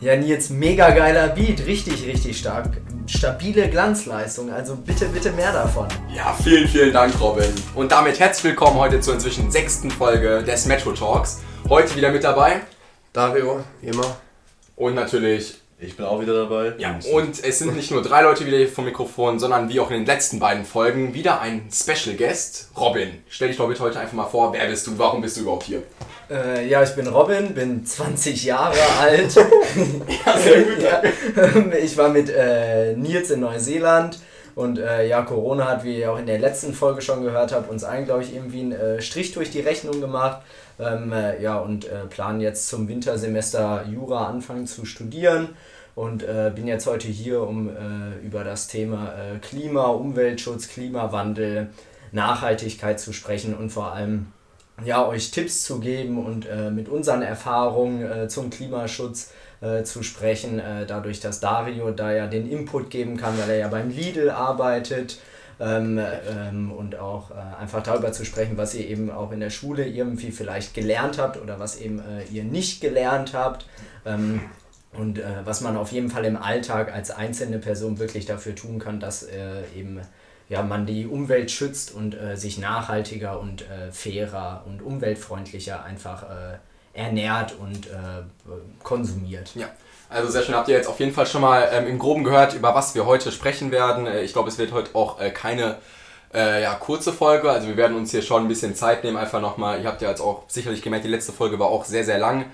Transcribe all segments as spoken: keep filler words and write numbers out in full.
Ja, Nils, mega geiler Beat, richtig, richtig stark. Stabile Glanzleistung, also bitte, bitte mehr davon. Ja, vielen, vielen Dank, Robin. Und damit herzlich willkommen heute zur inzwischen sechsten Folge des Metro Talks. Heute wieder mit dabei Dario, wie immer. Und natürlich... Ich bin auch wieder dabei. Ja, und es sind nicht nur drei Leute wieder hier vom Mikrofon, sondern wie auch in den letzten beiden Folgen wieder ein Special Guest, Robin. Stell dich doch bitte heute einfach mal vor, wer bist du, warum bist du überhaupt hier? Äh, ja, ich bin Robin, bin zwanzig Jahre alt. Ja, sehr gut. Ja. Ich war mit äh, Nils in Neuseeland und äh, ja, Corona hat, wie ihr auch in der letzten Folge schon gehört habt, uns allen, glaube ich, irgendwie einen äh, Strich durch die Rechnung gemacht. Ähm, äh, ja, und äh, planen jetzt zum Wintersemester Jura anfangen zu studieren. Und äh, bin jetzt heute hier, um äh, über das Thema äh, Klima, Umweltschutz, Klimawandel, Nachhaltigkeit zu sprechen und vor allem ja, euch Tipps zu geben und äh, mit unseren Erfahrungen äh, zum Klimaschutz äh, zu sprechen. Äh, dadurch, dass Dario da ja den Input geben kann, weil er ja beim Lidl arbeitet. Ähm, ähm, und auch äh, einfach darüber zu sprechen, was ihr eben auch in der Schule irgendwie vielleicht gelernt habt oder was eben äh, ihr nicht gelernt habt. Ähm, Und äh, was man auf jeden Fall im Alltag als einzelne Person wirklich dafür tun kann, dass äh, eben ja, man die Umwelt schützt und äh, sich nachhaltiger und äh, fairer und umweltfreundlicher einfach äh, ernährt und äh, konsumiert. Ja, also sehr schön. Habt ihr jetzt auf jeden Fall schon mal ähm, im Groben gehört, über was wir heute sprechen werden. Äh, ich glaube, es wird heute auch äh, keine äh, ja, kurze Folge. Also wir werden uns hier schon ein bisschen Zeit nehmen. Einfach nochmal, ihr habt ja jetzt auch sicherlich gemerkt, die letzte Folge war auch sehr, sehr lang.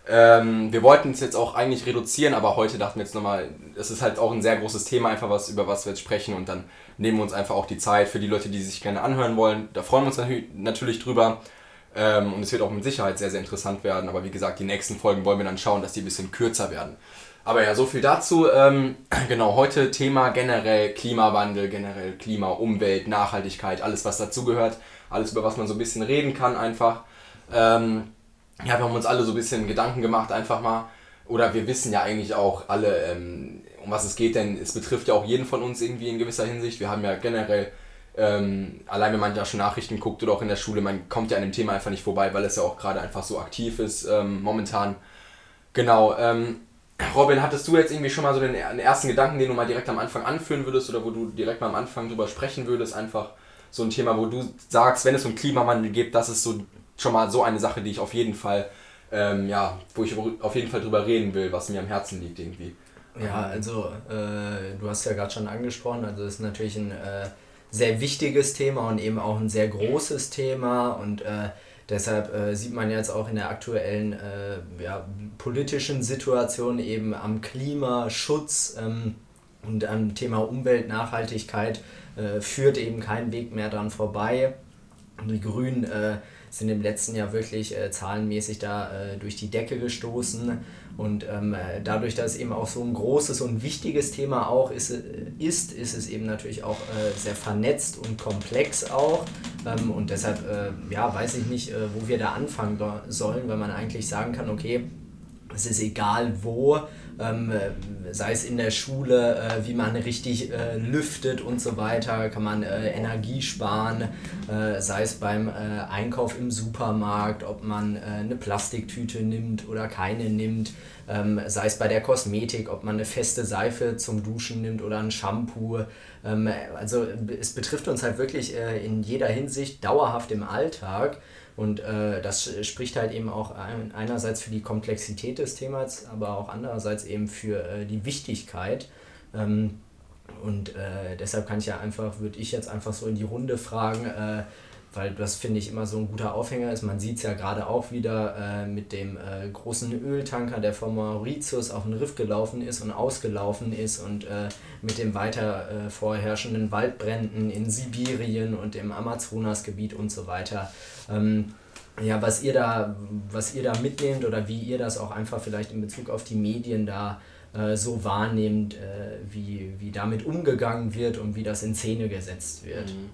Ähm, wir wollten es jetzt auch eigentlich reduzieren, aber heute dachten wir jetzt nochmal, es ist halt auch ein sehr großes Thema, einfach was, über was wir jetzt sprechen, und dann nehmen wir uns einfach auch die Zeit für die Leute, die sich gerne anhören wollen. Da freuen wir uns natürlich drüber, ähm, und es wird auch mit Sicherheit sehr, sehr interessant werden, aber wie gesagt, die nächsten Folgen wollen wir dann schauen, dass die ein bisschen kürzer werden. Aber ja, so viel dazu. Ähm, genau, heute Thema generell Klimawandel, generell Klima, Umwelt, Nachhaltigkeit, alles was dazugehört, alles über was man so ein bisschen reden kann einfach. Ähm, Ja, wir haben uns alle so ein bisschen Gedanken gemacht, einfach mal. Oder wir wissen ja eigentlich auch alle, ähm, um was es geht, denn es betrifft ja auch jeden von uns irgendwie in gewisser Hinsicht. Wir haben ja generell, ähm, allein wenn man ja schon Nachrichten guckt oder auch in der Schule, man kommt ja an dem Thema einfach nicht vorbei, weil es ja auch gerade einfach so aktiv ist ähm, momentan. Genau, ähm, Robin, hattest du jetzt irgendwie schon mal so den, den ersten Gedanken, den du mal direkt am Anfang anführen würdest oder wo du direkt mal am Anfang drüber sprechen würdest? Einfach so ein Thema, wo du sagst, wenn es um Klimawandel geht, das ist so schon mal so eine Sache, die ich auf jeden Fall, ähm, ja, wo ich auf jeden Fall drüber reden will, was mir am Herzen liegt irgendwie. Ja, also äh, du hast ja gerade schon angesprochen, also es ist natürlich ein äh, sehr wichtiges Thema und eben auch ein sehr großes Thema, und äh, deshalb äh, sieht man jetzt auch in der aktuellen äh, ja, politischen Situation eben am Klimaschutz ähm, und am Thema Umwelt, Nachhaltigkeit äh, führt eben kein Weg mehr dran vorbei. Und die Grünen äh, sind im letzten Jahr wirklich äh, zahlenmäßig da äh, durch die Decke gestoßen, und ähm, dadurch, dass es eben auch so ein großes und wichtiges Thema auch ist, ist, ist es eben natürlich auch äh, sehr vernetzt und komplex auch, ähm, und deshalb äh, ja, weiß ich nicht, äh, wo wir da anfangen sollen, weil man eigentlich sagen kann, okay, es ist egal wo, ähm, sei es in der Schule, äh, wie man richtig äh, lüftet und so weiter, kann man äh, Energie sparen, äh, sei es beim äh, Einkauf im Supermarkt, ob man äh, eine Plastiktüte nimmt oder keine nimmt, ähm, sei es bei der Kosmetik, ob man eine feste Seife zum Duschen nimmt oder ein Shampoo. Ähm, also es betrifft uns halt wirklich äh, in jeder Hinsicht dauerhaft im Alltag. Und äh, das spricht halt eben auch ein, einerseits für die Komplexität des Themas, aber auch andererseits eben für äh, die Wichtigkeit. Ähm, und äh, deshalb kann ich ja einfach, würde ich jetzt einfach so in die Runde fragen, äh, weil das, finde ich, immer so ein guter Aufhänger ist. Man sieht es ja gerade auch wieder äh, mit dem äh, großen Öltanker, der von Mauritius auf den Riff gelaufen ist und ausgelaufen ist, und äh, mit dem weiter äh, vorherrschenden Waldbränden in Sibirien und im Amazonasgebiet und so weiter. Ähm, ja, was ihr da, was ihr da mitnehmt oder wie ihr das auch einfach vielleicht in Bezug auf die Medien da äh, so wahrnehmt, äh, wie, wie damit umgegangen wird und wie das in Szene gesetzt wird. Mhm.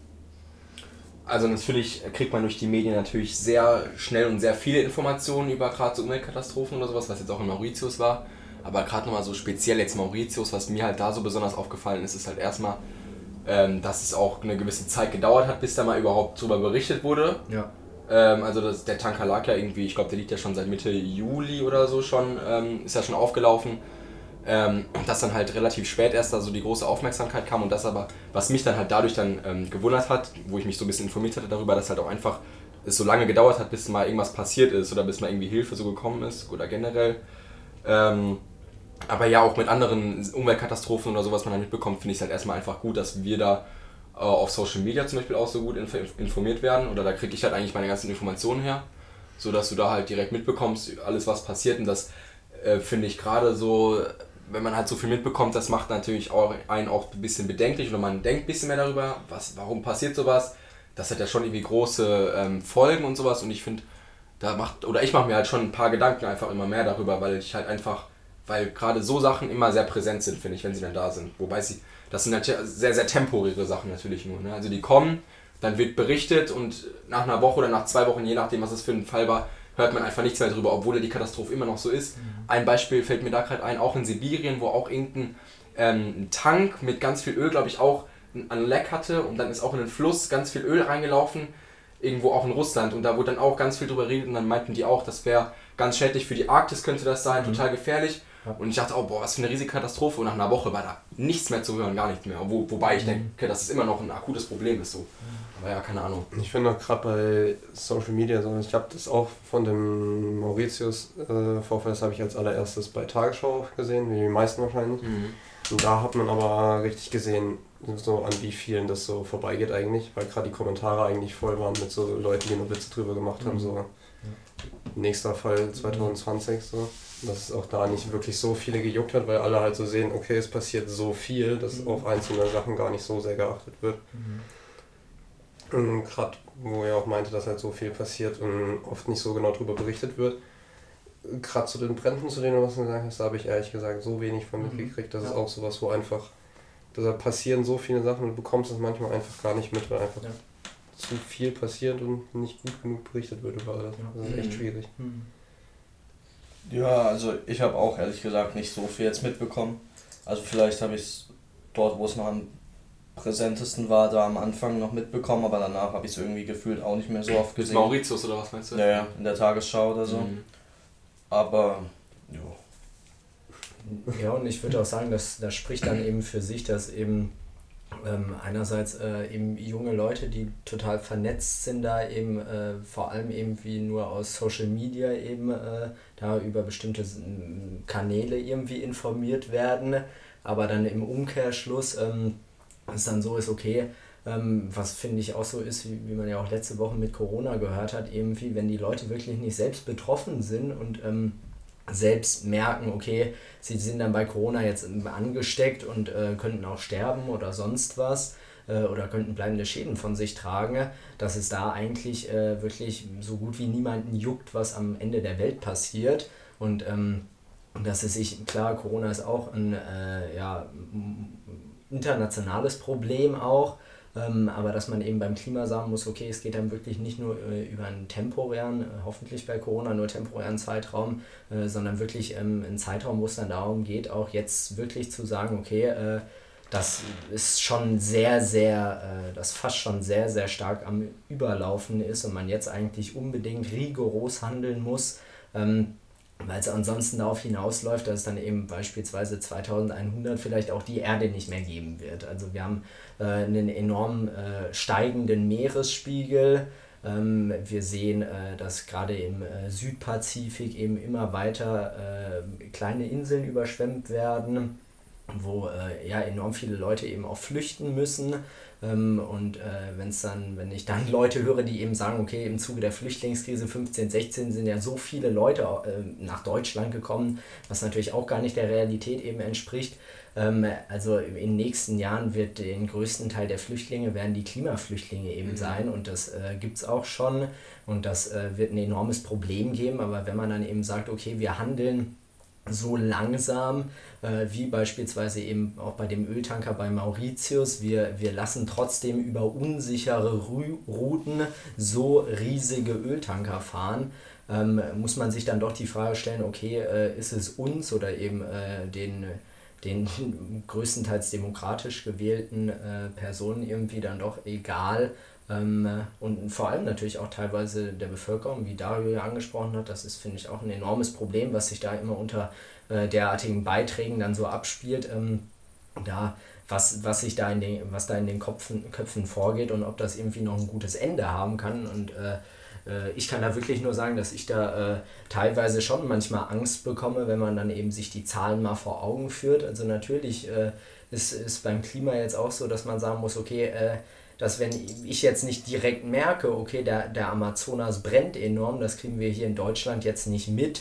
Also natürlich kriegt man durch die Medien natürlich sehr schnell und sehr viele Informationen über gerade so Umweltkatastrophen oder sowas, was jetzt auch in Mauritius war. Aber gerade nochmal so speziell jetzt Mauritius, was mir halt da so besonders aufgefallen ist, ist halt erstmal, ähm, dass es auch eine gewisse Zeit gedauert hat, bis da mal überhaupt drüber berichtet wurde. Ja. Ähm, also das, der Tanker lag ja irgendwie, ich glaube, der liegt ja schon seit Mitte Juli oder so schon, ähm, ist ja schon aufgelaufen. Ähm, dass dann halt relativ spät erst da so die große Aufmerksamkeit kam und das aber, was mich dann halt dadurch dann ähm, gewundert hat, wo ich mich so ein bisschen informiert hatte darüber, dass halt auch einfach es so lange gedauert hat, bis mal irgendwas passiert ist oder bis mal irgendwie Hilfe so gekommen ist oder generell. Ähm, aber ja, auch mit anderen Umweltkatastrophen oder sowas man dann mitbekommt, finde ich es halt erstmal einfach gut, dass wir da äh, auf Social Media zum Beispiel auch so gut inf- informiert werden oder da kriege ich halt eigentlich meine ganzen Informationen her, so dass du da halt direkt mitbekommst, alles was passiert und das äh, finde ich gerade so, wenn man halt so viel mitbekommt, das macht natürlich auch einen auch ein bisschen bedenklich oder man denkt ein bisschen mehr darüber, was, warum passiert sowas. Das hat ja schon irgendwie große ähm, Folgen und sowas und ich finde, da macht, oder ich mache mir halt schon ein paar Gedanken einfach immer mehr darüber, weil ich halt einfach, weil gerade so Sachen immer sehr präsent sind, finde ich, wenn sie dann da sind. Wobei sie, das sind natürlich sehr, sehr temporäre Sachen natürlich nur. Ne? Also die kommen, dann wird berichtet und nach einer Woche oder nach zwei Wochen, je nachdem was es für ein Fall war, hört man einfach nichts mehr drüber, obwohl die Katastrophe immer noch so ist. Mhm. Ein Beispiel fällt mir da gerade ein, auch in Sibirien, wo auch irgendein ähm, Tank mit ganz viel Öl, glaube ich, auch ein Leck hatte und dann ist auch in den Fluss ganz viel Öl reingelaufen, irgendwo auch in Russland und da wurde dann auch ganz viel drüber geredet und dann meinten die auch, das wäre ganz schädlich für die Arktis, könnte das sein, mhm. total gefährlich. Ja. Und ich dachte, oh boah, was für eine riesige Katastrophe und nach einer Woche war da nichts mehr zu hören, gar nichts mehr. Wo, wobei ich mhm. denke, dass es immer noch ein akutes Problem ist. So. Aber ja, keine Ahnung. Ich finde auch gerade bei Social Media so, ich habe das auch von dem Mauritius-Vorfall, äh, das habe ich als allererstes bei Tagesschau gesehen, wie die meisten wahrscheinlich. Mhm. Und da hat man aber richtig gesehen, so an wie vielen das so vorbeigeht eigentlich, weil gerade die Kommentare eigentlich voll waren mit so Leuten, die nur Witze drüber gemacht haben, so ja. Nächster Fall zwanzig zwanzig, so. Dass es auch da nicht wirklich so viele gejuckt hat, weil alle halt so sehen, okay, es passiert so viel, dass mhm. auf einzelne Sachen gar nicht so sehr geachtet wird. Mhm. Und gerade, wo er auch meinte, dass halt so viel passiert und oft nicht so genau darüber berichtet wird. Gerade zu den Bränden, zu denen, was du gesagt hast, da habe ich ehrlich gesagt so wenig von mitgekriegt. Das ja. ist auch sowas, wo einfach, da passieren so viele Sachen und du bekommst es manchmal einfach gar nicht mit, weil einfach ja. zu viel passiert und nicht gut genug berichtet wird über alles. Das ist echt schwierig. Ja, also ich habe auch ehrlich gesagt nicht so viel jetzt mitbekommen. Also vielleicht habe ich es dort, wo es noch am präsentesten war, da am Anfang noch mitbekommen, aber danach habe ich es irgendwie gefühlt auch nicht mehr so oft gesehen. Mit Mauritius oder was meinst du? Ja, ja, in der Tagesschau oder so. Mhm. Aber, ja. Ja, und ich würde auch sagen, dass das spricht dann eben für sich, dass eben ähm, einerseits äh, eben junge Leute, die total vernetzt sind, da eben äh, vor allem eben wie nur aus Social Media eben äh, da über bestimmte Kanäle irgendwie informiert werden, aber dann im Umkehrschluss ähm, es dann so ist, okay, ähm, was finde ich auch so ist, wie, wie man ja auch letzte Woche mit Corona gehört hat, irgendwie, wenn die Leute wirklich nicht selbst betroffen sind und ähm, selbst merken, okay, sie sind dann bei Corona jetzt angesteckt und äh, könnten auch sterben oder sonst was äh, oder könnten bleibende Schäden von sich tragen, dass es da eigentlich äh, wirklich so gut wie niemanden juckt, was am Ende der Welt passiert und ähm, dass es sich, klar, Corona ist auch ein äh, ja, internationales Problem auch, ähm, aber dass man eben beim Klima sagen muss, okay, es geht dann wirklich nicht nur äh, über einen temporären, äh, hoffentlich bei Corona nur temporären Zeitraum, äh, sondern wirklich ähm, einen Zeitraum, wo es dann darum geht, auch jetzt wirklich zu sagen, okay, äh, das ist schon sehr, sehr, äh, das fast schon sehr, sehr stark am Überlaufen ist und man jetzt eigentlich unbedingt rigoros handeln muss, ähm, weil es ansonsten darauf hinausläuft, dass es dann eben beispielsweise zweitausendeinhundert vielleicht auch die Erde nicht mehr geben wird. Also wir haben äh, einen enorm äh, steigenden Meeresspiegel. Ähm, wir sehen, äh, dass gerade im äh, Südpazifik eben immer weiter äh, kleine Inseln überschwemmt werden, wo äh, ja enorm viele Leute eben auch flüchten müssen. Ähm, und äh, wenn es dann, wenn ich dann Leute höre, die eben sagen, okay, im Zuge der Flüchtlingskrise fünfzehn, sechzehn sind ja so viele Leute äh, nach Deutschland gekommen, was natürlich auch gar nicht der Realität eben entspricht. Ähm, also in den nächsten Jahren wird den größten Teil der Flüchtlinge werden die Klimaflüchtlinge eben mhm. sein und das äh, gibt es auch schon und das äh, wird ein enormes Problem geben, aber wenn man dann eben sagt, okay, wir handeln so langsam, äh, wie beispielsweise eben auch bei dem Öltanker bei Mauritius. Wir, wir lassen trotzdem über unsichere Ru- Routen so riesige Öltanker fahren. Ähm, muss man sich dann doch die Frage stellen, okay, äh, ist es uns oder eben äh, den, den größtenteils demokratisch gewählten äh, Personen irgendwie dann doch egal. Ähm, und vor allem natürlich auch teilweise der Bevölkerung, wie Dario ja angesprochen hat. Das ist, finde ich, auch ein enormes Problem, was sich da immer unter äh, derartigen Beiträgen dann so abspielt. Ähm, da was, was sich da in den, was da in den Köpfen, Köpfen vorgeht und ob das irgendwie noch ein gutes Ende haben kann. Und äh, äh, ich kann da wirklich nur sagen, dass ich da äh, teilweise schon manchmal Angst bekomme, wenn man dann eben sich die Zahlen mal vor Augen führt. Also natürlich äh, ist, ist beim Klima jetzt auch so, dass man sagen muss, okay, äh, dass wenn ich jetzt nicht direkt merke, okay, der, der Amazonas brennt enorm, das kriegen wir hier in Deutschland jetzt nicht mit,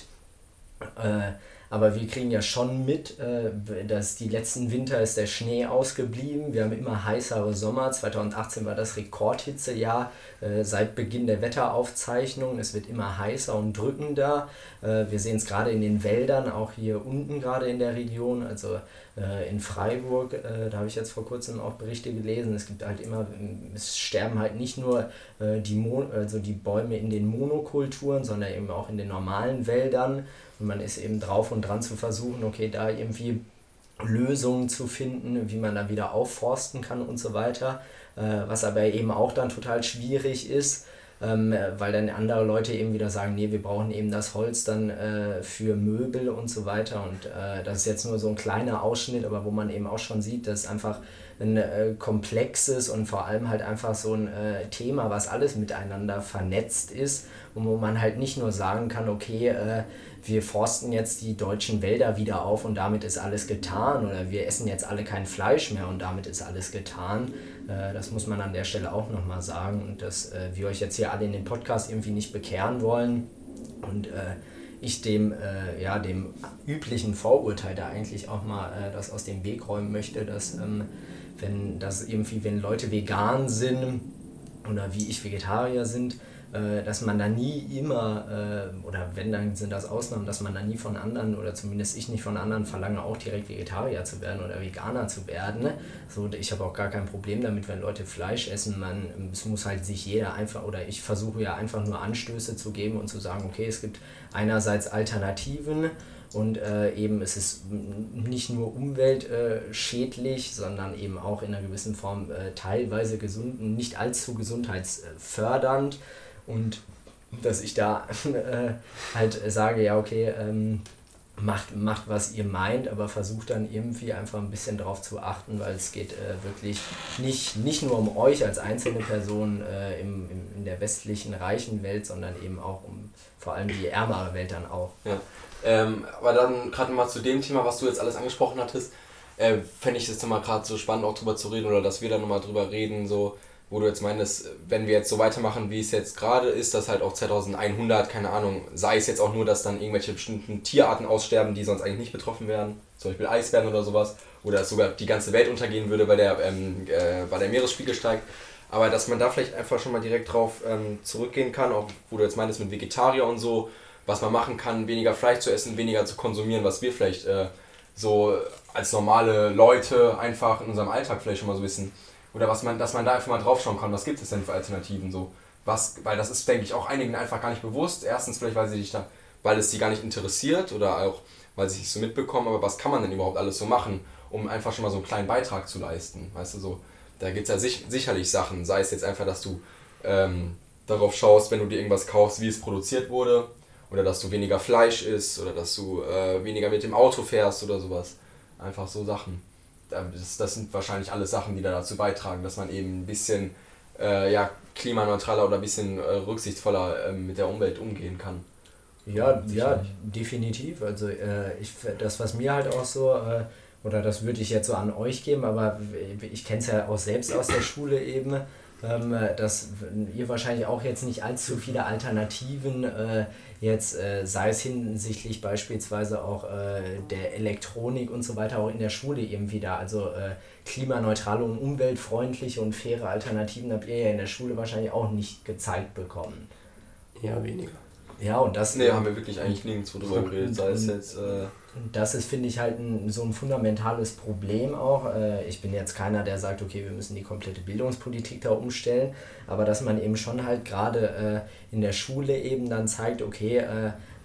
äh, aber wir kriegen ja schon mit, äh, dass die letzten Winter ist der Schnee ausgeblieben. Wir haben immer heißere Sommer. zweitausendachtzehn war das Rekordhitzejahr äh, seit Beginn der Wetteraufzeichnungen. Es wird immer heißer und drückender. Äh, wir sehen es gerade in den Wäldern, auch hier unten gerade in der Region. Also äh, in Freiburg, äh, da habe ich jetzt vor kurzem auch Berichte gelesen. Es gibt halt immer, es sterben halt nicht nur äh, die, Mo- also die Bäume in den Monokulturen, sondern eben auch in den normalen Wäldern. Und man ist eben drauf und dran zu versuchen, okay, da irgendwie Lösungen zu finden, wie man da wieder aufforsten kann und so weiter. Äh, was aber eben auch dann total schwierig ist, ähm, weil dann andere Leute eben wieder sagen, nee, wir brauchen eben das Holz dann äh, für Möbel und so weiter. Und äh, das ist jetzt nur so ein kleiner Ausschnitt, aber wo man eben auch schon sieht, dass einfach ein äh, komplexes und vor allem halt einfach so ein äh, Thema, was alles miteinander vernetzt ist und wo man halt nicht nur sagen kann, okay, äh, wir forsten jetzt die deutschen Wälder wieder auf und damit ist alles getan oder wir essen jetzt alle kein Fleisch mehr und damit ist alles getan. Äh, das muss man an der Stelle auch nochmal sagen und dass äh, wir euch jetzt hier alle in den Podcast irgendwie nicht bekehren wollen und äh, ich dem, äh, ja, dem üblichen Vorurteil da eigentlich auch mal äh, das aus dem Weg räumen möchte, dass ähm, wenn das irgendwie, wenn Leute vegan sind oder wie ich Vegetarier sind, äh, dass man da nie immer, äh, oder wenn, dann sind das Ausnahmen, dass man da nie von anderen, oder zumindest ich nicht von anderen verlange, auch direkt Vegetarier zu werden oder Veganer zu werden. Ne? So, ich habe auch gar kein Problem damit, wenn Leute Fleisch essen. Man, es muss halt sich jeder einfach, oder ich versuche ja einfach nur Anstöße zu geben und zu sagen, okay, es gibt einerseits Alternativen, und äh, eben es ist nicht nur umweltschädlich, äh, sondern eben auch in einer gewissen Form äh, teilweise gesund, nicht allzu gesundheitsfördernd. Und dass ich da äh, halt sage, ja okay, ähm, macht, macht was ihr meint, aber versucht dann irgendwie einfach ein bisschen drauf zu achten, weil es geht äh, wirklich nicht, nicht nur um euch als einzelne Person äh, im, im, in der westlichen reichen Welt, sondern eben auch um vor allem die ärmere Welt dann auch. Ja. Ähm, aber dann gerade mal zu dem Thema, was du jetzt alles angesprochen hattest, äh, fände ich es nochmal gerade so spannend, auch drüber zu reden oder dass wir da nochmal drüber reden, so, wo du jetzt meinst, wenn wir jetzt so weitermachen, wie es jetzt gerade ist, dass halt auch zweitausendeinhundert, keine Ahnung, sei es jetzt auch nur, dass dann irgendwelche bestimmten Tierarten aussterben, die sonst eigentlich nicht betroffen wären, zum Beispiel Eisbären oder sowas, oder dass sogar die ganze Welt untergehen würde, weil der, ähm, äh, weil der Meeresspiegel steigt. Aber dass man da vielleicht einfach schon mal direkt drauf ähm, zurückgehen kann, auch wo du jetzt meintest mit Vegetarier und so, was man machen kann, weniger Fleisch zu essen, weniger zu konsumieren, was wir vielleicht äh, so als normale Leute einfach in unserem Alltag vielleicht schon mal so wissen. Oder was man, dass man da einfach mal drauf schauen kann, was gibt es denn für Alternativen so. Was, weil das ist, denke ich, auch einigen einfach gar nicht bewusst. Erstens vielleicht, weil, sie sich da, weil es sie gar nicht interessiert oder auch, weil sie es so mitbekommen, aber was kann man denn überhaupt alles so machen, um einfach schon mal so einen kleinen Beitrag zu leisten, weißt du, so. Da gibt es ja sich, sicherlich Sachen, sei es jetzt einfach, dass du ähm, darauf schaust, wenn du dir irgendwas kaufst, wie es produziert wurde, oder dass du weniger Fleisch isst, oder dass du äh, weniger mit dem Auto fährst oder sowas. Einfach so Sachen. Das, das sind wahrscheinlich alles Sachen, die da dazu beitragen, dass man eben ein bisschen äh, ja, klimaneutraler oder ein bisschen äh, rücksichtsvoller äh, mit der Umwelt umgehen kann. Ja, ja, definitiv. Also äh, ich, das, was mir halt auch so, äh, oder das würde ich jetzt so an euch geben, aber ich kenne es ja auch selbst aus der Schule eben, ähm, dass ihr wahrscheinlich auch jetzt nicht allzu viele Alternativen äh, jetzt, äh, sei es hinsichtlich beispielsweise auch äh, der Elektronik und so weiter, auch in der Schule eben wieder, also äh, klimaneutrale und umweltfreundliche und faire Alternativen habt ihr ja in der Schule wahrscheinlich auch nicht gezeigt bekommen. Ja, weniger. Ja, und das... Nee, haben wir wirklich eigentlich nirgendwo drüber geredet, sei es jetzt... Äh Das ist, finde ich, halt ein, so ein fundamentales Problem auch. Äh, ich bin jetzt keiner, der sagt, okay, wir müssen die komplette Bildungspolitik da umstellen, aber dass man eben schon halt gerade äh, in der Schule eben dann zeigt, okay, äh,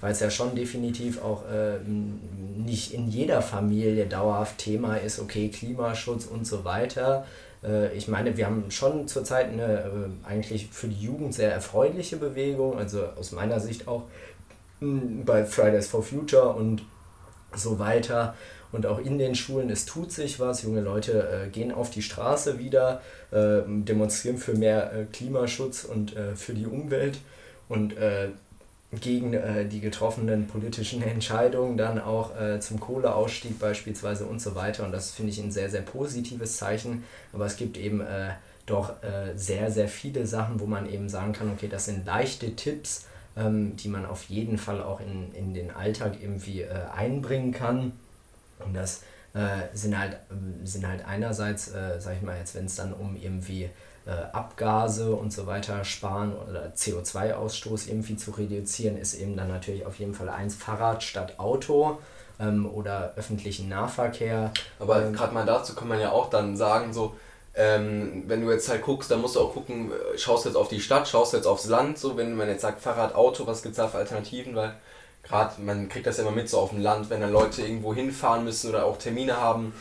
weil es ja schon definitiv auch äh, nicht in jeder Familie dauerhaft Thema ist, okay, Klimaschutz und so weiter. Äh, ich meine, wir haben schon zurzeit eine äh, eigentlich für die Jugend sehr erfreuliche Bewegung, also aus meiner Sicht auch mh, bei Fridays for Future und so weiter. Und auch in den Schulen, es tut sich was, junge Leute äh, gehen auf die Straße wieder, äh, demonstrieren für mehr äh, Klimaschutz und äh, für die Umwelt und äh, gegen äh, die getroffenen politischen Entscheidungen, dann auch äh, zum Kohleausstieg beispielsweise und so weiter. Und das finde ich ein sehr, sehr positives Zeichen. Aber es gibt eben äh, doch äh, sehr, sehr viele Sachen, wo man eben sagen kann, okay, das sind leichte Tipps, ähm, die man auf jeden Fall auch in, in den Alltag irgendwie äh, einbringen kann. Und das äh, sind, halt, sind halt einerseits, äh, sag ich mal jetzt, wenn es dann um irgendwie äh, Abgase und so weiter sparen oder C O zwei Ausstoß irgendwie zu reduzieren, ist eben dann natürlich auf jeden Fall eins Fahrrad statt Auto ähm, oder öffentlichen Nahverkehr. Aber ähm, gerade mal dazu kann man ja auch dann sagen, so, ähm, wenn du jetzt halt guckst, dann musst du auch gucken, schaust du jetzt auf die Stadt, schaust du jetzt aufs Land, so, wenn man jetzt sagt Fahrrad, Auto, was gibt es da für Alternativen, weil gerade, man kriegt das ja immer mit so auf dem Land, wenn dann Leute irgendwo hinfahren müssen oder auch Termine haben,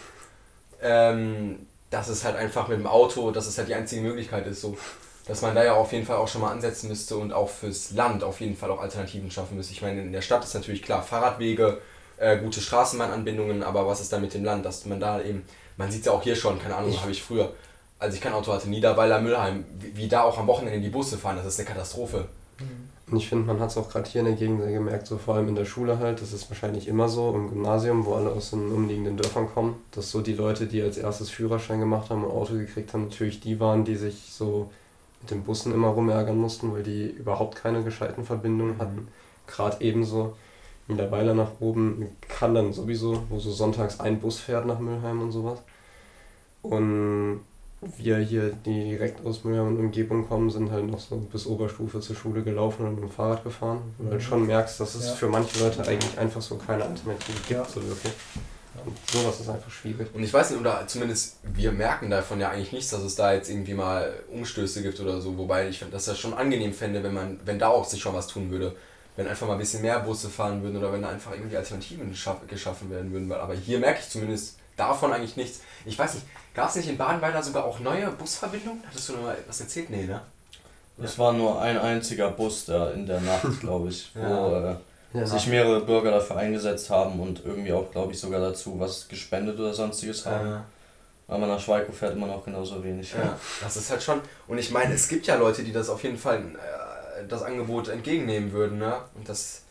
ähm, dass es halt einfach mit dem Auto, dass es halt die einzige Möglichkeit ist, so, dass man da ja auf jeden Fall auch schon mal ansetzen müsste und auch fürs Land auf jeden Fall auch Alternativen schaffen müsste. Ich meine, in der Stadt ist natürlich klar, Fahrradwege, äh, gute Straßenbahnanbindungen, aber was ist dann mit dem Land, dass man da eben, man sieht es ja auch hier schon, keine Ahnung, habe ich früher, als ich kein Auto hatte, Niederweiler, Müllheim, wie, wie da auch am Wochenende die Busse fahren, das ist eine Katastrophe. Und ich finde, man hat es auch gerade hier in der Gegend sehr gemerkt, so vor allem in der Schule halt, das ist wahrscheinlich immer so, im Gymnasium, wo alle aus den umliegenden Dörfern kommen, dass so die Leute, die als erstes Führerschein gemacht haben und Auto gekriegt haben, natürlich die waren, die sich so mit den Bussen immer rumärgern mussten, weil die überhaupt keine gescheiten Verbindungen hatten. Gerade ebenso Niederweiler nach oben kann dann sowieso, wo so sonntags ein Bus fährt nach Müllheim und sowas. Und wir hier, die direkt aus Müllheim und Umgebung kommen, sind halt noch so bis Oberstufe zur Schule gelaufen und mit dem Fahrrad gefahren. Wo du halt schon merkst, dass es ja. für manche Leute eigentlich einfach so keine Alternative gibt. Ja. So wirklich. Und sowas ist einfach schwierig. Und ich weiß nicht, oder zumindest wir merken davon ja eigentlich nichts, dass es da jetzt irgendwie mal Umstöße gibt oder so. Wobei ich das ja schon angenehm fände, wenn man, wenn da auch sich schon was tun würde. Wenn einfach mal ein bisschen mehr Busse fahren würden oder wenn da einfach irgendwie Alternativen schaff, geschaffen werden würden. Aber hier merke ich zumindest davon eigentlich nichts. Ich weiß nicht, gab es nicht in Badenweiler sogar auch neue Busverbindungen? Hattest du noch mal was erzählt? Nee, ne? Es war nur ein einziger Bus da in der Nacht, glaube ich, ja. wo äh, ja. sich mehrere Bürger dafür eingesetzt haben und irgendwie auch, glaube ich, sogar dazu was gespendet oder sonstiges haben. Ja. Aber nach Schweiko fährt immer noch genauso wenig. Ja, das ist halt schon... Und ich meine, es gibt ja Leute, die das auf jeden Fall, äh, das Angebot entgegennehmen würden, ne? Und das...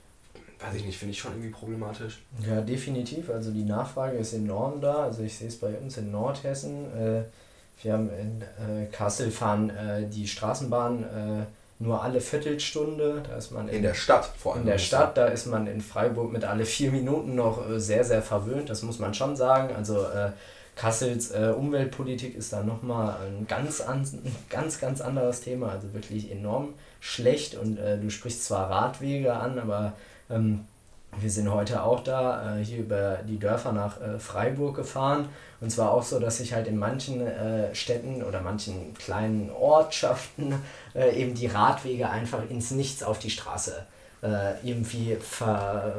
weiß ich nicht, finde ich schon irgendwie problematisch. Ja, definitiv. Also die Nachfrage ist enorm da. Also ich sehe es bei uns in Nordhessen. Äh, wir haben in äh, Kassel fahren äh, die Straßenbahn äh, nur alle Viertelstunde. Da ist man in, in der Stadt vor allem. In der Stadt, da ist man in Freiburg mit alle vier Minuten noch äh, sehr, sehr verwöhnt. Das muss man schon sagen. Also äh, Kassels äh, Umweltpolitik ist da nochmal ein ganz, an, ganz, ganz anderes Thema. Also wirklich enorm schlecht. Und äh, du sprichst zwar Radwege an, aber Ähm, wir sind heute auch da, äh, hier über die Dörfer nach äh, Freiburg gefahren. Und zwar auch so, dass sich halt in manchen äh, Städten oder manchen kleinen Ortschaften äh, eben die Radwege einfach ins Nichts auf die Straße äh, irgendwie ver,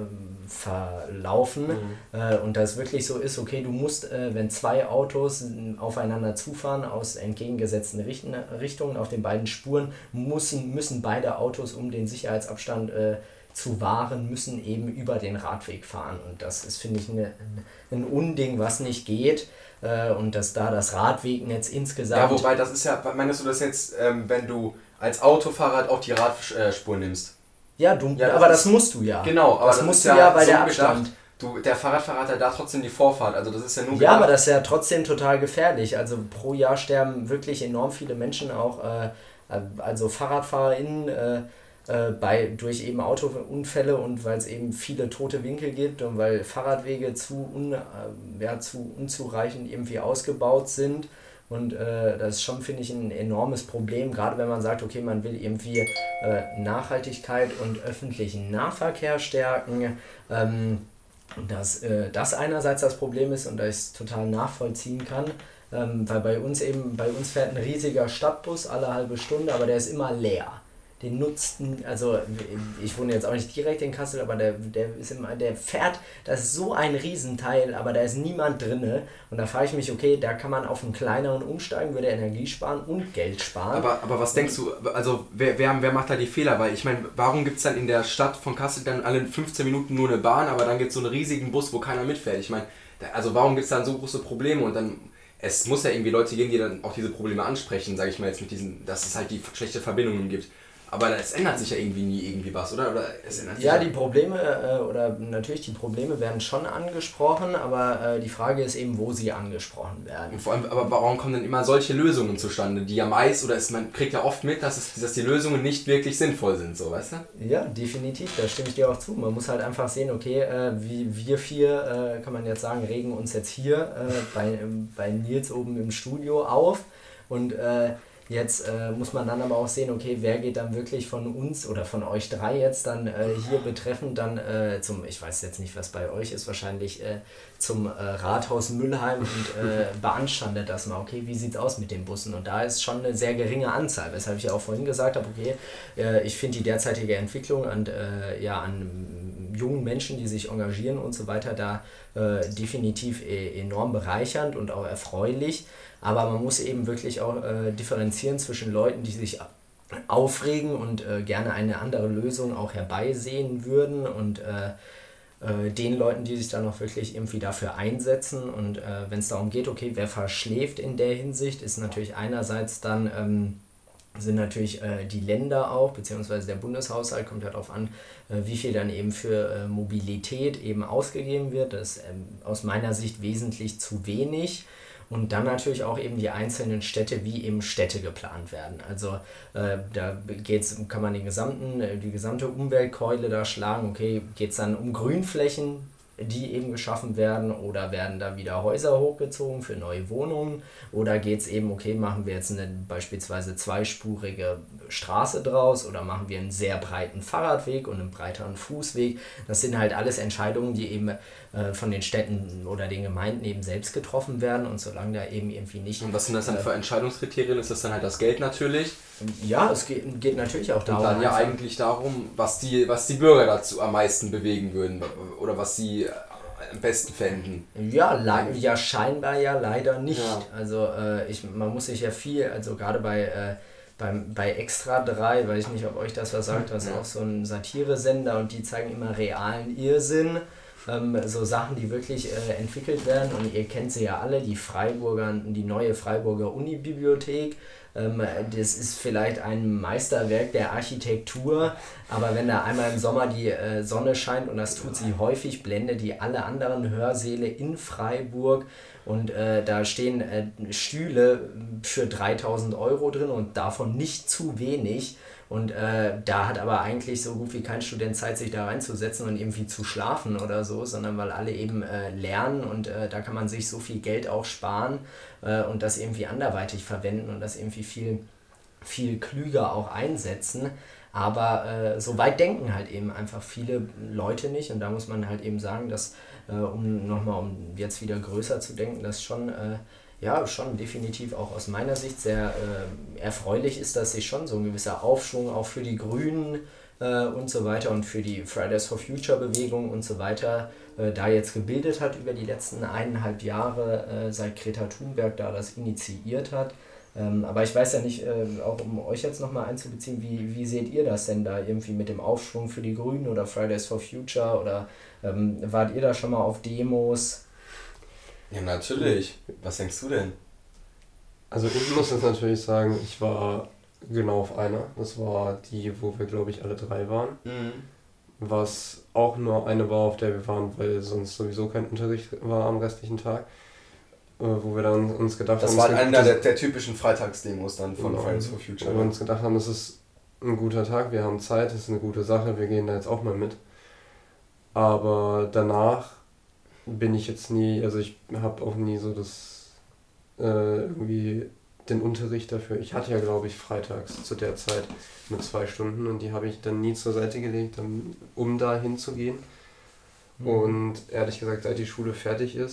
verlaufen. Mhm. Äh, und das wirklich so ist, okay, du musst, äh, wenn zwei Autos aufeinander zufahren aus entgegengesetzten Richten, Richtungen auf den beiden Spuren, müssen, müssen beide Autos um den Sicherheitsabstand äh, zu wahren, müssen eben über den Radweg fahren. Und das ist, finde ich, eine, ein Unding, was nicht geht. Äh, und dass da das Radwegnetz insgesamt... Ja, wobei, das ist ja, meinst du das jetzt, ähm, wenn du als Autofahrer auch die Radspur nimmst? Ja, du, ja das aber das musst du ja. Genau, aber das, das musst ist du ja, bei so der Abstand. Gedacht, du, der Fahrradfahrer hat ja da trotzdem die Vorfahrt, also das ist ja nur... Ja, gedacht. aber das ist ja trotzdem total gefährlich. Also pro Jahr sterben wirklich enorm viele Menschen, auch äh, also FahrradfahrerInnen, äh, Äh, bei, durch eben Autounfälle und weil es eben viele tote Winkel gibt und weil Fahrradwege zu, un, äh, ja, zu unzureichend irgendwie ausgebaut sind. Und äh, das ist schon, finde ich, ein enormes Problem, gerade wenn man sagt, okay, man will irgendwie äh, Nachhaltigkeit und öffentlichen Nahverkehr stärken. Ähm, dass äh, das einerseits das Problem ist und dass ich es total nachvollziehen kann, ähm, weil bei uns eben, bei uns fährt ein riesiger Stadtbus alle halbe Stunde, aber der ist immer leer. den nutzt, also ich wohne jetzt auch nicht direkt in Kassel, aber der, der, ist immer, der fährt, das ist so ein Riesenteil, aber da ist niemand drinne. Und da frage ich mich, okay, da kann man auf einen kleineren umsteigen, würde Energie sparen und Geld sparen. Aber, aber was denkst du, also wer, wer, wer macht da die Fehler? Weil ich meine, warum gibt es dann in der Stadt von Kassel dann alle fünfzehn Minuten nur eine Bahn, aber dann gibt es so einen riesigen Bus, wo keiner mitfährt? Ich meine, also warum gibt es dann so große Probleme? Und dann, es muss ja irgendwie Leute geben, die dann auch diese Probleme ansprechen, sage ich mal jetzt mit diesen, dass es halt die schlechte Verbindungen gibt. Aber es ändert sich ja irgendwie nie irgendwie was, oder? oder es ändert sich ja, die Probleme, äh, oder natürlich die Probleme werden schon angesprochen, aber äh, die Frage ist eben, wo sie angesprochen werden. Und vor allem, aber warum kommen denn immer solche Lösungen zustande, die ja meist, oder ist, man kriegt ja oft mit, dass, es, dass die Lösungen nicht wirklich sinnvoll sind, so, weißt du? Ja, definitiv, da stimme ich dir auch zu. Man muss halt einfach sehen, okay, äh, wie wir vier, äh, kann man jetzt sagen, regen uns jetzt hier äh, bei, bei Nils oben im Studio auf und äh, Jetzt äh, muss man dann aber auch sehen, okay, wer geht dann wirklich von uns oder von euch drei jetzt dann äh, hier betreffend dann äh, zum, ich weiß jetzt nicht, was bei euch ist, wahrscheinlich äh, zum äh, Rathaus Mülheim und äh, beanstandet das mal, okay, wie sieht's aus mit den Bussen? Und da ist schon eine sehr geringe Anzahl, weshalb ich ja auch vorhin gesagt habe, okay, äh, ich finde die derzeitige Entwicklung an, äh, ja, an jungen Menschen, die sich engagieren und so weiter, da äh, definitiv e- enorm bereichernd und auch erfreulich. Aber man muss eben wirklich auch äh, differenzieren zwischen Leuten, die sich aufregen und äh, gerne eine andere Lösung auch herbeisehen würden und äh, äh, den Leuten, die sich dann auch wirklich irgendwie dafür einsetzen. Und äh, wenn es darum geht, okay, wer verschläft in der Hinsicht, ist natürlich einerseits dann, ähm, sind natürlich äh, die Länder auch, beziehungsweise der Bundeshaushalt, kommt ja darauf an, äh, wie viel dann eben für äh, Mobilität eben ausgegeben wird. Das ist ähm, aus meiner Sicht wesentlich zu wenig. Und dann natürlich auch eben die einzelnen Städte, wie eben Städte geplant werden. Also äh, da geht's, kann man den gesamten, die gesamte Umweltkeule da schlagen. Okay, geht es dann um Grünflächen, die eben geschaffen werden, oder werden da wieder Häuser hochgezogen für neue Wohnungen, oder geht es eben, okay, machen wir jetzt eine beispielsweise zweispurige Straße draus oder machen wir einen sehr breiten Fahrradweg und einen breiteren Fußweg. Das sind halt alles Entscheidungen, die eben äh, von den Städten oder den Gemeinden eben selbst getroffen werden, und solange da eben irgendwie nicht... Und was sind das dann für Entscheidungskriterien? Ist das dann halt das Geld natürlich? Ja, es geht, geht natürlich auch darum. Und dann ja eigentlich darum, was die, was die Bürger dazu am meisten bewegen würden oder was sie am besten fänden. Ja, le- ja, scheinbar ja leider nicht. Ja. Also äh, ich, man muss sich ja viel, also gerade bei, äh, beim, bei Extra drei, weiß ich nicht, ob euch das was sagt, das ist ja. auch so ein Satiresender und die zeigen immer realen Irrsinn. Ähm, so Sachen, die wirklich äh, entwickelt werden, und ihr kennt sie ja alle, die Freiburger, die neue Freiburger Unibibliothek. Ähm, das ist vielleicht ein Meisterwerk der Architektur, aber wenn da einmal im Sommer die äh, Sonne scheint, und das tut sie häufig, blendet die alle anderen Hörsäle in Freiburg, und äh, da stehen äh, Stühle für dreitausend Euro drin und davon nicht zu wenig. Und äh, da hat aber eigentlich so gut wie kein Student Zeit, sich da reinzusetzen und irgendwie zu schlafen oder so, sondern weil alle eben äh, lernen, und äh, da kann man sich so viel Geld auch sparen äh, und das irgendwie anderweitig verwenden und das irgendwie viel, viel klüger auch einsetzen. Aber äh, so weit denken halt eben einfach viele Leute nicht, und da muss man halt eben sagen, dass, äh, um nochmal, um jetzt wieder größer zu denken, dass schon... Äh, ja, schon definitiv auch aus meiner Sicht sehr äh, erfreulich ist, dass sich schon so ein gewisser Aufschwung auch für die Grünen äh, und so weiter und für die Fridays for Future Bewegung und so weiter äh, da jetzt gebildet hat über die letzten eineinhalb Jahre, äh, seit Greta Thunberg da das initiiert hat. Ähm, aber ich weiß ja nicht, äh, auch um euch jetzt nochmal einzubeziehen, wie, wie seht ihr das denn da irgendwie mit dem Aufschwung für die Grünen oder Fridays for Future, oder ähm, wart ihr da schon mal auf Demos? Ja, natürlich. Was denkst du denn? Also ich muss jetzt natürlich sagen, ich war genau auf einer. Das war die, wo wir, glaube ich, alle drei waren. Mhm. Was auch nur eine war, auf der wir waren, weil sonst sowieso kein Unterricht war am restlichen Tag. Äh, wo wir dann uns gedacht das haben... Das war es einer der, der typischen Freitagsdemos dann von genau, Fridays for Future. Wo wir uns gedacht haben, es ist ein guter Tag, wir haben Zeit, es ist eine gute Sache, wir gehen da jetzt auch mal mit. Aber danach bin ich jetzt nie, also ich habe auch nie so das, äh, irgendwie den Unterricht dafür. Ich hatte ja, glaube ich, freitags zu der Zeit nur zwei Stunden, und die habe ich dann nie zur Seite gelegt, um da hinzugehen. Mhm. Und ehrlich gesagt, seit die Schule fertig ist,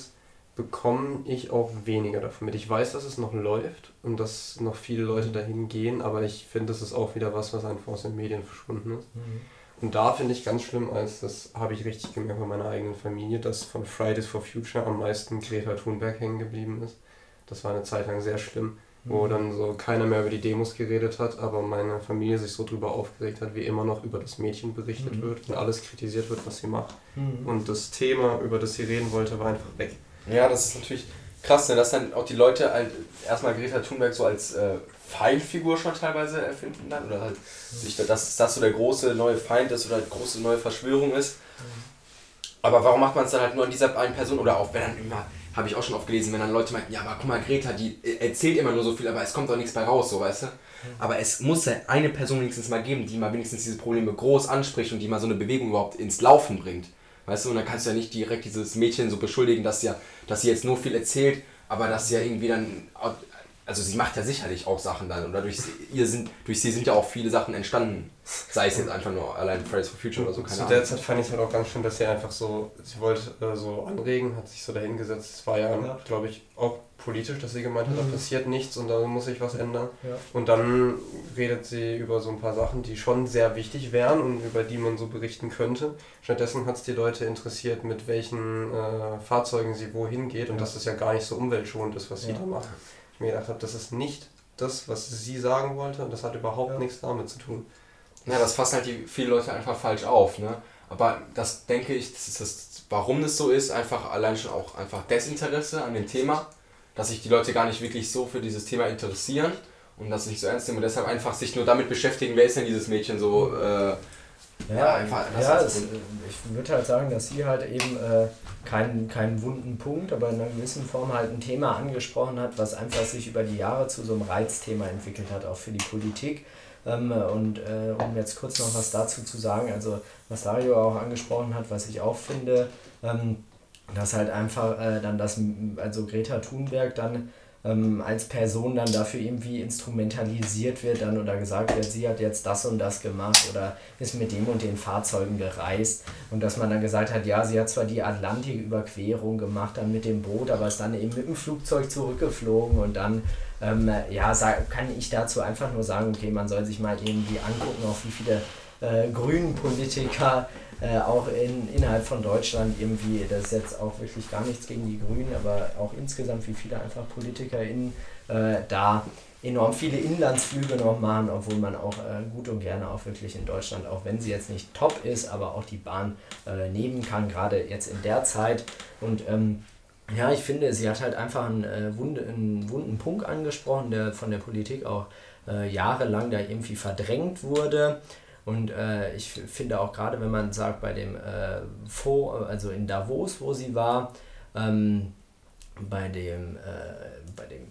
bekomme ich auch weniger davon mit. Ich weiß, dass es noch läuft und dass noch viele Leute dahin gehen, aber ich finde, das ist auch wieder was, was einfach aus den Medien verschwunden ist. Mhm. Und da finde ich ganz schlimm, als das habe ich richtig gemerkt bei meiner eigenen Familie, dass von Fridays for Future am meisten Greta Thunberg hängen geblieben ist. Das war eine Zeit lang sehr schlimm, wo dann so keiner mehr über die Demos geredet hat, aber meine Familie sich so drüber aufgeregt hat, wie immer noch über das Mädchen berichtet mhm. wird und alles kritisiert wird, was sie macht. Mhm. Und das Thema, über das sie reden wollte, war einfach weg. Ja, das ist natürlich krass, ne, dass dann auch die Leute halt erstmal Greta Thunberg so als äh, Feindfigur schon teilweise erfinden dann, oder halt, mhm. dass das so der große neue Feind ist oder die große neue Verschwörung ist. Mhm. Aber warum macht man es dann halt nur an dieser einen Person, oder auch wenn dann immer, habe ich auch schon oft gelesen, wenn dann Leute meinten, ja, aber guck mal, Greta, die erzählt immer nur so viel, aber es kommt doch nichts bei raus, so, weißt du? Mhm. Aber es muss ja eine Person wenigstens mal geben, die mal wenigstens diese Probleme groß anspricht und die mal so eine Bewegung überhaupt ins Laufen bringt. Weißt du, und dann kannst du ja nicht direkt dieses Mädchen so beschuldigen, dass sie, ja, dass sie jetzt nur viel erzählt, aber dass sie ja irgendwie dann, also sie macht ja sicherlich auch Sachen dann, und dadurch ihr sind, durch sie sind ja auch viele Sachen entstanden, sei es jetzt einfach nur allein Fridays for Future oder so, keine Ahnung. Zu der Zeit fand ich es halt auch ganz schön, dass sie einfach so, sie wollte äh, so anregen, hat sich so dahingesetzt, es war ja, ja. glaube ich, auch politisch, dass sie gemeint hat, da passiert nichts und da muss sich was ändern. Ja. Und dann redet sie über so ein paar Sachen, die schon sehr wichtig wären und über die man so berichten könnte. Stattdessen hat es die Leute interessiert, mit welchen äh, Fahrzeugen sie wohin geht und ja. dass das ja gar nicht so umweltschonend ist, was sie ja. da macht. Ich mir gedacht habe, das ist nicht das, was sie sagen wollte, und das hat überhaupt ja. nichts damit zu tun. Ja, das fassen halt die viele Leute einfach falsch auf, ne? Aber das denke ich, das ist das, warum das so ist, einfach allein schon auch einfach Desinteresse an dem Thema, dass sich die Leute gar nicht wirklich so für dieses Thema interessieren und das nicht so ernst nehmen und deshalb einfach sich nur damit beschäftigen, wer ist denn dieses Mädchen so, äh, ja, ja, einfach, ja es, ich würde halt sagen, dass sie halt eben äh, keinen, keinen wunden Punkt, aber in einer gewissen Form halt ein Thema angesprochen hat, was einfach sich über die Jahre zu so einem Reizthema entwickelt hat, auch für die Politik. Ähm, und äh, um jetzt kurz noch was dazu zu sagen, also was Dario auch angesprochen hat, was ich auch finde, ähm, dass halt einfach äh, dann das, also Greta Thunberg dann ähm, als Person dann dafür irgendwie instrumentalisiert wird dann oder gesagt wird, sie hat jetzt das und das gemacht oder ist mit dem und den Fahrzeugen gereist und dass man dann gesagt hat, ja, sie hat zwar die Atlantiküberquerung gemacht dann mit dem Boot, aber ist dann eben mit dem Flugzeug zurückgeflogen und dann ähm, ja, sag, kann ich dazu einfach nur sagen, okay, man soll sich mal irgendwie angucken, auf wie viele äh, grünen Politiker Äh, auch in, innerhalb von Deutschland irgendwie, das ist jetzt auch wirklich gar nichts gegen die Grünen, aber auch insgesamt, wie viele einfach PolitikerInnen äh, da enorm viele Inlandsflüge noch machen, obwohl man auch äh, gut und gerne auch wirklich in Deutschland, auch wenn sie jetzt nicht top ist, aber auch die Bahn äh, nehmen kann, gerade jetzt in der Zeit. Und ähm, ja, ich finde, sie hat halt einfach einen, äh, wund, einen wunden Punkt angesprochen, der von der Politik auch äh, jahrelang da irgendwie verdrängt wurde. Und äh, ich finde auch gerade, wenn man sagt, bei dem äh, Fonds, also in Davos, wo sie war, ähm, bei dem, äh, bei dem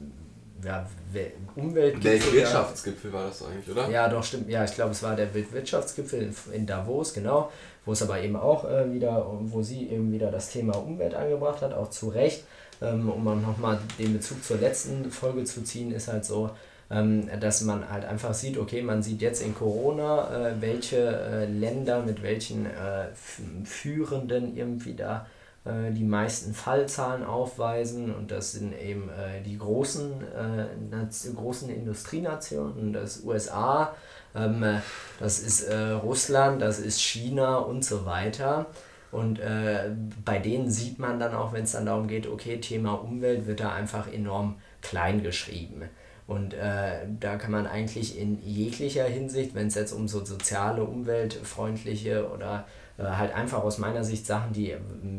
ja, Umweltgipfel. Weltwirtschaftsgipfel war das eigentlich, oder? Ja, doch, stimmt. Ja, ich glaube, es war der Weltwirtschaftsgipfel in, in Davos, genau. Wo es aber eben auch äh, wieder, wo sie eben wieder das Thema Umwelt angebracht hat, auch zu Recht. Ähm, um nochmal den Bezug zur letzten Folge zu ziehen, ist halt so, dass man halt einfach sieht, okay, man sieht jetzt in Corona, äh, welche äh, Länder mit welchen äh, Führenden irgendwie da äh, die meisten Fallzahlen aufweisen und das sind eben äh, die großen, äh, Naz- großen Industrienationen, das U S A, ähm, das ist äh, Russland, das ist China und so weiter. Und äh, bei denen sieht man dann auch, wenn es dann darum geht, okay, Thema Umwelt wird da einfach enorm klein geschrieben. Und äh, da kann man eigentlich in jeglicher Hinsicht, wenn es jetzt um so soziale, umweltfreundliche oder äh, halt einfach aus meiner Sicht Sachen, die äh,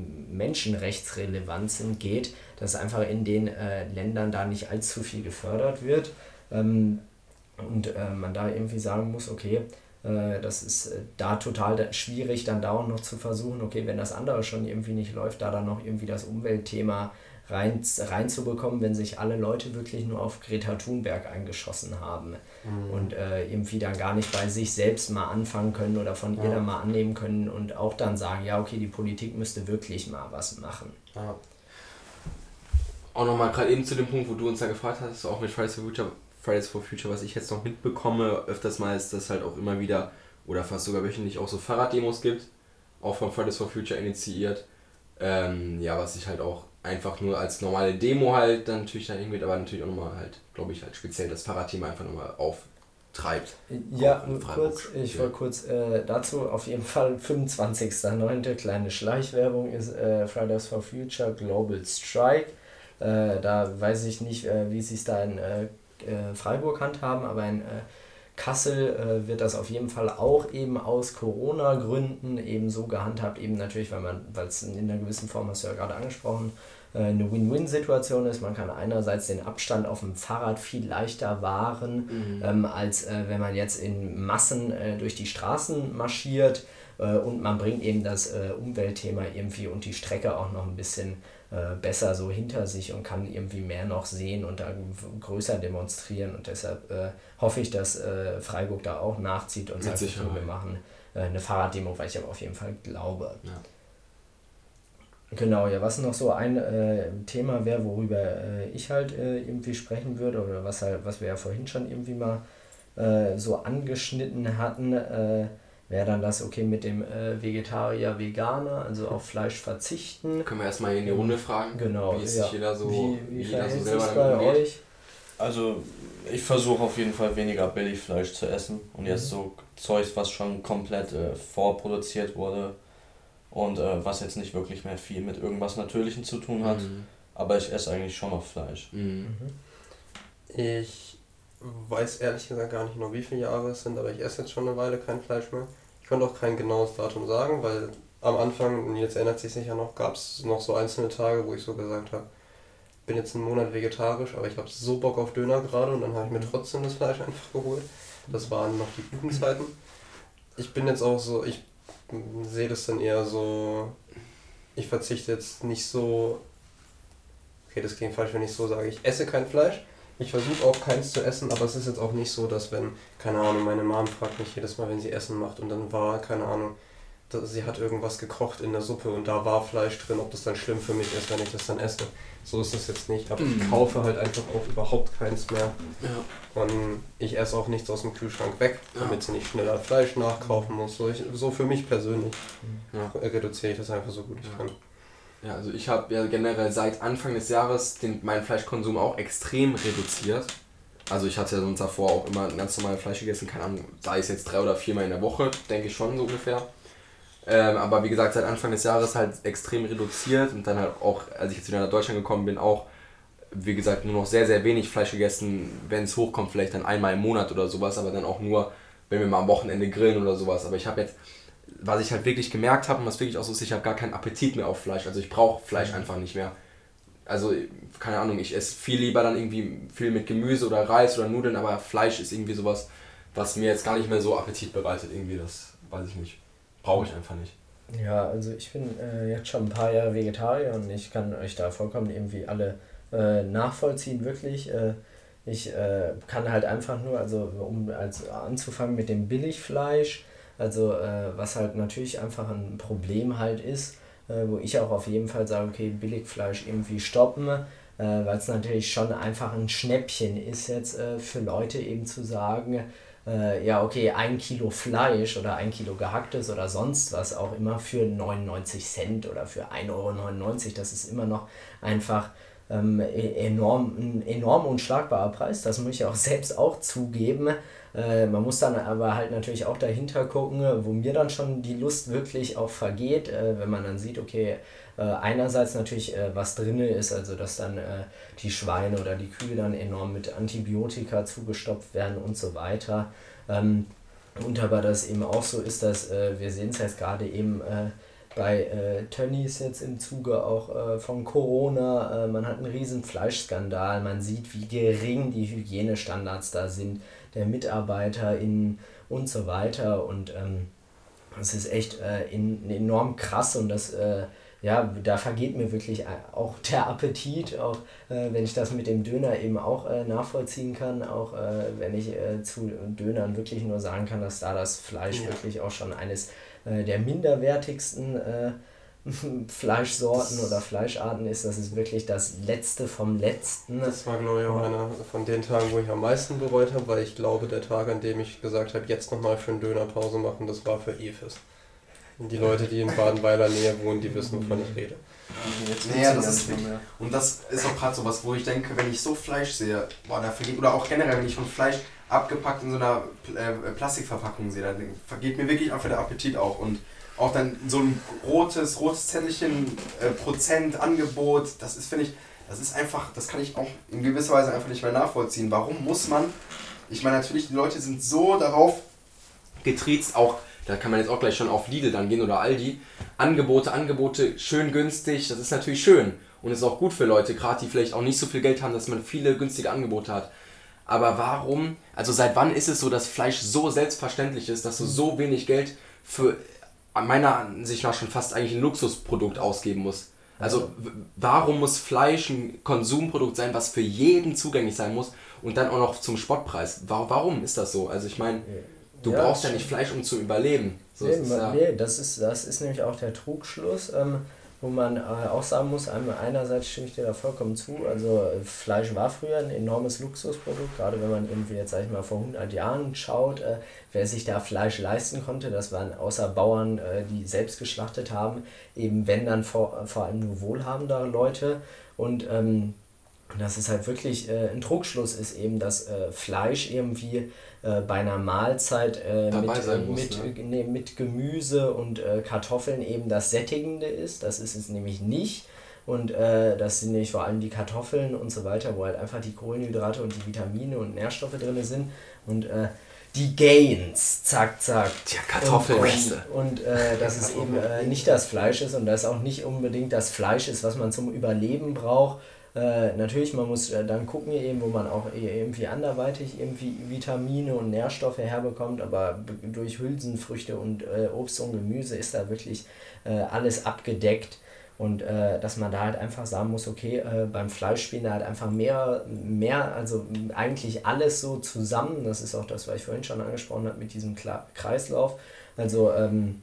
menschenrechtsrelevant sind, geht, dass einfach in den äh, Ländern da nicht allzu viel gefördert wird. Ähm, und äh, man da irgendwie sagen muss, okay, äh, das ist äh, da total schwierig, dann dauernd noch zu versuchen, okay, wenn das andere schon irgendwie nicht läuft, da dann noch irgendwie das Umweltthema rein reinzubekommen, wenn sich alle Leute wirklich nur auf Greta Thunberg eingeschossen haben mhm. und äh, irgendwie dann gar nicht bei sich selbst mal anfangen können oder von ja. ihr dann mal annehmen können und auch dann sagen, ja okay, die Politik müsste wirklich mal was machen. Ja. Auch nochmal gerade eben zu dem Punkt, wo du uns da gefragt hast, auch mit Fridays for Future, Fridays for Future, was ich jetzt noch mitbekomme, öfters mal ist, dass halt auch immer wieder oder fast sogar wöchentlich auch so Fahrraddemos gibt, auch von Fridays for Future initiiert. Ähm, ja, was ich halt auch einfach nur als normale Demo halt dann natürlich dann irgendwie, aber natürlich auch nochmal halt, glaube ich, halt speziell das Fahrradthema einfach nochmal auftreibt. Ja, kurz, ich wollte kurz äh, dazu auf jeden Fall fünfundzwanzigster neunter kleine Schleichwerbung ist äh, Fridays for Future Global Strike. Äh, da weiß ich nicht, äh, wie sie es da in äh, äh, Freiburg handhaben, aber in äh, Kassel äh, wird das auf jeden Fall auch eben aus Corona-Gründen eben so gehandhabt, eben natürlich, weil man, weil es in einer gewissen Form, hast du ja gerade angesprochen, äh, eine Win-Win-Situation ist. Man kann einerseits den Abstand auf dem Fahrrad viel leichter wahren, mhm. ähm, als äh, wenn man jetzt in Massen äh, durch die Straßen marschiert, äh, und man bringt eben das äh, Umweltthema irgendwie und die Strecke auch noch ein bisschen äh, besser so hinter sich und kann irgendwie mehr noch sehen und da größer demonstrieren, und deshalb äh, hoffe ich, dass äh, Freiburg da auch nachzieht und sagt, okay, wir machen äh, eine Fahrraddemo, weil ich aber auf jeden Fall glaube. Ja. Genau, ja, was noch so ein äh, Thema wäre, worüber äh, ich halt äh, irgendwie sprechen würde, oder was halt, was wir ja vorhin schon irgendwie mal äh, so angeschnitten hatten, äh, wäre dann das, okay, mit dem äh, Vegetarier, Veganer, also auf Fleisch verzichten. Können wir erstmal in die Runde fragen, genau, wie ist ja. sich jeder so, wie, wie, wie jeder so selber damit umgeht? Euch? Also ich versuche auf jeden Fall weniger Billigfleisch zu essen und mhm. jetzt so Zeug, was schon komplett äh, vorproduziert wurde und äh, was jetzt nicht wirklich mehr viel mit irgendwas Natürlichem zu tun hat, mhm. aber ich esse eigentlich schon noch Fleisch. Mhm. Ich weiß ehrlich gesagt gar nicht noch, wie viele Jahre es sind, aber ich esse jetzt schon eine Weile kein Fleisch mehr. Ich konnte auch kein genaues Datum sagen, weil am Anfang, und jetzt erinnert sich sicher noch, gab es noch so einzelne Tage, wo ich so gesagt habe, ich bin jetzt einen Monat vegetarisch, aber ich habe so Bock auf Döner gerade, und dann habe ich mir trotzdem das Fleisch einfach geholt. Das waren noch die guten Zeiten. Ich bin jetzt auch so, ich sehe das dann eher so, ich verzichte jetzt nicht so, okay, das klingt falsch, wenn ich so sage, ich esse kein Fleisch. Ich versuche auch keins zu essen, aber es ist jetzt auch nicht so, dass wenn, keine Ahnung, meine Mom fragt mich jedes Mal, wenn sie Essen macht, und dann war, keine Ahnung, dass sie hat irgendwas gekocht in der Suppe und da war Fleisch drin, ob das dann schlimm für mich ist, wenn ich das dann esse. So ist das jetzt nicht, aber ich kaufe halt einfach auch überhaupt keins mehr. Ja. Und ich esse auch nichts aus dem Kühlschrank weg, damit sie nicht schneller Fleisch nachkaufen muss. So, ich, so für mich persönlich ja. reduziere ich das einfach so gut ich ja. kann. Ja, also ich habe ja generell seit Anfang des Jahres den, meinen Fleischkonsum auch extrem reduziert. Also ich hatte ja sonst davor auch immer ganz normal Fleisch gegessen, keine Ahnung, sei es jetzt drei oder viermal in der Woche, denke ich schon so ungefähr. Ähm, aber wie gesagt, seit Anfang des Jahres halt extrem reduziert und dann halt auch, als ich jetzt wieder nach Deutschland gekommen bin, auch, wie gesagt, nur noch sehr, sehr wenig Fleisch gegessen, wenn es hochkommt, vielleicht dann einmal im Monat oder sowas, aber dann auch nur, wenn wir mal am Wochenende grillen oder sowas. Aber ich habe jetzt, was ich halt wirklich gemerkt habe und was wirklich auch so ist, ich habe gar keinen Appetit mehr auf Fleisch, also ich brauche Fleisch einfach nicht mehr. Also, keine Ahnung, ich esse viel lieber dann irgendwie viel mit Gemüse oder Reis oder Nudeln, aber Fleisch ist irgendwie sowas, was mir jetzt gar nicht mehr so Appetit bereitet, irgendwie, das weiß ich nicht. Brauche ich einfach nicht. Ja, also ich bin äh, jetzt schon ein paar Jahre Vegetarier und ich kann euch da vollkommen irgendwie alle äh, nachvollziehen, wirklich. Äh, ich äh, kann halt einfach nur, also um als anzufangen mit dem Billigfleisch, also äh, was halt natürlich einfach ein Problem halt ist, äh, wo ich auch auf jeden Fall sage, okay, Billigfleisch irgendwie stoppen, äh, weil es natürlich schon einfach ein Schnäppchen ist jetzt äh, für Leute eben zu sagen, äh, ja okay, ein Kilo Fleisch oder ein Kilo gehacktes oder sonst was auch immer für neunundneunzig Cent oder für ein Euro neunundneunzig, das ist immer noch einfach ähm, enorm, ein enorm unschlagbarer Preis, das muss ich auch selbst auch zugeben. Äh, man muss dann aber halt natürlich auch dahinter gucken, wo mir dann schon die Lust wirklich auch vergeht, äh, wenn man dann sieht, okay, äh, einerseits natürlich äh, was drin ist, also dass dann äh, die Schweine oder die Kühe dann enorm mit Antibiotika zugestopft werden und so weiter. Ähm, und aber das eben auch so ist, dass äh, wir sehen es jetzt gerade eben äh, bei äh, Tönnies jetzt im Zuge auch äh, von Corona, äh, man hat einen riesen Fleischskandal, man sieht, wie gering die Hygienestandards da sind, der MitarbeiterInnen und so weiter, und ähm, das ist echt äh, in, enorm krass, und das, äh, ja, da vergeht mir wirklich auch der Appetit, auch äh, wenn ich das mit dem Döner eben auch äh, nachvollziehen kann, auch äh, wenn ich äh, zu Dönern wirklich nur sagen kann, dass da das Fleisch ja. wirklich auch schon eines äh, der minderwertigsten äh, Fleischsorten oder Fleischarten ist, das ist wirklich das Letzte vom Letzten. Das war, glaube ich, auch einer von den Tagen, wo ich am meisten bereut habe, weil ich glaube, der Tag, an dem ich gesagt habe, jetzt nochmal für einen Döner Pause machen, das war für Efes. Und die Leute, die in Badenweiler Nähe wohnen, die wissen, wovon ich rede. Jetzt Naja, gibt's das ihn ist gar nicht wirklich, mehr. und das ist auch gerade so was, wo ich denke, wenn ich so Fleisch sehe, boah, da vergeht, oder auch generell, wenn ich von Fleisch abgepackt in so einer äh, Plastikverpackung sehe, dann vergeht mir wirklich einfach der Appetit auch. Und auch dann so ein rotes, rotes Zettelchen, äh, Prozent, Angebot, das ist, finde ich, das ist einfach, das kann ich auch in gewisser Weise einfach nicht mehr nachvollziehen. Warum muss man, ich meine natürlich, die Leute sind so darauf getriezt, auch, da kann man jetzt auch gleich schon auf Lidl dann gehen oder Aldi, Angebote, Angebote, schön günstig, das ist natürlich schön und ist auch gut für Leute, gerade die vielleicht auch nicht so viel Geld haben, dass man viele günstige Angebote hat. Aber warum, also seit wann ist es so, dass Fleisch so selbstverständlich ist, dass du so wenig Geld für meiner Ansicht nach schon fast eigentlich ein Luxusprodukt ausgeben musst? Also w- warum muss Fleisch ein Konsumprodukt sein, was für jeden zugänglich sein muss und dann auch noch zum Spottpreis? Wa- Warum ist das so? Also ich meine, du Ja, brauchst ja stimmt. nicht Fleisch, um zu überleben. So Nee, ist es ja. nee, das ist, das ist nämlich auch der Trugschluss, ähm, wo man äh, auch sagen muss, einmal- einerseits stimme ich dir da vollkommen zu, also äh, Fleisch war früher ein enormes Luxusprodukt, gerade wenn man irgendwie jetzt, sag ich mal, vor hundert Jahren schaut, äh, wer sich da Fleisch leisten konnte, das waren außer Bauern, äh, die selbst geschlachtet haben, eben wenn dann vor, vor allem nur wohlhabendere Leute und ähm, dass es halt wirklich äh, ein Trugschluss ist eben, dass äh, Fleisch irgendwie äh, bei einer Mahlzeit äh, Dabei mit, sein äh, muss, mit, ne? äh, nee, mit Gemüse und äh, Kartoffeln eben das Sättigende ist. Das ist es nämlich nicht. Und äh, das sind nämlich vor allem die Kartoffeln und so weiter, wo halt einfach die Kohlenhydrate und die Vitamine und Nährstoffe drin sind. Und äh, die Gains, zack, zack. Tja, Kartoffeln. Und, und äh, dass es eben äh, nicht das Fleisch ist und dass auch nicht unbedingt das Fleisch ist, was man zum Überleben braucht. Äh, natürlich, man muss äh, dann gucken, eben, wo man auch irgendwie anderweitig irgendwie Vitamine und Nährstoffe herbekommt, aber b- durch Hülsenfrüchte und äh, Obst und Gemüse ist da wirklich äh, alles abgedeckt. Und äh, dass man da halt einfach sagen muss, okay, äh, beim Fleisch spielen da halt einfach mehr, mehr, also eigentlich alles so zusammen. Das ist auch das, was ich vorhin schon angesprochen habe mit diesem Kla- Kreislauf. Also ähm,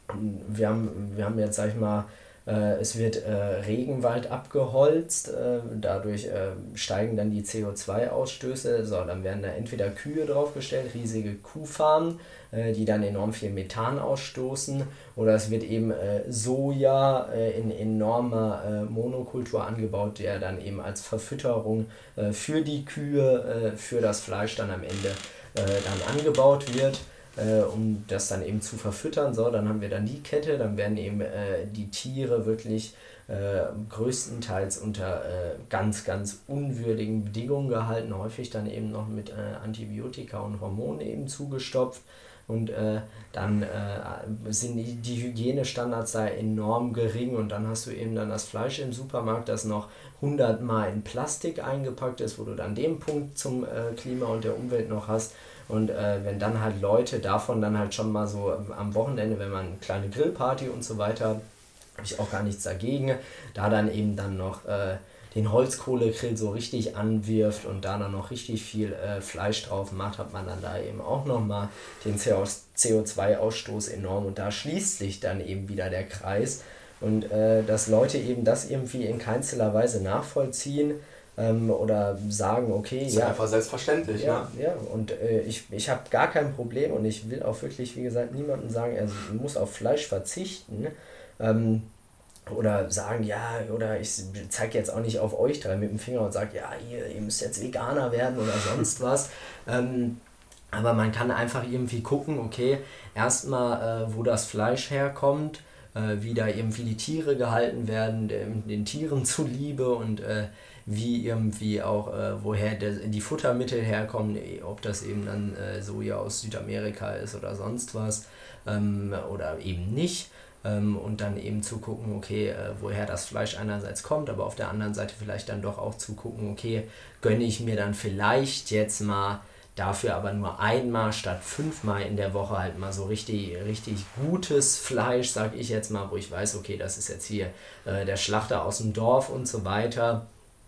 wir haben, wir haben jetzt, sag ich mal, äh, es wird äh, Regenwald abgeholzt, äh, dadurch äh, steigen dann die C O zwei Ausstöße. So, dann werden da entweder Kühe draufgestellt, riesige Kuhfarmen, äh, die dann enorm viel Methan ausstoßen, oder es wird eben äh, Soja äh, in enormer äh, Monokultur angebaut, der dann eben als Verfütterung äh, für die Kühe, äh, für das Fleisch dann am Ende äh, dann angebaut wird. Äh, um das dann eben zu verfüttern. So, dann haben wir dann die Kette, dann werden eben äh, die Tiere wirklich äh, größtenteils unter äh, ganz, ganz unwürdigen Bedingungen gehalten, häufig dann eben noch mit äh, Antibiotika und Hormonen eben zugestopft. Und äh, dann äh, sind die, die Hygienestandards da enorm gering und dann hast du eben dann das Fleisch im Supermarkt, das noch hundertmal in Plastik eingepackt ist, wo du dann den Punkt zum äh, Klima und der Umwelt noch hast. Und äh, wenn dann halt Leute davon dann halt schon mal so am Wochenende, wenn man eine kleine Grillparty und so weiter, habe ich auch gar nichts dagegen, da dann eben dann noch äh, den Holzkohlegrill so richtig anwirft und da dann noch richtig viel äh, Fleisch drauf macht, hat man dann da eben auch nochmal den C O zwei Ausstoß enorm und da schließt sich dann eben wieder der Kreis und äh, dass Leute eben das irgendwie in keinster Weise nachvollziehen, ähm, oder sagen, okay, Ist ja, einfach selbstverständlich, ja, ne? ja, und äh, ich, ich habe gar kein Problem und ich will auch wirklich, wie gesagt, niemandem sagen, er muss auf Fleisch verzichten, ähm, oder sagen, ja, oder ich zeige jetzt auch nicht auf euch drei mit dem Finger und sage, ja, ihr, ihr müsst jetzt Veganer werden oder sonst was. Ähm, aber man kann einfach irgendwie gucken, okay, erstmal, äh, wo das Fleisch herkommt, äh, wie da irgendwie die Tiere gehalten werden, den, den Tieren zuliebe und äh, wie irgendwie auch, äh, woher der, die Futtermittel herkommen, ob das eben dann äh, Soja aus Südamerika ist oder sonst was, ähm, oder eben nicht. Ähm, und dann eben zu gucken, okay, äh, woher das Fleisch einerseits kommt, aber auf der anderen Seite vielleicht dann doch auch zu gucken, okay, gönne ich mir dann vielleicht jetzt mal dafür aber nur einmal statt fünfmal in der Woche halt mal so richtig, richtig gutes Fleisch, sag ich jetzt mal, wo ich weiß, okay, das ist jetzt hier äh, der Schlachter aus dem Dorf und so weiter,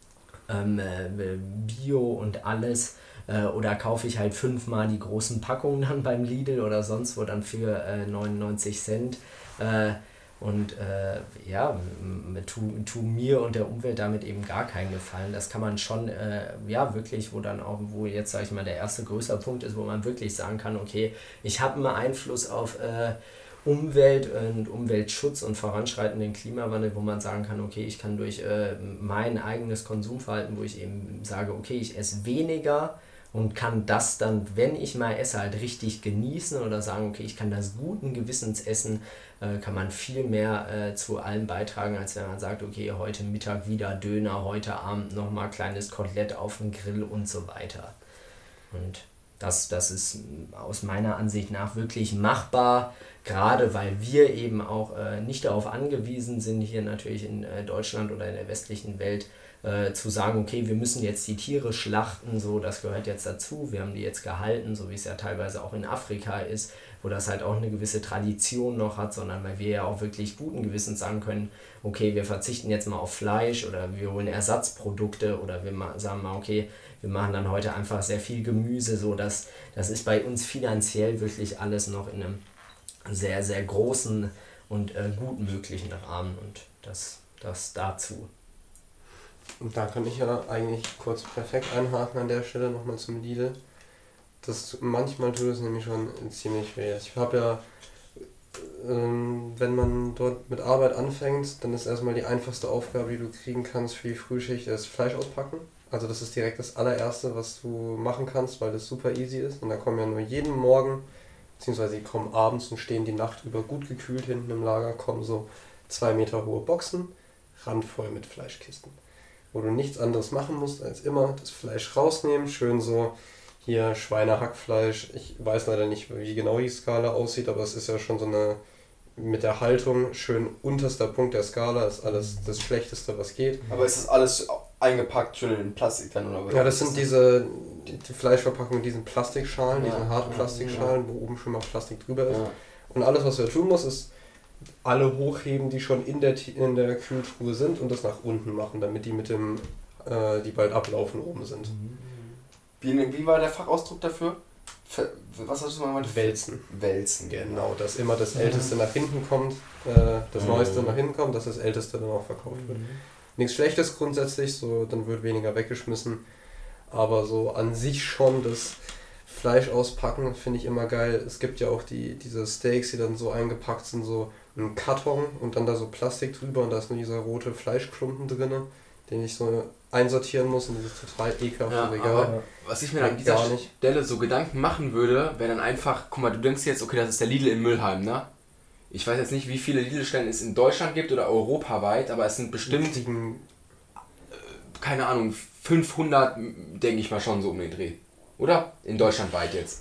ähm, äh, Bio und alles. Äh, oder kaufe ich halt fünfmal die großen Packungen dann beim Lidl oder sonst wo dann für äh, neunundneunzig Cent. Äh, und äh, ja, tu, tu mir und der Umwelt damit eben gar keinen Gefallen. Das kann man schon, äh, ja, wirklich, wo dann auch, wo jetzt, sag ich mal, der erste größere Punkt ist, wo man wirklich sagen kann, okay, ich habe einen Einfluss auf äh, Umwelt und Umweltschutz und voranschreitenden Klimawandel, wo man sagen kann, okay, ich kann durch äh, mein eigenes Konsumverhalten, wo ich eben sage, okay, ich esse weniger und kann das dann, wenn ich mal esse, halt richtig genießen oder sagen, okay, ich kann das guten Gewissens essen, äh, kann man viel mehr äh, zu allem beitragen, als wenn man sagt, okay, heute Mittag wieder Döner, heute Abend nochmal kleines Kotelett auf dem Grill und so weiter. Und das, das ist aus meiner Ansicht nach wirklich machbar, gerade weil wir eben auch äh, nicht darauf angewiesen sind, hier natürlich in äh, Deutschland oder in der westlichen Welt äh, zu sagen, okay, wir müssen jetzt die Tiere schlachten, so, das gehört jetzt dazu, wir haben die jetzt gehalten, so wie es ja teilweise auch in Afrika ist, wo das halt auch eine gewisse Tradition noch hat, sondern weil wir ja auch wirklich guten Gewissens sagen können, okay, wir verzichten jetzt mal auf Fleisch oder wir holen Ersatzprodukte oder wir ma- sagen mal, okay, wir machen dann heute einfach sehr viel Gemüse, so dass das ist bei uns finanziell wirklich alles noch in einem sehr, sehr großen und äh, gut möglichen Rahmen und das, das dazu. Und da kann ich ja eigentlich kurz perfekt einhaken an der Stelle nochmal zum Lidl. Das manchmal tut es nämlich schon ziemlich weh. Ich habe ja, ähm, wenn man dort mit Arbeit anfängt, dann ist erstmal die einfachste Aufgabe, die du kriegen kannst für die Frühschicht, das Fleisch auspacken. Also das ist direkt das allererste, was du machen kannst, weil das super easy ist. Und da kommen ja nur jeden Morgen, beziehungsweise die kommen abends und stehen die Nacht über gut gekühlt hinten im Lager, kommen so zwei Meter hohe Boxen, randvoll mit Fleischkisten. Wo du nichts anderes machen musst, als immer das Fleisch rausnehmen, schön so hier Schweinehackfleisch. Ich weiß leider nicht, wie genau die Skala aussieht, aber es ist ja schon so eine, mit der Haltung, schön unterster Punkt der Skala, ist alles das Schlechteste, was geht. Aber ist das alles eingepackt schon in Plastik dann, oder was? Ja, das sind diese die, die Fleischverpackungen mit diesen Plastikschalen, Ja, diesen Hartplastikschalen, wo oben schon mal Plastik drüber ist. Ja. Und alles, was du tun musst, ist alle hochheben, die schon in der, in der Kühltruhe sind und das nach unten machen, damit die mit dem, äh, die bald ablaufen, oben sind. Wie, wie war der Fachausdruck dafür? Ver, was hast du mal gemeint? Wälzen. Wälzen. Genau, dass immer das Älteste nach hinten kommt, äh, das Neueste nach hinten kommt, dass das Älteste dann auch verkauft wird. Nichts Schlechtes grundsätzlich, so dann wird weniger weggeschmissen, aber so an sich schon das Fleisch auspacken finde ich immer geil. Es gibt ja auch die diese Steaks, die dann so eingepackt sind, so ein Karton und dann da so Plastik drüber und da ist nur dieser rote Fleischklumpen drin, den ich so einsortieren muss in dieses total ekelhafte Ja, Regal. aber was ich mir an dieser Gar nicht. Stelle so Gedanken machen würde, wäre dann einfach, guck mal, du denkst jetzt, okay, das ist der Lidl in Mülheim, ne? Ich weiß jetzt nicht, wie viele Lidl-Stellen es in Deutschland gibt oder europaweit, aber es sind bestimmt, äh, keine Ahnung, fünfhundert, denke ich mal schon so um den Dreh. Oder? In Deutschland weit jetzt.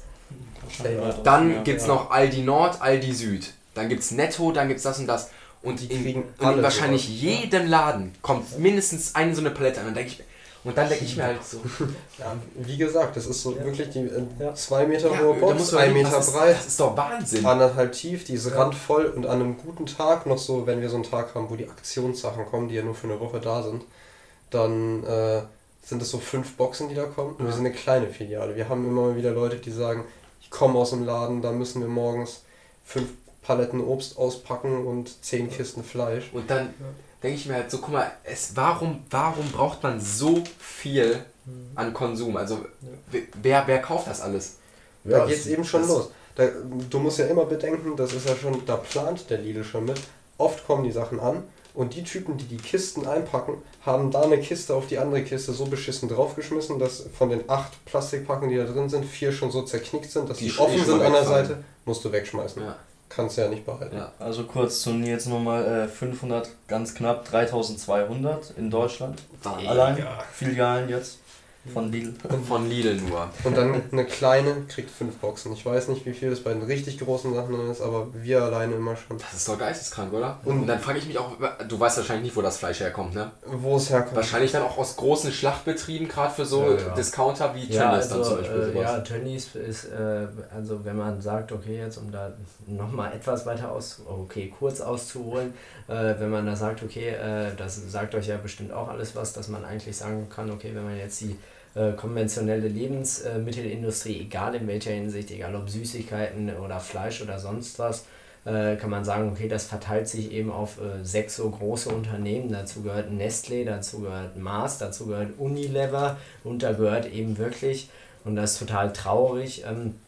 Dann gibt es noch Aldi Nord, Aldi Süd. Dann gibt es Netto, dann gibt es das und das. Und Die in, kriegen und alle in wahrscheinlich sowas. jedem Laden kommt mindestens eine so eine Palette an. Und, denk ich, und dann denke ich mir halt so, Ja, wie gesagt, das ist so Ja. wirklich die äh, Ja. zwei Meter ja, hohe da Box, muss man ein überlegen, Meter das ist, breit, das ist doch Wahnsinn. anderthalb tief, die ist Ja. randvoll und an einem guten Tag noch so, wenn wir so einen Tag haben, wo die Aktionssachen kommen, die ja nur für eine Woche da sind, dann äh, sind es so fünf Boxen, die da kommen. Und wir sind eine kleine Filiale. Wir haben immer mal wieder Leute, die sagen, ich komme aus dem Laden, da müssen wir morgens fünf Paletten Obst auspacken und zehn Kisten Fleisch. Und dann denke ich mir halt so, guck mal, es, warum, warum braucht man so viel an Konsum? Also wer, wer kauft das alles? Da Ja, geht es das- eben schon das- los. Da, du musst ja immer bedenken, das ist ja schon, da plant der Lidl schon mit. Oft kommen die Sachen an und die Typen, die die Kisten einpacken, haben da eine Kiste auf die andere Kiste so beschissen draufgeschmissen, dass von den acht Plastikpacken, die da drin sind, vier schon so zerknickt sind, dass Die die, schon- offen eh schon sind mal an der wegfallen. Seite, musst du wegschmeißen. Ja. Kannst ja nicht behalten. Ja. Also kurz zu Nils nochmal, äh, fünfhundert, ganz knapp dreitausendzweihundert in Deutschland. Mega. Allein Filialen jetzt von Lidl. Von Lidl nur. Und dann eine kleine kriegt fünf Boxen. Ich weiß nicht, wie viel das bei den richtig großen Sachen drin ist, aber wir alleine immer schon. Das ist doch geisteskrank, oder? Und- Und dann frage ich mich auch, du weißt wahrscheinlich nicht, wo das Fleisch herkommt, ne? Wo es herkommt. Wahrscheinlich dann auch aus großen Schlachtbetrieben, gerade für so Ja, ja. Discounter wie Ja, Tönnies dann also, zum Beispiel äh, sowas. ja, Tönnies ist, äh, also wenn man sagt, okay, jetzt um da nochmal etwas weiter aus, okay, kurz auszuholen, äh, wenn man da sagt, okay, äh, das sagt euch ja bestimmt auch alles was, dass man eigentlich sagen kann, okay, wenn man jetzt die äh, konventionelle Lebensmittelindustrie, egal in welcher Hinsicht, egal ob Süßigkeiten oder Fleisch oder sonst was, äh, kann man sagen, okay, das verteilt sich eben auf äh, sechs so große Unternehmen. Dazu gehört Nestlé, dazu gehört Mars, dazu gehört Unilever und da gehört eben wirklich, und das ist total traurig, ähm,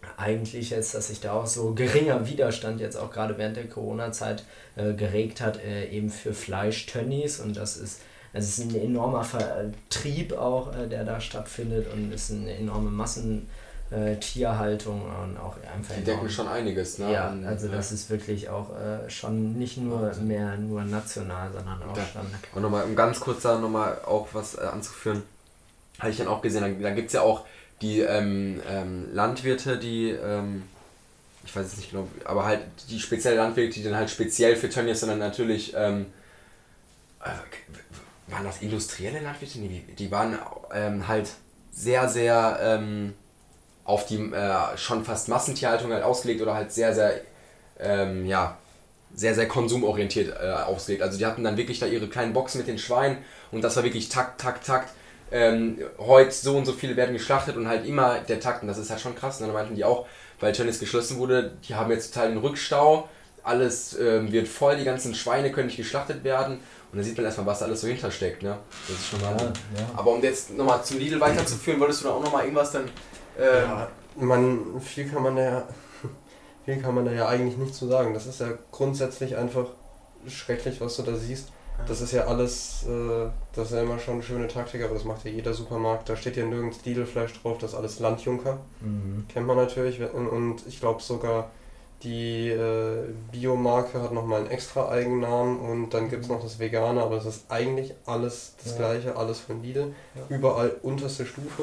eigentlich jetzt, dass sich da auch so geringer Widerstand jetzt auch gerade während der Corona-Zeit äh, geregt hat, äh, eben für Fleisch-Tönnies, und das ist, also es ist ein enormer Vertrieb auch, äh, der da stattfindet, und ist eine enorme Massentierhaltung äh, und auch einfach Die enorm. denken schon einiges, ne? Ja, Und, also ja. das ist wirklich auch äh, schon nicht nur mehr nur national, sondern auch Da, schon. und nochmal, um ganz kurz da nochmal auch was äh, anzuführen, habe ich dann auch gesehen, dann, dann gibt es ja auch die ähm, ähm, Landwirte, die, ähm, ich weiß es nicht genau, aber halt die spezielle Landwirte, die dann halt speziell für Tönnies, sondern natürlich, ähm, äh, waren das industrielle Landwirte? Nee, die waren ähm, halt sehr, sehr ähm, auf die äh, schon fast Massentierhaltung halt ausgelegt oder halt sehr, sehr, ähm, ja, sehr, sehr konsumorientiert äh, ausgelegt. Also die hatten dann wirklich da ihre kleinen Boxen mit den Schweinen und das war wirklich Takt, Takt, Takt. Ähm, heute so und so viele werden geschlachtet und halt immer der Takt, und das ist halt schon krass. Und dann meinten die auch, weil Tönnies geschlossen wurde, die haben jetzt total den Rückstau, alles ähm, wird voll, die ganzen Schweine können nicht geschlachtet werden, und dann sieht man erstmal, was da alles so hintersteckt, ne? Das ist schon mal. Ja, ja. Aber um jetzt nochmal zum Lidl weiterzuführen, wolltest du da auch nochmal irgendwas dann. Ähm, Ja, man, viel kann man da ja, viel kann man da ja eigentlich nicht zu sagen. Das ist ja grundsätzlich einfach schrecklich, was du da siehst. Das ist ja alles, äh, das ist ja immer schon eine schöne Taktik, aber das macht ja jeder Supermarkt. Da steht ja nirgends Lidl-Fleisch drauf, das ist alles Landjunker. Mhm. Kennt man natürlich. Und ich glaube sogar, die äh, Biomarke hat nochmal einen extra Eigennamen, und dann gibt es noch das Vegane, aber es ist eigentlich alles das Ja. gleiche, alles von Lidl. Ja. Überall unterste Stufe.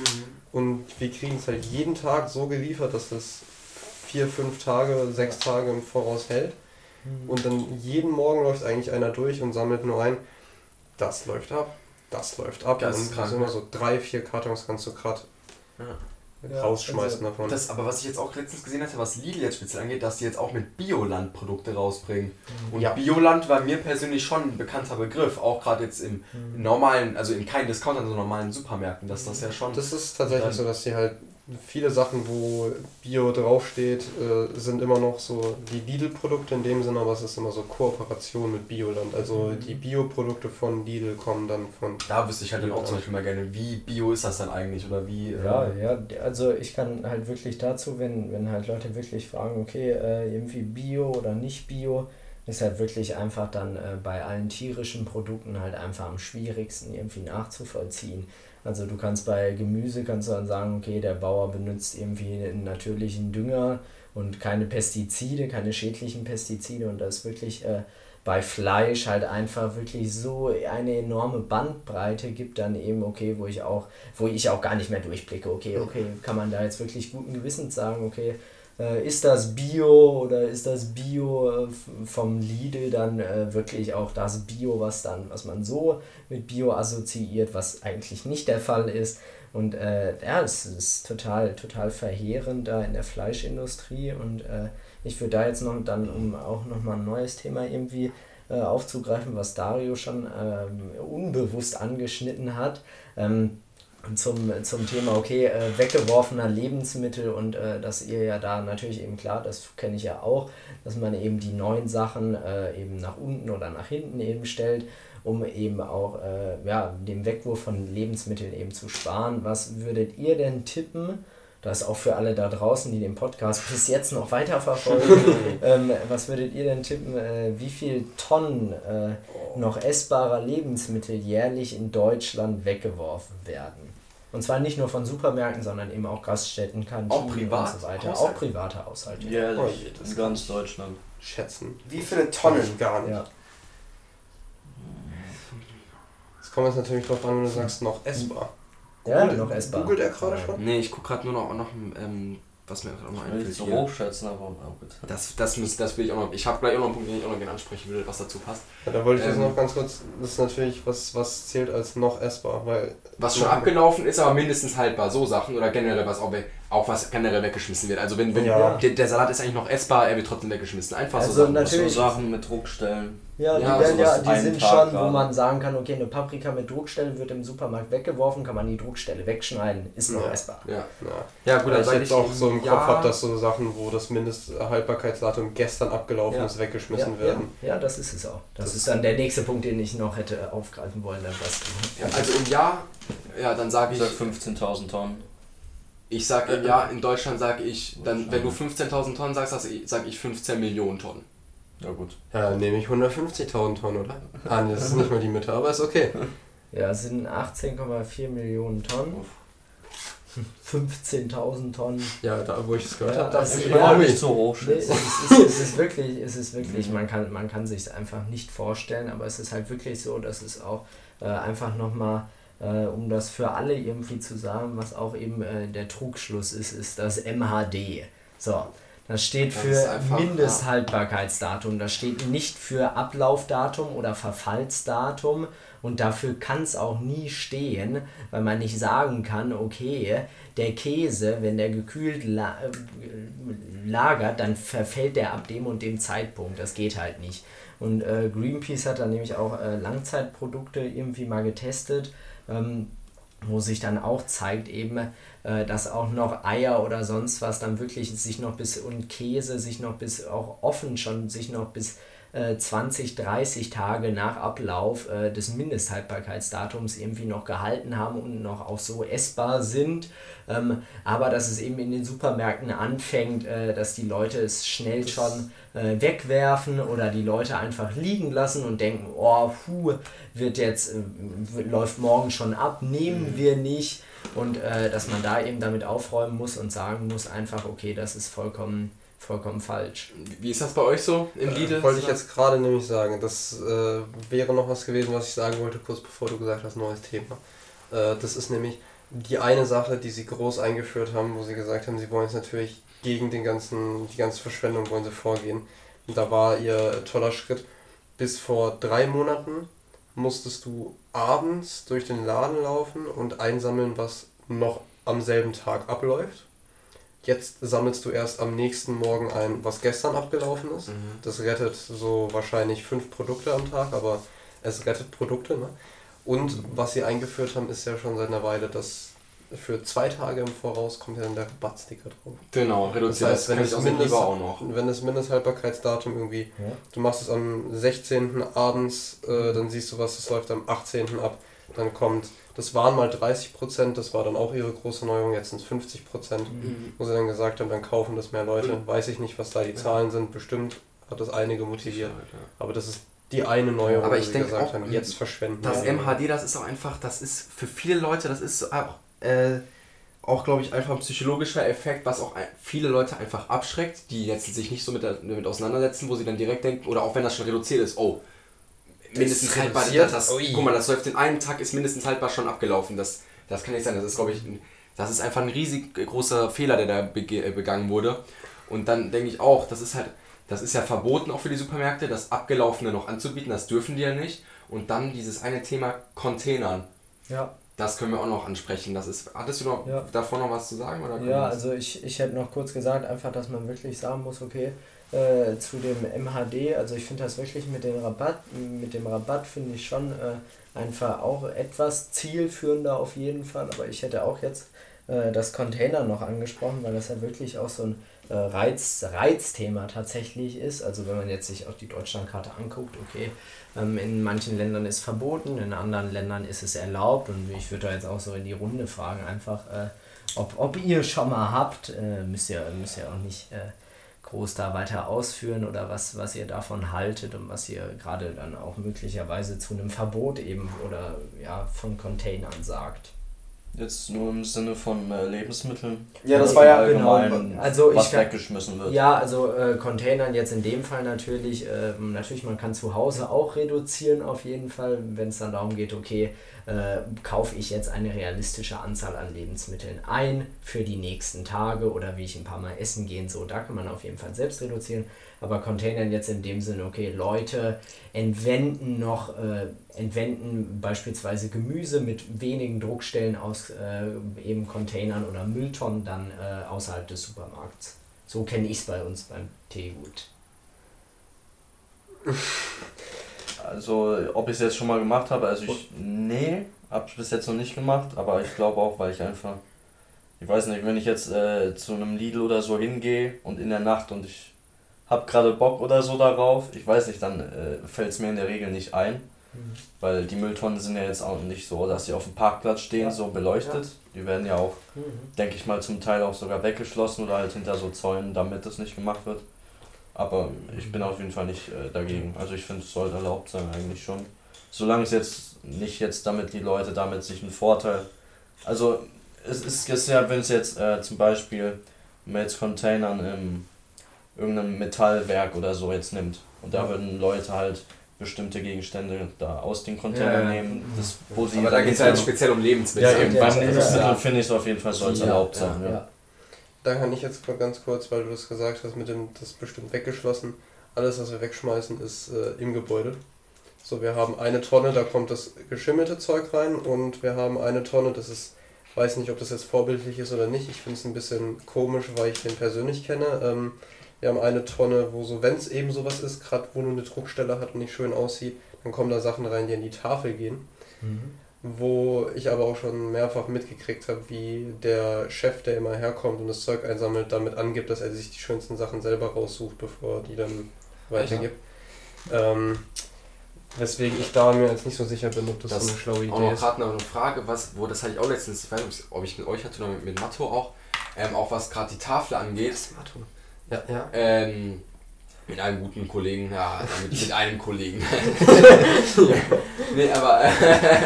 Und wir kriegen es halt jeden Tag so geliefert, dass das vier, fünf Tage, sechs Tage im Voraus hält. Und dann jeden Morgen läuft eigentlich einer durch und sammelt nur ein, das läuft ab, das läuft ab. Das ist und krank, das immer ne? so drei, vier Kartons kannst du gerade Ja. Ja, rausschmeißen also davon. Das, aber was ich jetzt auch letztens gesehen hatte, was Lidl jetzt speziell angeht, dass die jetzt auch mit Bioland-Produkte rausbringen. Und Ja. Bioland war mir persönlich schon ein bekannter Begriff, auch gerade jetzt im Mhm. normalen, also in keinen Discountern, sondern normalen Supermärkten, dass das ja schon... Das ist tatsächlich Dann- so, dass die halt viele Sachen, wo Bio draufsteht, äh, sind immer noch so die Lidl-Produkte in dem Sinne, aber es ist immer so Kooperation mit Bioland. Also Mhm. die Bioprodukte von Lidl kommen dann von... Da wüsste ich halt dann auch Bioland. zum Beispiel mal gerne, wie bio ist das dann eigentlich oder wie... äh, Ja, ja, also ich kann halt wirklich dazu, wenn, wenn halt Leute wirklich fragen, okay, äh, irgendwie Bio oder nicht Bio, ist halt wirklich einfach dann äh, bei allen tierischen Produkten halt einfach am schwierigsten irgendwie nachzuvollziehen. Also du kannst bei Gemüse, kannst du dann sagen, okay, der Bauer benutzt irgendwie einen natürlichen Dünger und keine Pestizide, keine schädlichen Pestizide, und das ist wirklich äh, bei Fleisch halt einfach wirklich so eine enorme Bandbreite gibt dann eben, okay, wo ich auch, wo ich auch gar nicht mehr durchblicke, okay, okay, kann man da jetzt wirklich guten Gewissens sagen, okay, äh, ist das Bio oder ist das Bio äh, vom Lidl dann äh, wirklich auch das Bio, was dann, was man so mit Bio assoziiert, was eigentlich nicht der Fall ist. Und äh, ja, es ist total, total verheerend da in der Fleischindustrie, und äh, ich würde da jetzt noch dann, um auch nochmal ein neues Thema irgendwie äh, aufzugreifen, was Dario schon ähm, unbewusst angeschnitten hat, ähm, zum, zum Thema, okay, äh, weggeworfener Lebensmittel, und äh, dass ihr ja da natürlich eben, klar, das kenne ich ja auch, dass man eben die neuen Sachen äh, eben nach unten oder nach hinten eben stellt, um eben auch äh, ja, den Wegwurf von Lebensmitteln eben zu sparen. Was würdet ihr denn tippen? Das auch für alle da draußen, die den Podcast bis jetzt noch weiterverfolgen. ähm, was würdet ihr denn tippen, äh, wie viel Tonnen äh, noch essbarer Lebensmittel jährlich in Deutschland weggeworfen werden? Und zwar nicht nur von Supermärkten, sondern eben auch Gaststätten, Kantinen Auch privat- und so weiter. Haushalte? Auch private Haushalte. Oh, Jährlich, jedes in ganz Deutschland. Schätzen. Wie viele Kann Tonnen? ich gar nicht. Ja. Es kommt jetzt natürlich drauf an, wenn du sagst, noch essbar. Ja, Googelt- noch essbar. Googelt er gerade schon? Nee, ich gucke gerade nur noch, noch ähm, was mir gerade noch Ich will nicht einfällt so hier. hoch schätzen, aber oh, bitte. Das, das, muss, das will ich auch noch. Ich habe gleich auch noch einen Punkt, den ich auch noch gerne ansprechen will, was dazu passt. Ja, da wollte ich jetzt Ähm, noch ganz kurz, das ist natürlich, was, was zählt als noch essbar, weil... Was schon abgelaufen ist, aber mindestens haltbar, so Sachen, oder generell was auch, we- auch was generell weggeschmissen wird. Also wenn, wenn Ja. der, der Salat ist eigentlich noch essbar, er wird trotzdem weggeschmissen. Einfach Also so Sachen. natürlich- So Sachen mit Druckstellen. Ja, die, Ja, werden ja, sowas die einen sind Tag schon, wo gerade. man sagen kann, okay, eine Paprika mit Druckstelle wird im Supermarkt weggeworfen, kann man die Druckstelle wegschneiden, ist noch Ja. essbar. Ja, Ja, ja gut, Weil dann ich sag jetzt auch so im Kopf ja, habe, dass so Sachen, wo das Mindesthaltbarkeitsdatum gestern abgelaufen Ja. ist, weggeschmissen ja, werden. Ja, ja, das ist es auch. Das, Das ist dann der nächste Punkt, den ich noch hätte aufgreifen wollen. Dann was ja, also im Jahr, ja, dann sage Ich ich, sag fünfzehntausend Tonnen. Ich sag im Jahr, in Deutschland sage ich, dann, wenn du fünfzehntausend Tonnen sagst, sage ich fünfzehn Millionen Tonnen. Ja gut. Ja, dann nehme ich hundertfünfzigtausend Tonnen, oder? Ah, nee, das ist nicht mal die Mitte, aber ist okay. Ja, es sind achtzehn Komma vier Millionen Tonnen. fünfzehntausend Tonnen. Ja, da wo ich es gehört Ja, habe, das dachte ist ich, ja oh, nicht so hoch. Nee, es, ist, es, ist, es ist wirklich, es ist wirklich, man kann, man kann sich es einfach nicht vorstellen, aber es ist halt wirklich so, dass es auch äh, einfach nochmal, äh, um das für alle irgendwie zu sagen, was auch eben äh, der Trugschluss ist, ist das M H D. So, das steht Das für ist einfach, Mindesthaltbarkeitsdatum, das steht nicht für Ablaufdatum oder Verfallsdatum. Und dafür kann es auch nie stehen, weil man nicht sagen kann, okay, der Käse, wenn der gekühlt la- lagert, dann verfällt der ab dem und dem Zeitpunkt. Das geht halt nicht. Und äh, Greenpeace hat dann nämlich auch äh, Langzeitprodukte irgendwie mal getestet, ähm, wo sich dann auch zeigt eben, äh, dass auch noch Eier oder sonst was dann wirklich sich noch bis, und Käse sich noch bis, auch offen schon, sich noch bis zwanzig, dreißig Tage nach Ablauf äh, des Mindesthaltbarkeitsdatums irgendwie noch gehalten haben und noch auch so essbar sind. Ähm, aber dass es eben in den Supermärkten anfängt, äh, dass die Leute es schnell schon äh, wegwerfen oder die Leute einfach liegen lassen und denken, oh, puh, wird jetzt, äh, läuft morgen schon ab, nehmen wir nicht. Und äh, dass man da eben damit aufräumen muss und sagen muss einfach, okay, das ist vollkommen vollkommen falsch. Wie ist das bei euch so im Lidl? Äh, wollte ich jetzt gerade nämlich sagen, das äh, wäre noch was gewesen, was ich sagen wollte, kurz bevor du gesagt hast, neues Thema. Äh, das ist nämlich die eine Sache, die sie groß eingeführt haben, wo sie gesagt haben, sie wollen jetzt natürlich gegen den ganzen, die ganze Verschwendung wollen sie vorgehen. Und da war ihr toller Schritt, bis vor drei Monaten musstest du abends durch den Laden laufen und einsammeln, was noch am selben Tag abläuft. Jetzt sammelst du erst am nächsten Morgen ein, was gestern abgelaufen ist. Mhm. Das rettet so wahrscheinlich fünf Produkte am Tag, aber es rettet Produkte. Ne? Und mhm. was sie eingeführt haben, ist ja schon seit einer Weile, dass für zwei Tage im Voraus kommt ja dann der Rabattsticker drauf. Genau, reduziert. Das heißt, wenn das, Mindest, auch noch. wenn das Mindesthaltbarkeitsdatum irgendwie, ja. du machst es am sechzehnten abends, äh, dann siehst du was, das läuft am achtzehnten ab, dann kommt... Das waren mal dreißig Prozent, das war dann auch ihre große Neuerung, jetzt sind es fünfzig Prozent, mhm. wo sie dann gesagt haben, dann kaufen das mehr Leute. Mhm. Weiß ich nicht, was da die Zahlen sind, bestimmt hat das einige motiviert. Aber das ist die eine Neuerung, aber wo ich sie denke gesagt auch, haben, jetzt verschwenden. Das wir. M H D, das ist auch einfach, das ist für viele Leute, das ist auch, äh, auch glaube ich, einfach ein psychologischer Effekt, was auch viele Leute einfach abschreckt, die jetzt sich nicht so mit, damit auseinandersetzen, wo sie dann direkt denken, oder auch wenn das schon reduziert ist, oh, mindestens haltbar, das, das, guck mal, das läuft in einem Tag, ist mindestens haltbar schon abgelaufen. Das, das kann nicht sein. Das ist, glaube ich, ein, das ist einfach ein riesig großer Fehler, der da bege- begangen wurde. Und dann denke ich auch, das ist halt, das ist ja verboten auch für die Supermärkte, das Abgelaufene noch anzubieten, das dürfen die ja nicht. Und dann dieses eine Thema Containern. Ja. Das können wir auch noch ansprechen. Das ist, hattest du noch ja. davor noch was zu sagen? Oder ja, also ich, ich hätte noch kurz gesagt, einfach, dass man wirklich sagen muss, okay, Äh, zu dem M H D, also ich finde das wirklich mit dem Rabatt, mit dem Rabatt finde ich schon äh, einfach auch etwas zielführender auf jeden Fall, aber ich hätte auch jetzt äh, das Container noch angesprochen, weil das ja wirklich auch so ein äh, Reiz, Reizthema tatsächlich ist, also wenn man jetzt sich auch die Deutschlandkarte anguckt, okay, ähm, in manchen Ländern ist es verboten, in anderen Ländern ist es erlaubt und ich würde da jetzt auch so in die Runde fragen, einfach äh, ob, ob ihr schon mal habt, äh, müsst ihr, müsst ihr auch nicht äh, groß da weiter ausführen oder was, was ihr davon haltet und was ihr gerade dann auch möglicherweise zu einem Verbot eben oder ja von Containern sagt. Jetzt nur im Sinne von äh, Lebensmitteln. Ja, das war ja allgemein, genau. Also was ich, weggeschmissen wird. Ja, also äh, Containern jetzt in dem Fall natürlich, äh, natürlich man kann zu Hause auch reduzieren auf jeden Fall, wenn es dann darum geht, okay, äh, kaufe ich jetzt eine realistische Anzahl an Lebensmitteln ein für die nächsten Tage oder wie ich ein paar Mal essen gehen, so, da kann man auf jeden Fall selbst reduzieren. Aber Containern jetzt in dem Sinne, okay, Leute entwenden noch, äh, entwenden beispielsweise Gemüse mit wenigen Druckstellen aus äh, eben Containern oder Mülltonnen dann äh, außerhalb des Supermarkts. So kenne ich es bei uns beim Teegut. Also, ob ich es jetzt schon mal gemacht habe, also ich, nee, habe ich bis jetzt noch nicht gemacht, aber ich glaube auch, weil ich einfach, ich weiß nicht, wenn ich jetzt äh, zu einem Lidl oder so hingehe und in der Nacht und ich hab gerade Bock oder so darauf, ich weiß nicht, dann äh, fällt es mir in der Regel nicht ein. Mhm. Weil die Mülltonnen sind ja jetzt auch nicht so, dass sie auf dem Parkplatz stehen, ja. so beleuchtet. Ja. Die werden ja auch, mhm. denke ich mal, zum Teil auch sogar weggeschlossen oder halt hinter so Zäunen, damit das nicht gemacht wird. Aber ich bin auf jeden Fall nicht äh, dagegen. Also ich finde, es sollte erlaubt sein eigentlich schon. Solange es jetzt nicht jetzt damit die Leute damit sich einen Vorteil... Also es ist, ist ja, wenn es jetzt äh, zum Beispiel mit Containern im irgendeinem Metallwerk oder so jetzt nimmt und da würden Leute halt bestimmte Gegenstände da aus den Containern ja, ja. nehmen. Das, wo sie aber da geht es halt speziell um Lebensmittel. Ja, eben beim Lebensmittel ja. finde ich es auf jeden Fall soll es ja, erlaubt sein. Ja. Ja. Da kann ich jetzt mal ganz kurz, weil du das gesagt hast, mit dem, das ist bestimmt weggeschlossen. Alles, was wir wegschmeißen, ist äh, im Gebäude. So, wir haben eine Tonne, da kommt das geschimmelte Zeug rein und wir haben eine Tonne, das ist, weiß nicht, ob das jetzt vorbildlich ist oder nicht, ich finde es ein bisschen komisch, weil ich den persönlich kenne. Ähm, wir haben eine Tonne, wo so, wenn es eben sowas ist, gerade wo nur eine Druckstelle hat und nicht schön aussieht, dann kommen da Sachen rein, die in die Tafel gehen. Mhm. Wo ich aber auch schon mehrfach mitgekriegt habe, wie der Chef, der immer herkommt und das Zeug einsammelt, damit angibt, dass er sich die schönsten Sachen selber raussucht, bevor er die dann weitergibt. Ja. Ähm, weswegen ich da mir jetzt nicht so sicher bin, ob das, das so eine schlaue Idee auch noch ist. gerade noch eine Frage, was, wo das hatte ich auch letztens, ich weiß nicht, ob ich mit euch hatte oder mit, mit Matto auch, ähm, auch was gerade die Tafel angeht. Das ist Matto. Ja, ja. Ähm, mit einem guten Kollegen, ja, mit, mit einem Kollegen. nee, aber, äh,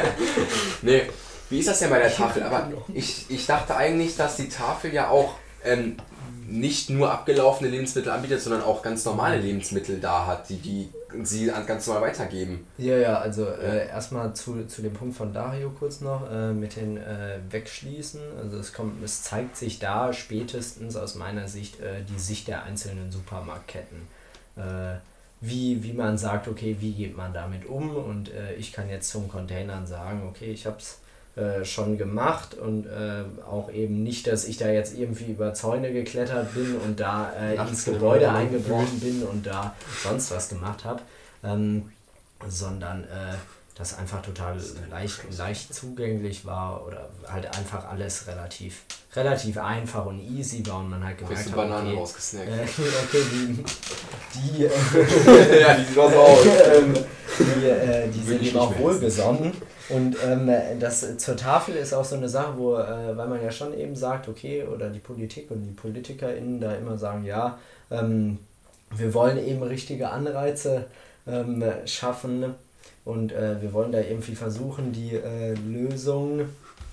nee, wie ist das denn bei der Tafel? Aber ich, ich dachte eigentlich, dass die Tafel ja auch ähm, nicht nur abgelaufene Lebensmittel anbietet, sondern auch ganz normale Lebensmittel da hat, die, die sie ganz normal weitergeben. Ja, ja, also äh, erstmal zu, zu dem Punkt von Dario kurz noch, äh, mit den äh, Wegschließen. Also es kommt, es zeigt sich da spätestens aus meiner Sicht äh, die Sicht der einzelnen Supermarktketten. Äh, wie, wie man sagt, okay, wie geht man damit um? Und äh, ich kann jetzt zum Containern sagen, okay, ich habe es äh, schon gemacht und äh, auch eben nicht, dass ich da jetzt irgendwie über Zäune geklettert bin und da äh, ins Gebäude eingebrochen bin und da sonst was gemacht habe, ähm, sondern äh, das einfach total leicht, leicht zugänglich war oder halt einfach alles relativ relativ einfach und easy war und man halt gemerkt hat, Banane okay, rausgesnackt. Äh, okay, die, die, äh, ja, die sieht auch so aus. ähm, die, äh, die sind eben auch wohlgesonnen. Und ähm, das zur Tafel ist auch so eine Sache, wo, äh, weil man ja schon eben sagt, okay, oder die Politik und die PolitikerInnen da immer sagen, ja, ähm, wir wollen eben richtige Anreize ähm, schaffen und äh, wir wollen da irgendwie versuchen, die äh, Lösung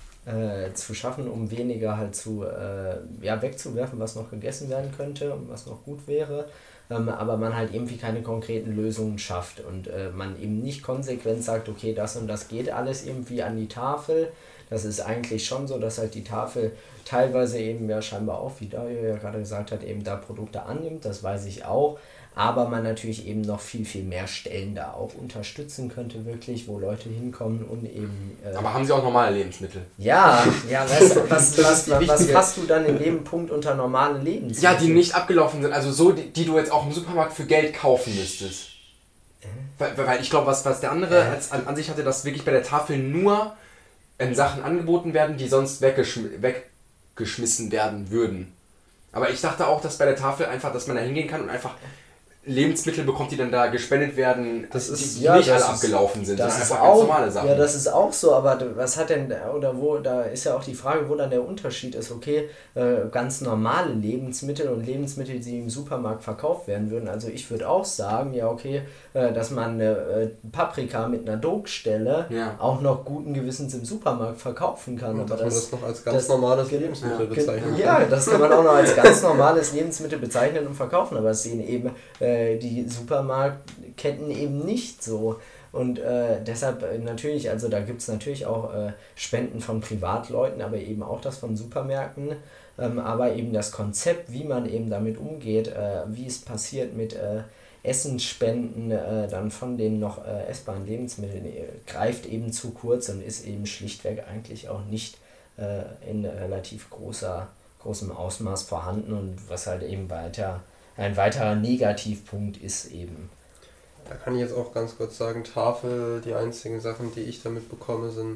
äh, zu schaffen, um weniger halt zu, äh, ja, wegzuwerfen, was noch gegessen werden könnte und was noch gut wäre. Ähm, aber man halt irgendwie keine konkreten Lösungen schafft und äh, man eben nicht konsequent sagt, okay, das und das geht alles irgendwie an die Tafel. Das ist eigentlich schon so, dass halt die Tafel teilweise eben ja scheinbar auch, wie Dario ja gerade gesagt hat, eben da Produkte annimmt, das weiß ich auch. Aber man natürlich eben noch viel, viel mehr Stellen da auch unterstützen könnte, wirklich, wo Leute hinkommen und eben... Äh aber haben sie auch normale Lebensmittel? Ja, ja, weißt, was, was, was, was fasst du dann in dem Punkt unter normale Lebensmittel? Ja, die nicht abgelaufen sind, also so, die, die du jetzt auch im Supermarkt für Geld kaufen müsstest. Äh? Weil, weil ich glaube, was, was der andere äh? als, an, an sich hatte, dass wirklich bei der Tafel nur ähm, Sachen angeboten werden, die sonst weggeschm- weggeschmissen werden würden. Aber ich dachte auch, dass bei der Tafel einfach, dass man da hingehen kann und einfach Lebensmittel bekommt, die dann da gespendet werden, das ist, die, ja, nicht alle ist, abgelaufen sind, das sondern ist einfach auch, ganz normale Sachen. Ja, das ist auch so, aber was hat denn, oder wo, da ist ja auch die Frage, wo dann der Unterschied ist, okay, äh, ganz normale Lebensmittel und Lebensmittel, die im Supermarkt verkauft werden würden, also ich würde auch sagen, ja okay, äh, dass man eine äh, Paprika mit einer Druckstelle ja. auch noch guten Gewissens im Supermarkt verkaufen kann. Und aber dass das, man das noch als ganz das, normales Lebensmittel ja, bezeichnen Ja, das kann man auch noch als ganz normales Lebensmittel bezeichnen und verkaufen, aber es sehen eben äh, die Supermarktketten eben nicht so. Und äh, deshalb äh, natürlich, also da gibt es natürlich auch äh, Spenden von Privatleuten, aber eben auch das von Supermärkten. Ähm, aber eben das Konzept, wie man eben damit umgeht, äh, wie es passiert mit äh, Essensspenden äh, dann von den noch äh, essbaren Lebensmitteln, äh, greift eben zu kurz und ist eben schlichtweg eigentlich auch nicht äh, in relativ großer, großem Ausmaß vorhanden und was halt eben weiter ein weiterer Negativpunkt ist eben. Da kann ich jetzt auch ganz kurz sagen, Tafel, die einzigen Sachen, die ich damit bekomme, sind,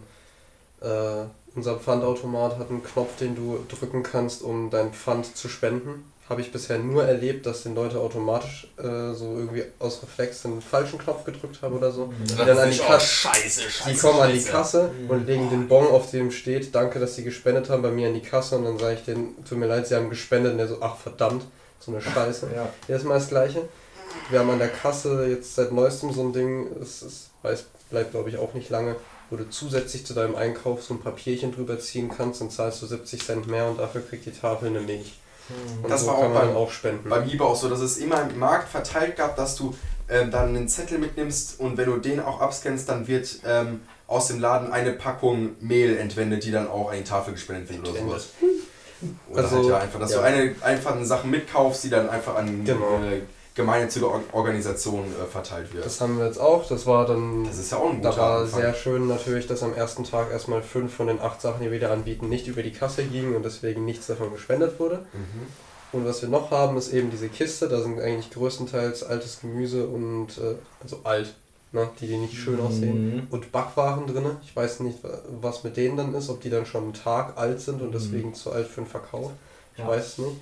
äh, unser Pfandautomat hat einen Knopf, den du drücken kannst, um dein Pfand zu spenden. habe ich bisher nur erlebt, dass den Leute automatisch äh, so irgendwie aus Reflex den falschen Knopf gedrückt haben oder so. Die dann an die Kasse, scheiße, scheiße, die kommen an die scheiße. Kasse und legen den Bon, auf dem steht, danke, dass sie gespendet haben, bei mir an die Kasse und dann sage ich denen, tut mir leid, sie haben gespendet und der so, ach verdammt, so eine Scheiße. Ja. Jedes Mal das Gleiche. Wir haben an der Kasse jetzt seit neuestem so ein Ding, es, es weiß, bleibt glaube ich auch nicht lange, wo du zusätzlich zu deinem Einkauf so ein Papierchen drüber ziehen kannst und zahlst du siebzig Cent mehr und dafür kriegt die Tafel eine Milch. Und Das so war kann auch man beim- auch spenden. Beim Biber auch so, dass es immer im Markt verteilt gab, dass du ähm, dann einen Zettel mitnimmst und wenn du den auch abscannst, dann wird ähm, aus dem Laden eine Packung Mehl entwendet, die dann auch an die Tafel gespendet wird oder sowas. Oder Also, halt ja einfach, dass ja. du eine, einfach Sachen mitkaufst, die dann einfach an Genau. äh, gemeinnützige Or- Organisationen äh, verteilt wird. Das haben wir jetzt auch, das war dann, Das ist ja auch ein guter da war Anfang. sehr schön natürlich, dass am ersten Tag erstmal fünf von den acht Sachen, die wir da anbieten, nicht über die Kasse gingen und deswegen nichts davon gespendet wurde. Mhm. Und was wir noch haben, ist eben diese Kiste, da sind eigentlich größtenteils altes Gemüse und, äh, also alt, ne, die, die nicht schön aussehen. Mhm. Und Backwaren drin. Ich weiß nicht, was mit denen dann ist, ob die dann schon einen Tag alt sind und deswegen zu alt für den Verkauf. Ich Ja. weiß es nicht.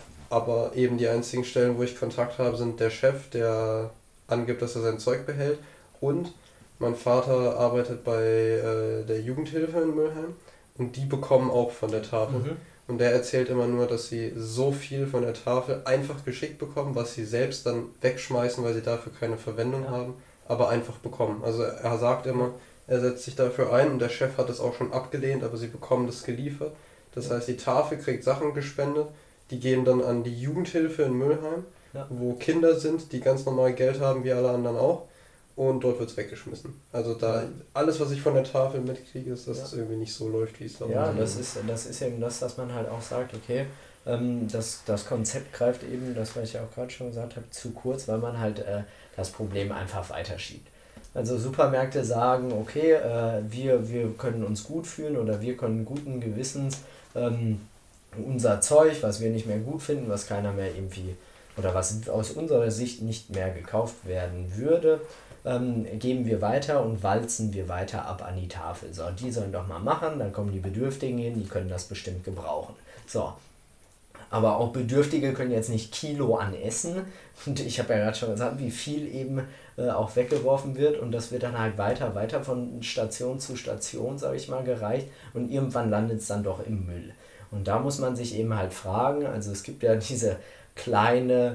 Aber eben die einzigen Stellen, wo ich Kontakt habe, sind der Chef, der angibt, dass er sein Zeug behält. Und mein Vater arbeitet bei äh, der Jugendhilfe in Mülheim. Und die bekommen auch von der Tafel. Mhm. Und der erzählt immer nur, dass sie so viel von der Tafel einfach geschickt bekommen, was sie selbst dann wegschmeißen, weil sie dafür keine Verwendung Ja. haben, aber einfach bekommen. Also er sagt immer, er setzt sich dafür ein und der Chef hat es auch schon abgelehnt, aber sie bekommen das geliefert. Das heißt, die Tafel kriegt Sachen gespendet, die gehen dann an die Jugendhilfe in Mülheim, Ja. wo Kinder sind, die ganz normal Geld haben, wie alle anderen auch. Und dort wird es weggeschmissen. Also da alles, was ich von der Tafel mitkriege, ist, dass Ja. es irgendwie nicht so läuft, wie es laufen Ja, soll. das ist, das ist eben das, dass man halt auch sagt, okay, ähm, das, das Konzept greift eben, das was ich ja auch gerade schon gesagt habe, zu kurz, weil man halt äh, das Problem einfach weiterschiebt. Also Supermärkte sagen, okay, äh, wir, wir können uns gut fühlen oder wir können guten Gewissens ähm, unser Zeug, was wir nicht mehr gut finden, was keiner mehr irgendwie oder was aus unserer Sicht nicht mehr gekauft werden würde, ähm, geben wir weiter und walzen wir weiter ab an die Tafel. So, die sollen doch mal machen, dann kommen die Bedürftigen hin, die können das bestimmt gebrauchen. So, aber auch Bedürftige können jetzt nicht Kilo an Essen. Und ich habe ja gerade schon gesagt, wie viel eben äh, auch weggeworfen wird. Und das wird dann halt weiter, weiter von Station zu Station, sage ich mal, gereicht. Und irgendwann landet es dann doch im Müll. Und da muss man sich eben halt fragen, also es gibt ja diese kleine,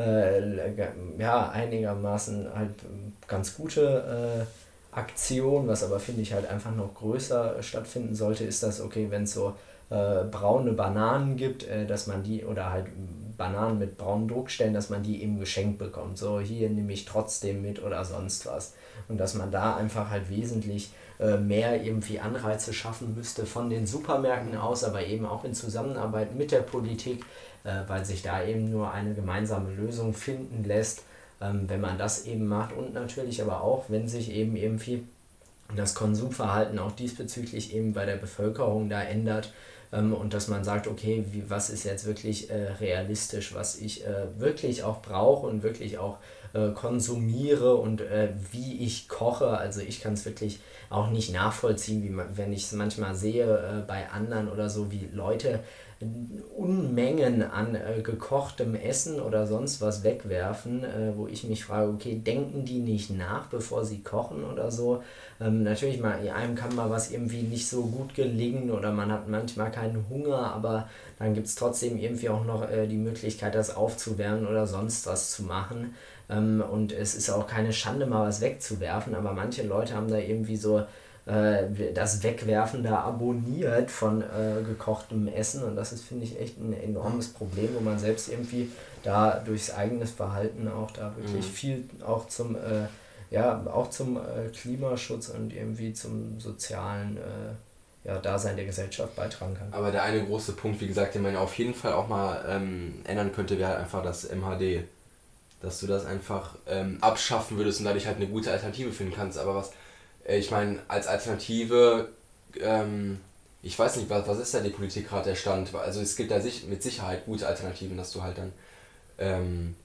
äh, ja, einigermaßen halt ganz gute äh, Aktion, was aber finde ich halt einfach noch größer stattfinden sollte, ist das, okay, wenn es so äh, braune Bananen gibt, äh, dass man die, oder halt Bananen mit braunen Druckstellen, dass man die eben geschenkt bekommt. So, hier nehme ich trotzdem mit oder sonst was. Und dass man da einfach halt wesentlich äh, mehr irgendwie Anreize schaffen müsste von den Supermärkten aus, aber eben auch in Zusammenarbeit mit der Politik, äh, weil sich da eben nur eine gemeinsame Lösung finden lässt, ähm, wenn man das eben macht. Und natürlich aber auch, wenn sich eben irgendwie das Konsumverhalten auch diesbezüglich eben bei der Bevölkerung da ändert, ähm, und dass man sagt, okay, wie, was ist jetzt wirklich äh, realistisch, was ich äh, wirklich auch brauche und wirklich auch äh, konsumiere und äh, wie ich koche. Also ich kann es wirklich auch nicht nachvollziehen, wie man, wenn ich es manchmal sehe äh, bei anderen oder so, wie Leute Unmengen an äh, gekochtem Essen oder sonst was wegwerfen, äh, wo ich mich frage, okay, denken die nicht nach, bevor sie kochen oder so? Ähm, natürlich, mal, einem kann mal was irgendwie nicht so gut gelingen oder man hat manchmal keinen Hunger, aber dann gibt es trotzdem irgendwie auch noch äh, die Möglichkeit, das aufzuwärmen oder sonst was zu machen. Ähm, und es ist auch keine Schande, mal was wegzuwerfen, aber manche Leute haben da irgendwie so das Wegwerfen da abonniert von äh, gekochtem Essen und das ist, finde ich, echt ein enormes Problem, wo man selbst irgendwie da durchs eigenes Verhalten auch da wirklich mhm. viel auch zum äh, ja auch zum äh, Klimaschutz und irgendwie zum sozialen äh, ja, Dasein der Gesellschaft beitragen kann. Aber der eine große Punkt, wie gesagt, den man auf jeden Fall auch mal ähm, ändern könnte, wäre halt einfach das M H D. Dass du das einfach ähm, abschaffen würdest und dadurch halt eine gute Alternative finden kannst. Aber was Ich meine, als Alternative, ähm, ich weiß nicht, was, was ist da die Politik gerade der Stand? Also es gibt da sich, mit Sicherheit gute Alternativen, dass du halt dann ähm,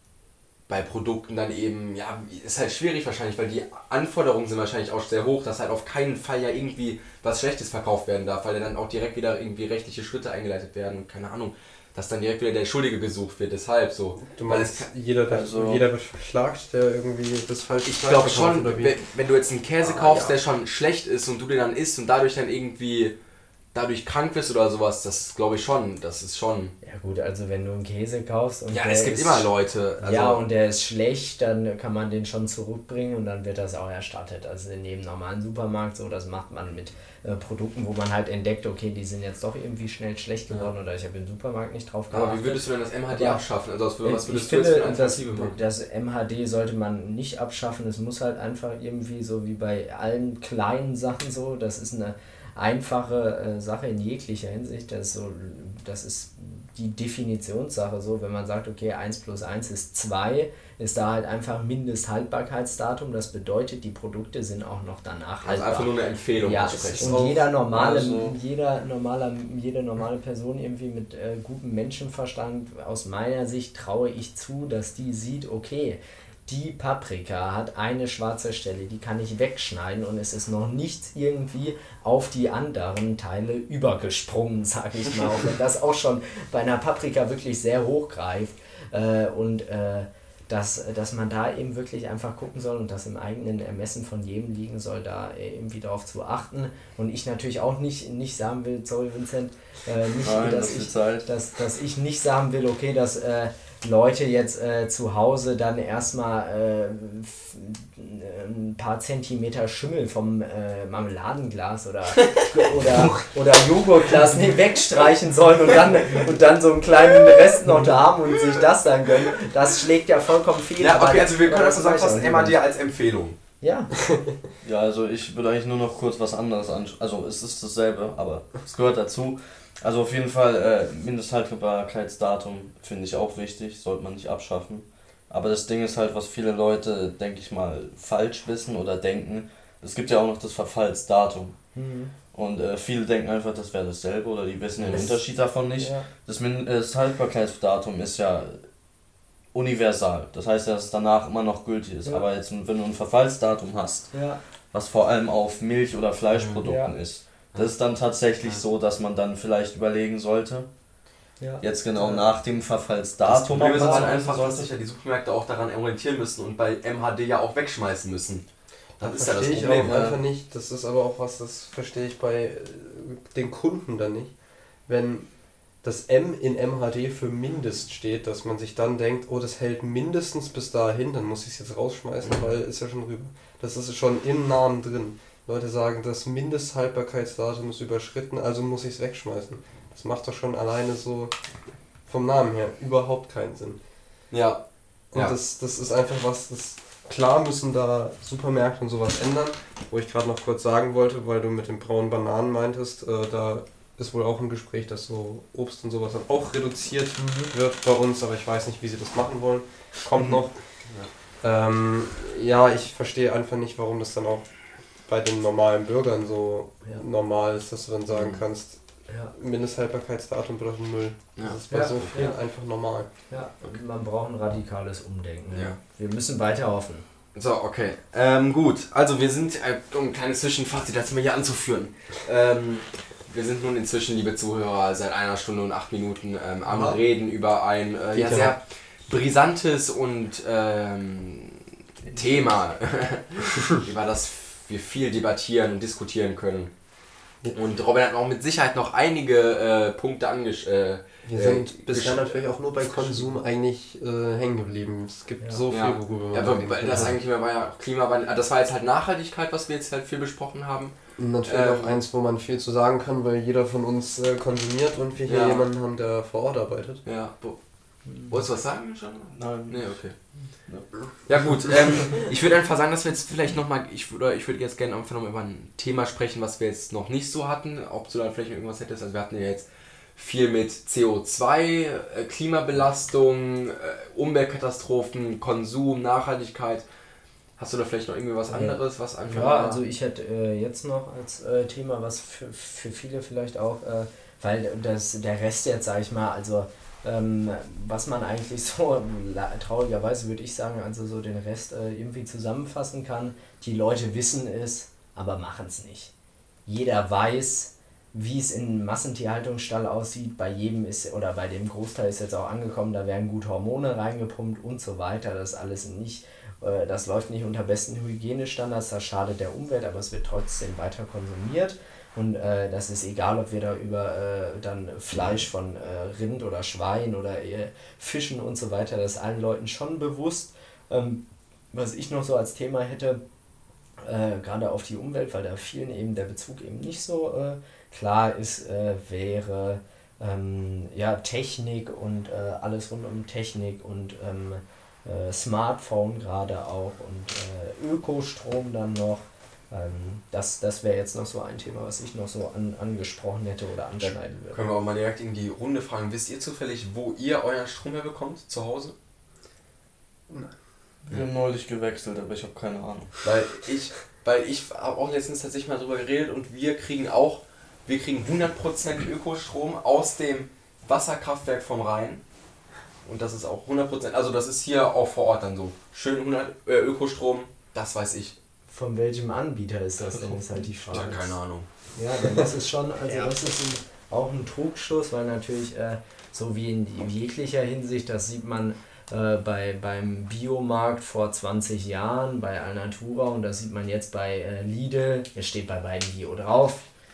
bei Produkten dann eben, ja, ist halt schwierig wahrscheinlich, weil die Anforderungen sind wahrscheinlich auch sehr hoch, dass halt auf keinen Fall ja irgendwie was Schlechtes verkauft werden darf, weil dann auch direkt wieder irgendwie rechtliche Schritte eingeleitet werden und keine Ahnung. dass dann direkt wieder der Schuldige gesucht wird, deshalb so. Du meinst, jeder, der, also, jeder wird verklagt, der irgendwie das falsche Ich glaube schon, wenn, wenn du jetzt einen Käse ah, kaufst, ja. der schon schlecht ist und du den dann isst und dadurch dann irgendwie dadurch krank wirst oder sowas, das glaube ich schon, das ist schon... Ja gut, also wenn du einen Käse kaufst und Ja, der es gibt ist, immer Leute. Also ja, und der ist schlecht, dann kann man den schon zurückbringen und dann wird das auch erstattet. Also in jedem normalen Supermarkt so, das macht man mit äh, Produkten, wo man halt entdeckt, okay, die sind jetzt doch irgendwie schnell schlecht geworden ja. oder ich habe im Supermarkt nicht drauf geachtet. Aber wie würdest du denn das M H D Aber abschaffen? Also was würdest ich du finde, jetzt für eine das, Alternative machen? das M H D sollte man nicht abschaffen. Es muss halt einfach irgendwie so wie bei allen kleinen Sachen so, das ist eine einfache äh, Sache in jeglicher Hinsicht. Das ist, so, das ist die Definitionssache so, wenn man sagt, okay, eins plus eins ist zwei, ist da halt einfach Mindesthaltbarkeitsdatum. Das bedeutet, die Produkte sind auch noch danach Also haltbar. einfach nur eine Empfehlung Ja, aussprechen. und jeder normale, also jeder normale, jede normale Person irgendwie mit äh, gutem Menschenverstand, aus meiner Sicht traue ich zu, dass die sieht, okay, die Paprika hat eine schwarze Stelle, die kann ich wegschneiden und es ist noch nichts irgendwie auf die anderen Teile übergesprungen, sage ich mal. Auch wenn das auch schon bei einer Paprika wirklich sehr hoch greift. Äh, und äh, dass, dass man da eben wirklich einfach gucken soll und das im eigenen Ermessen von jedem liegen soll, da irgendwie darauf zu achten. Und ich natürlich auch nicht, nicht sagen will, sorry Vincent, äh, nicht, Nein, dass, das ich, ist Zeit. dass, dass ich nicht sagen will, okay, dass äh, Leute jetzt äh, zu Hause dann erstmal äh, f- ein paar Zentimeter Schimmel vom äh, Marmeladenglas oder, oder, oder Joghurtglas nicht wegstreichen sollen und dann, und dann so einen kleinen Rest noch da haben und sich das dann gönnen. Das schlägt ja vollkommen fehl. Ja, aber- okay, also wir können aber das das weiß zusammenfassen, auch M H D niemand. als Empfehlung. Ja. Ja, also ich würde eigentlich nur noch kurz was anderes anschauen. Also es ist dasselbe, aber es gehört dazu. Also auf jeden Fall äh, Mindesthaltbarkeitsdatum finde ich auch wichtig, sollte man nicht abschaffen. Aber das Ding ist halt, was viele Leute, denke ich mal, falsch wissen oder denken. Es gibt ja auch noch das Verfallsdatum. Mhm. Und äh, viele denken einfach, das wäre dasselbe oder die wissen den Das- Unterschied davon nicht. Ja. Das Mindesthaltbarkeitsdatum ist ja universal. Das heißt ja, dass es danach immer noch gültig ist. Ja. Aber jetzt, wenn du ein Verfallsdatum hast, Ja. was vor allem auf Milch- oder Fleischprodukten Ja. ist, das ist dann tatsächlich so, dass man dann vielleicht überlegen sollte, Ja. jetzt genau Ja. nach dem Das Verfallsdatum. Problem ist was halt man einfach, sollte. dass sich ja die Supermärkte auch daran orientieren müssen und bei M H D ja auch wegschmeißen müssen. Das ist ja das verstehe ich Problem. auch einfach äh, nicht. Das ist aber auch was, das verstehe ich bei äh, den Kunden dann nicht. Wenn das M in M H D für Mindest steht, dass man sich dann denkt, oh, das hält mindestens bis dahin, dann muss ich es jetzt rausschmeißen, weil ist ja schon rüber. Das ist schon im Namen drin. Leute sagen, das Mindesthaltbarkeitsdatum ist überschritten, also muss ich es wegschmeißen. Das macht doch schon alleine so vom Namen her überhaupt keinen Sinn. Ja. Und Ja. das, das ist einfach was, das klar müssen da Supermärkte und sowas ändern. Wo ich gerade noch kurz sagen wollte, weil du mit den braunen Bananen meintest, äh, da ist wohl auch ein Gespräch, dass so Obst und sowas dann auch reduziert wird bei uns, aber ich weiß nicht, wie sie das machen wollen. Kommt noch. Ja, ähm, ja ich verstehe einfach nicht, warum das dann auch bei den normalen Bürgern so Ja. normal ist, dass du dann sagen kannst, Ja. Mindesthaltbarkeitsdatum bedeutet null. Ja. Das ist bei Ja. so vielen Ja. einfach normal. Ja, man braucht ein radikales Umdenken. Ja. Wir müssen weiter hoffen. So, okay. Ähm, gut, also wir sind, äh, um ein kleines Zwischenfazit dazu mal hier anzuführen. Ähm, wir sind nun inzwischen, liebe Zuhörer, seit einer Stunde und acht Minuten ähm, am Ja. Reden über ein äh, Geht ja, ja sehr brisantes und ähm, Thema, über das wir viel debattieren und diskutieren können. Und Robin hat auch mit Sicherheit noch einige äh, Punkte angesprochen. Äh, Wir äh, sind bisher gesch- natürlich auch nur bei Konsum eigentlich äh, hängen geblieben. Es gibt Ja. so viel, Ja. worüber man Ja, aber reden weil kann. das eigentlich war ja auch Klimawandel, das war jetzt halt Nachhaltigkeit, was wir jetzt halt viel besprochen haben. Und natürlich ähm, auch eins, wo man viel zu sagen kann, weil jeder von uns äh, konsumiert und wir hier Ja. jemanden haben, der vor Ort arbeitet. Ja, wo, wolltest du was sagen schon? Nein. Nee, okay. Ja gut, ähm, ich würde einfach sagen, dass wir jetzt vielleicht nochmal, ich würde ich würde jetzt gerne einfach nochmal über ein Thema sprechen, was wir jetzt noch nicht so hatten, ob du da vielleicht irgendwas hättest. Also wir hatten ja jetzt viel mit C O zwei, äh, Klimabelastung, äh, Umweltkatastrophen, Konsum, Nachhaltigkeit. Hast du da vielleicht noch irgendwie was anderes, was einfach... Ja, also ich hätte äh, jetzt noch als äh, Thema, was für, für viele vielleicht auch, äh, weil das der Rest jetzt, sag ich mal, also ähm, was man eigentlich so, la- traurigerweise würde ich sagen, also so den Rest äh, irgendwie zusammenfassen kann, die Leute wissen es, aber machen es nicht. Jeder weiß, wie es in Massentierhaltungsstall aussieht, bei jedem ist, oder bei dem Großteil ist jetzt auch angekommen, da werden gut Hormone reingepumpt und so weiter, das alles nicht, äh, das läuft nicht unter besten Hygienestandards, das schadet der Umwelt, aber es wird trotzdem weiter konsumiert und äh, das ist egal, ob wir da über äh, dann Fleisch von äh, Rind oder Schwein oder äh, Fischen und so weiter, das ist allen Leuten schon bewusst. Ähm, was ich noch so als Thema hätte, äh, gerade auf die Umwelt, weil da vielen eben der Bezug eben nicht so äh, klar ist, äh, wäre ähm, ja, Technik und äh, alles rund um Technik und ähm, äh, Smartphone gerade auch und äh, Ökostrom dann noch. Ähm, das das wäre jetzt noch so ein Thema, was ich noch so an, angesprochen hätte oder anschneiden würde. Können wir auch mal direkt in die Runde fragen, wisst ihr zufällig, wo ihr euren Strom herbekommt, zu Hause? Nein. Wir haben neulich gewechselt, aber ich habe keine Ahnung. Weil ich, weil ich habe auch letztens tatsächlich mal drüber geredet und wir kriegen auch, wir kriegen hundert Prozent Ökostrom aus dem Wasserkraftwerk vom Rhein. Und das ist auch hundert Prozent, also das ist hier auch vor Ort dann so. Schön hundert äh, Ökostrom, das weiß ich. Von welchem Anbieter ist das denn, ist halt die Frage. Ja, keine Ahnung. Ja, denn das ist schon, also Ja. das ist ein, auch ein Trugschluss, weil natürlich äh, so wie in jeglicher Hinsicht, das sieht man äh, bei, beim Biomarkt vor zwanzig Jahren, bei Alnatura und das sieht man jetzt bei äh, Lidl, es steht bei beiden Bio drauf.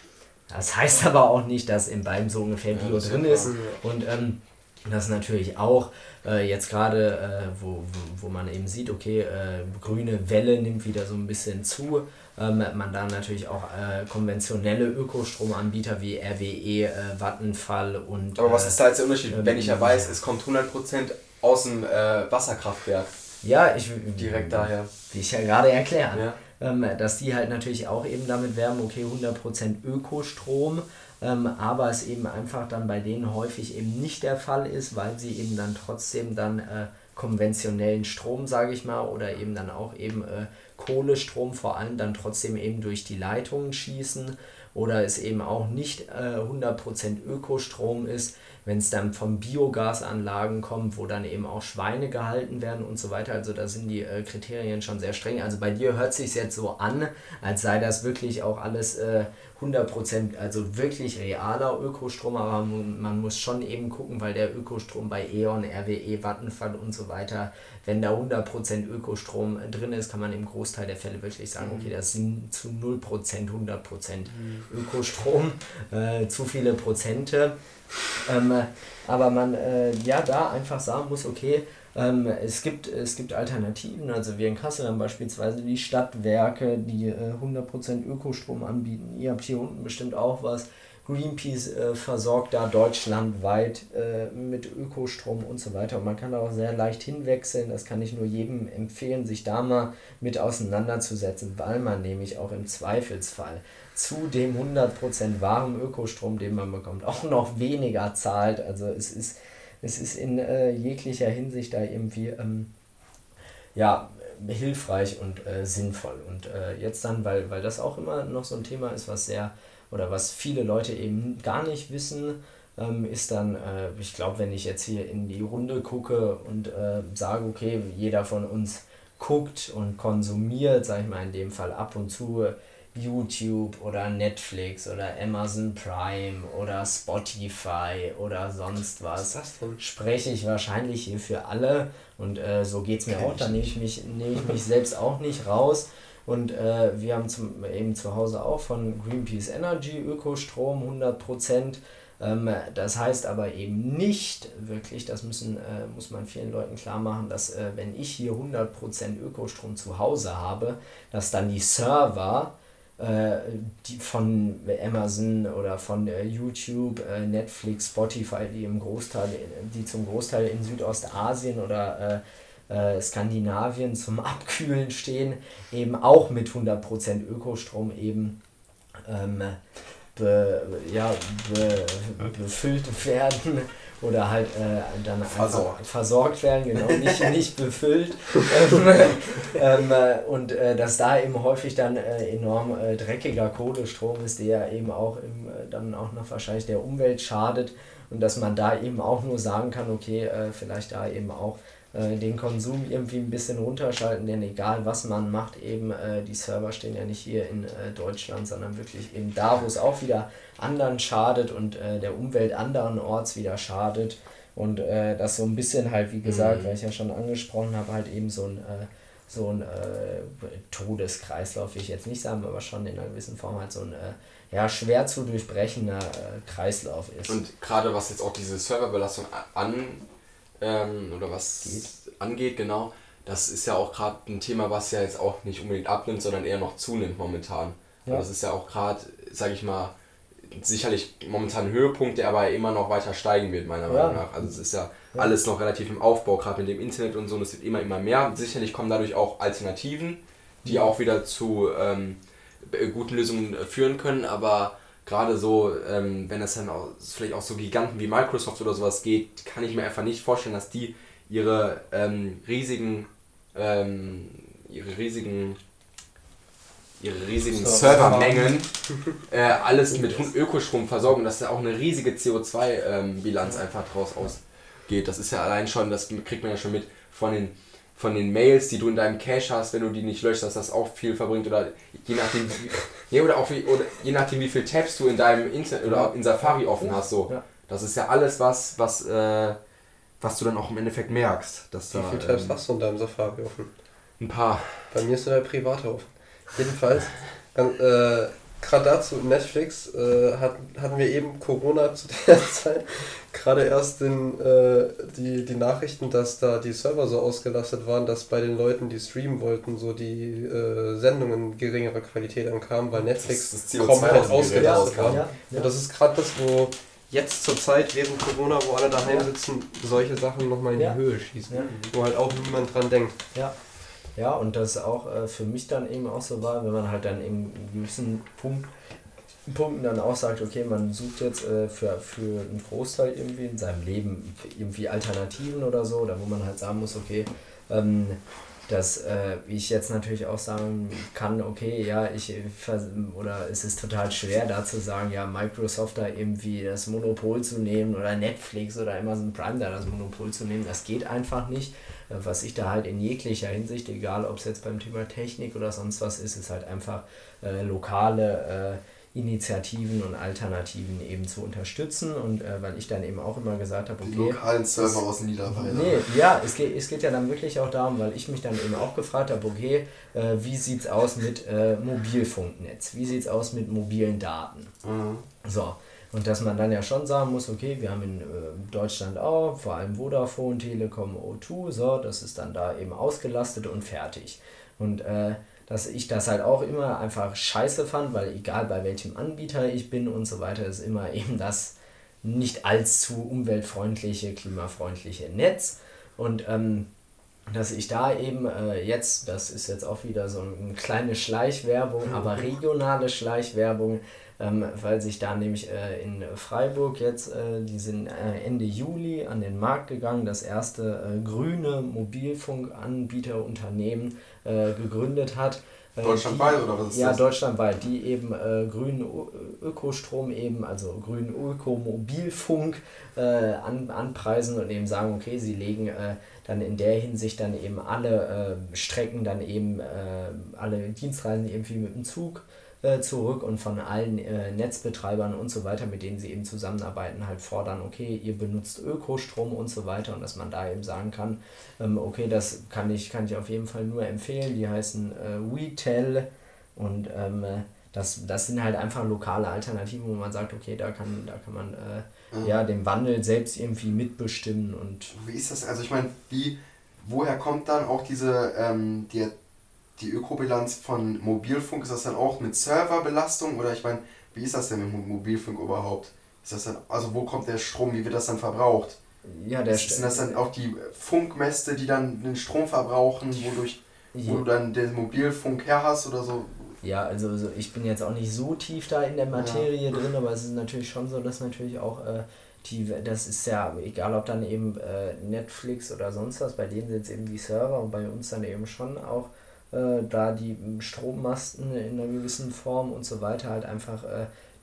Das heißt aber auch nicht, dass in beiden so ungefähr Bio das ist drin ja ist und ähm, das natürlich auch äh, jetzt gerade, äh, wo, wo, wo man eben sieht, okay, äh, grüne Welle nimmt wieder so ein bisschen zu, ähm, man da natürlich auch äh, konventionelle Ökostromanbieter wie R W E, äh, Vattenfall und... Aber was äh, ist da jetzt der Unterschied? ähm, Wenn ich ja weiß, es kommt hundert Prozent aus dem äh, Wasserkraftwerk ja, ich... direkt daher. Wie ich ja gerade erklären. Ja. Ähm, dass die halt natürlich auch eben damit werben, okay, hundert Prozent Ökostrom, ähm, aber es eben einfach dann bei denen häufig eben nicht der Fall ist, weil sie eben dann trotzdem dann äh, konventionellen Strom, sage ich mal, oder eben dann auch eben äh, Kohlestrom vor allem dann trotzdem eben durch die Leitungen schießen oder es eben auch nicht äh, hundert Prozent Ökostrom ist, wenn es dann von Biogasanlagen kommt, wo dann eben auch Schweine gehalten werden und so weiter. Also da sind die äh, Kriterien schon sehr streng. Also bei dir hört sich jetzt so an, als sei das wirklich auch alles äh, hundert Prozent, also wirklich realer Ökostrom, aber man, man muss schon eben gucken, weil der Ökostrom bei E.ON, R W E, Vattenfall und so weiter, wenn da hundert Prozent Ökostrom drin ist, kann man im Großteil der Fälle wirklich sagen, okay, das sind zu null Prozent, hundert Prozent Ökostrom, äh, zu viele Prozente. Ähm, aber man äh, ja da einfach sagen muss, okay, ähm, es gibt es gibt Alternativen, also wir in Kassel haben beispielsweise die Stadtwerke, die äh, hundert Prozent Ökostrom anbieten. Ihr habt hier unten bestimmt auch was. Greenpeace äh, versorgt da deutschlandweit äh, mit Ökostrom und so weiter. Und man kann da auch sehr leicht hinwechseln. Das kann ich nur jedem empfehlen, sich da mal mit auseinanderzusetzen, weil man nämlich auch im Zweifelsfall zu dem hundert Prozent wahren Ökostrom, den man bekommt, auch noch weniger zahlt. Also es ist, es ist in äh, jeglicher Hinsicht da irgendwie ähm, ja, hilfreich und äh, sinnvoll. Und äh, jetzt dann, weil, weil das auch immer noch so ein Thema ist, was sehr oder was viele Leute eben gar nicht wissen, ähm, ist dann, äh, ich glaube, wenn ich jetzt hier in die Runde gucke und äh, sage, okay, jeder von uns guckt und konsumiert, sage ich mal in dem Fall ab und zu YouTube oder Netflix oder Amazon Prime oder Spotify oder sonst was, Was ist das denn? spreche ich wahrscheinlich hier für alle und äh, so geht es mir auch, da nehme ich mich, nehme ich mich selbst auch nicht raus. Und äh, wir haben zum, eben zu Hause auch von Greenpeace Energy Ökostrom hundert Prozent. Ähm, das heißt aber eben nicht wirklich, das müssen, äh, muss man vielen Leuten klar machen, dass äh, wenn ich hier hundert Prozent Ökostrom zu Hause habe, dass dann die Server äh, die von Amazon oder von äh, YouTube, äh, Netflix, Spotify, die im Großteil, die zum Großteil in Südostasien oder äh, Äh, Skandinavien zum Abkühlen stehen, eben auch mit hundert Prozent Ökostrom eben ähm, be, ja, be, befüllt werden oder halt äh, dann Versorgt. einfach versorgt werden, genau, nicht, nicht befüllt. ähm, äh, und äh, dass da eben häufig dann äh, enorm äh, dreckiger Kohlestrom ist, der eben auch im, äh, dann auch noch wahrscheinlich der Umwelt schadet. und dass man da eben auch nur sagen kann, okay, äh, vielleicht da eben auch äh, den Konsum irgendwie ein bisschen runterschalten, denn egal was man macht, eben äh, die Server stehen ja nicht hier in äh, Deutschland, sondern wirklich eben da, wo es auch wieder anderen schadet und äh, der Umwelt anderenorts wieder schadet. Und äh, das so ein bisschen halt, wie gesagt, mhm. weil ich ja schon angesprochen habe, halt eben so ein, äh, so ein äh, Todeskreislauf, will ich jetzt nicht sagen, aber schon in einer gewissen Form halt so ein äh, ja, schwer zu durchbrechender äh, Kreislauf ist. Und gerade was jetzt auch diese Serverbelastung an ähm, oder was Geht. angeht, genau, das ist ja auch gerade ein Thema, was ja jetzt auch nicht unbedingt abnimmt, sondern eher noch zunimmt momentan. Ja. Also das ist ja auch gerade, sage ich mal, sicherlich momentan ein Höhepunkt, der aber immer noch weiter steigen wird, meiner ja. Meinung nach. Also es ist ja, ja alles noch relativ im Aufbau, gerade mit dem Internet und so, und es wird immer, immer mehr. Sicherlich kommen dadurch auch Alternativen, die ja. auch wieder zu ähm, guten Lösungen führen können, aber gerade so, ähm, wenn es dann auch, vielleicht auch so Giganten wie Microsoft oder sowas geht, kann ich mir einfach nicht vorstellen, dass die ihre ähm, riesigen, ähm, ihre riesigen ihre riesigen Servermengen äh, alles mit Ökostrom versorgen, dass da auch eine riesige C O zwei Bilanz einfach draus ausgeht. Das ist ja allein schon, das kriegt man ja schon mit von den, von den Mails, die du in deinem Cache hast, wenn du die nicht löscht, dass das auch viel verbringt, oder je nachdem, ja, oder auch wie, oder je nachdem wie viele Tabs du in deinem Internet oder in Safari offen hast, so. Das ist ja alles was, was, äh, was du dann auch im Endeffekt merkst. Dass wie da, viele Tabs ähm, hast du in deinem Safari offen? Ein paar. Bei mir ist nur der private offen. Jedenfalls, äh, gerade dazu, Netflix, äh, hat, hatten wir eben Corona zu der Zeit, gerade erst den, äh, die, die Nachrichten, dass da die Server so ausgelastet waren, dass bei den Leuten, die streamen wollten, so die äh, Sendungen geringerer Qualität ankamen, weil Netflix das, das komplett ausgelastet war. Ja, ja, ja. Und das ist gerade das, wo jetzt zur Zeit während Corona, wo alle daheim sitzen, solche Sachen nochmal in ja. die Höhe schießen, ja. wo halt auch niemand dran denkt. Ja. Ja, und das auch äh, für mich dann eben auch so war, wenn man halt dann in gewissen Punkt, Punkten dann auch sagt, okay, man sucht jetzt äh, für, für einen Großteil irgendwie in seinem Leben irgendwie Alternativen oder so, oder wo man halt sagen muss, okay, ähm, dass äh, ich jetzt natürlich auch sagen kann, okay, ja, ich oder es ist total schwer da zu sagen, ja, Microsoft da irgendwie das Monopol zu nehmen oder Netflix oder Amazon Prime da das Monopol zu nehmen, das geht einfach nicht. Was ich da halt in jeglicher Hinsicht, egal ob es jetzt beim Thema Technik oder sonst was ist, ist halt einfach äh, lokale äh, Initiativen und Alternativen eben zu unterstützen, und äh, weil ich dann eben auch immer gesagt habe, okay, die lokalen Server aus Niederbayern. Nee, ja, es geht, es geht ja dann wirklich auch darum, weil ich mich dann eben auch gefragt habe, okay, äh, wie sieht's aus mit äh, Mobilfunknetz, wie sieht's aus mit mobilen Daten? Mhm. So. Und dass man dann ja schon sagen muss, okay, wir haben in äh, Deutschland auch, vor allem Vodafone, Telekom, O zwei, so, das ist dann da eben ausgelastet und fertig. Und äh, dass ich das halt auch immer einfach scheiße fand, weil egal bei welchem Anbieter ich bin und so weiter, ist immer eben das nicht allzu umweltfreundliche, klimafreundliche Netz. Und ähm, dass ich da eben äh, jetzt, das ist jetzt auch wieder so eine kleine Schleichwerbung, aber regionale Schleichwerbung, ähm, weil sich da nämlich äh, in Freiburg jetzt, äh, die sind äh, Ende Juli an den Markt gegangen, das erste äh, grüne Mobilfunkanbieterunternehmen äh, gegründet hat. Äh, Deutschlandweit oder was ist ja, das? Ja, deutschlandweit, die eben äh, grünen Ökostrom eben, also grünen Ökomobilfunk äh, an, anpreisen und eben sagen, okay, sie legen äh, dann in der Hinsicht dann eben alle äh, Strecken, dann eben äh, alle Dienstreisen irgendwie mit dem Zug äh, zurück, und von allen äh, Netzbetreibern und so weiter, mit denen sie eben zusammenarbeiten, halt fordern, okay, ihr benutzt Ökostrom und so weiter, und dass man da eben sagen kann, ähm, okay, das kann ich, kann ich auf jeden Fall nur empfehlen, die heißen äh, WeTel, und ähm, das, das sind halt einfach lokale Alternativen, wo man sagt, okay, da kann, da kann man äh, mhm. ja, den Wandel selbst irgendwie mitbestimmen. Und wie ist das, also ich meine, wie, woher kommt dann auch diese, ähm, die, die Ökobilanz von Mobilfunk? Ist das dann auch mit Serverbelastung, oder ich meine, wie ist das denn mit Mobilfunk überhaupt? Ist das dann, also wo kommt der Strom, wie wird das dann verbraucht? Ja, der Sind das dann auch die Funkmäste, die dann den Strom verbrauchen, wodurch, wo ja. du dann den Mobilfunk her hast oder so? Ja, also, also ich bin jetzt auch nicht so tief da in der Materie ja. drin, aber es ist natürlich schon so, dass natürlich auch äh, die, das ist ja, egal ob dann eben äh, Netflix oder sonst was, bei denen sind es eben die Server, und bei uns dann eben schon auch äh, da die Strommasten in einer gewissen Form und so weiter halt einfach äh,